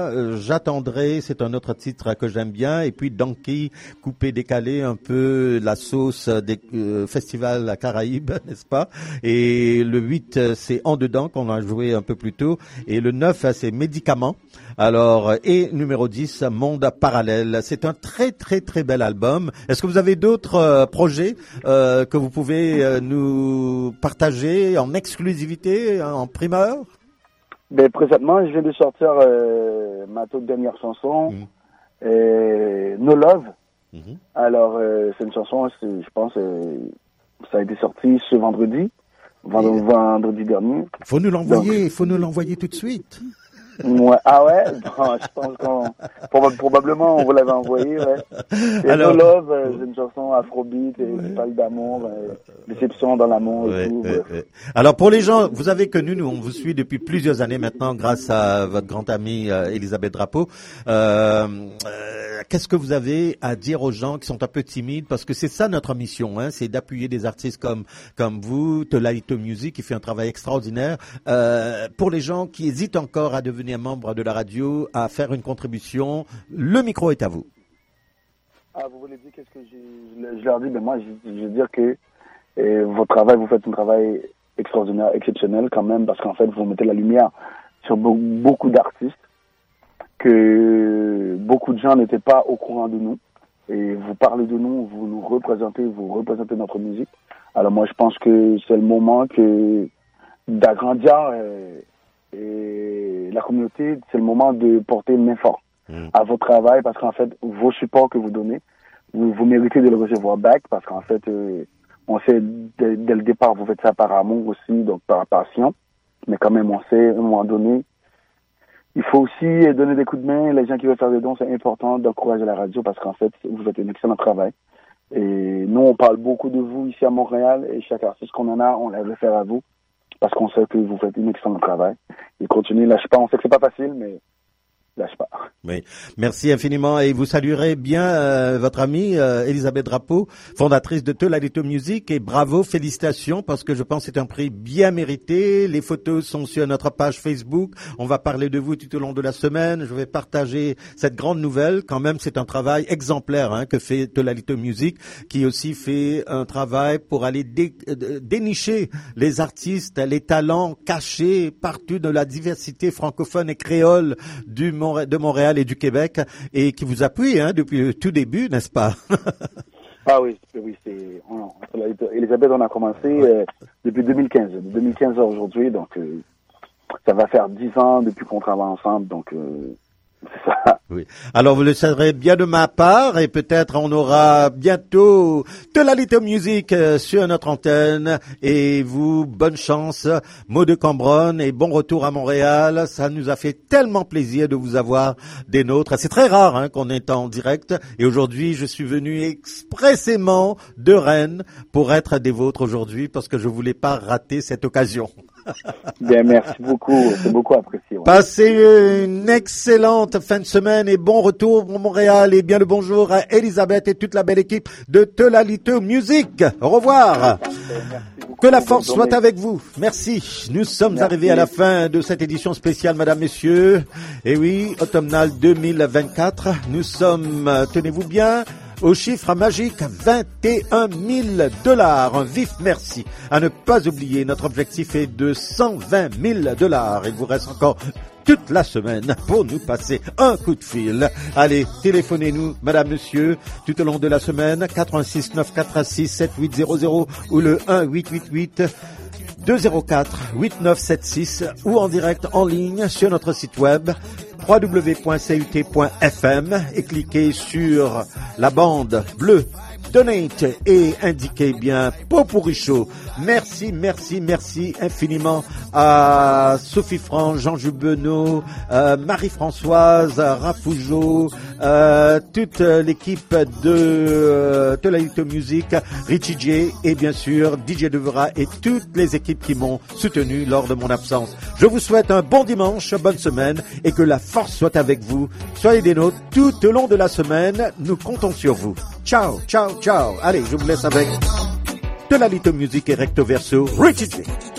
J'attendrai, c'est un autre titre que j'aime bien. Et puis Donkey, coupé, décalé, un peu la sauce des festivals Caraïbes, n'est-ce pas? Et le 8, c'est En Dedans qu'on a joué un peu plus tôt. Et le 9, c'est Médicaments. Alors, et numéro 10, Monde Parallèle. C'est un très très très bel album. Est-ce que vous avez d'autres projets que vous pouvez nous partager en exclusivité, en primeur? Ben, présentement, je viens de sortir ma toute dernière chanson, No Love. Alors, c'est une chanson, je pense, ça a été sorti ce vendredi dernier. Faut nous l'envoyer tout de suite. Ouais. Ah ouais? Bon, je pense probablement on vous l'avait envoyé, ouais. Et No Love, c'est une chanson afrobeat qui parle d'amour, déception dans l'amour et tout. Alors pour les gens, vous avez connu, nous on vous suit depuis plusieurs années maintenant grâce à votre grande amie Elisabeth Drapeau. Qu'est-ce que vous avez à dire aux gens qui sont un peu timides? Parce que c'est ça notre mission, hein, c'est d'appuyer des artistes comme vous, Tolalito Music qui fait un travail extraordinaire. Pour les gens qui hésitent encore à devenir membre de la radio, à faire une contribution, le micro est à vous. Ah, vous voulez dire qu'est-ce que je leur dis? Ben moi, je veux dire que votre travail, vous faites un travail extraordinaire, exceptionnel quand même, parce qu'en fait, vous mettez la lumière sur beaucoup d'artistes, que beaucoup de gens n'étaient pas au courant de nous, et vous parlez de nous, vous représentez notre musique. Alors moi, je pense que c'est le moment d'agrandir et la communauté, c'est le moment de porter une main forte à votre travail, parce qu'en fait, vos supports que vous donnez, vous méritez de le recevoir back, parce qu'en fait, on sait dès le départ, vous faites ça par amour aussi, donc par passion, mais quand même, on sait, à un moment donné, il faut aussi donner des coups de main. Les gens qui veulent faire des dons, c'est important d'encourager la radio, parce qu'en fait, vous faites un excellent travail. Et nous, on parle beaucoup de vous ici à Montréal, et chaque artiste qu'on en a, on la réfère à vous, parce qu'on sait que vous faites un excellent travail. Et continuez, lâchez pas. On sait que c'est pas facile, mais lâchez pas. Oui, merci infiniment. Et vous saluerez bien votre amie Elisabeth Drapeau, fondatrice de Tolalito Music. Et bravo, félicitations, parce que je pense que c'est un prix bien mérité. Les photos sont sur notre page Facebook. On va parler de vous tout au long de la semaine. Je vais partager cette grande nouvelle. Quand même, c'est un travail exemplaire que fait Tolalito Music, qui aussi fait un travail pour aller dénicher les artistes, les talents cachés partout de la diversité francophone et créole de Montréal et du Québec, et qui vous appuie depuis le tout début, n'est-ce pas? Ah oui, Elisabeth, on a commencé depuis 2015. De 2015 à aujourd'hui, donc ça va faire 10 ans depuis qu'on travaille ensemble, donc c'est ça. Oui. Alors vous le saurez bien de ma part, et peut-être on aura bientôt Tolalito Music sur notre antenne. Et vous, bonne chance, Maud de Cambronne, et bon retour à Montréal. Ça nous a fait tellement plaisir de vous avoir des nôtres. C'est très rare qu'on est en direct, et aujourd'hui je suis venu expressément de Rennes pour être des vôtres aujourd'hui, parce que je voulais pas rater cette occasion. Bien, merci beaucoup, c'est beaucoup apprécié. Ouais. Passez une excellente fin de semaine et bon retour pour Montréal, et bien le bonjour à Elisabeth et toute la belle équipe de Tolalito Music. Au revoir. Que la force soit avec vous. Merci. Nous sommes arrivés à la fin de cette édition spéciale, mesdames, messieurs. Et oui, automnale 2024. Nous sommes, tenez-vous bien, au chiffre magique $21 000. Un vif merci. À ne pas oublier, notre objectif est de $120 000. Il vous reste encore toute la semaine pour nous passer un coup de fil. Allez, téléphonez-nous, madame, monsieur, tout au long de la semaine, 86 946 7800 ou le 1-888 204 8976, ou en direct en ligne sur notre site web www.cut.fm, et cliquez sur la bande bleue Donate et indiquez bien Potpourri Show. Merci infiniment à Sophie Franck, Jean Jubenot, Marie-Françoise, Rafoujo, toute l'équipe de Tolalito Music, Richie J, et bien sûr DJ Devera et toutes les équipes qui m'ont soutenu lors de mon absence. Je vous souhaite un bon dimanche, bonne semaine, et que la force soit avec vous. Soyez des nôtres tout au long de la semaine. Nous comptons sur vous. Ciao. Allez, je vous laisse avec Tolalito Music et Recto Verso, Richie J.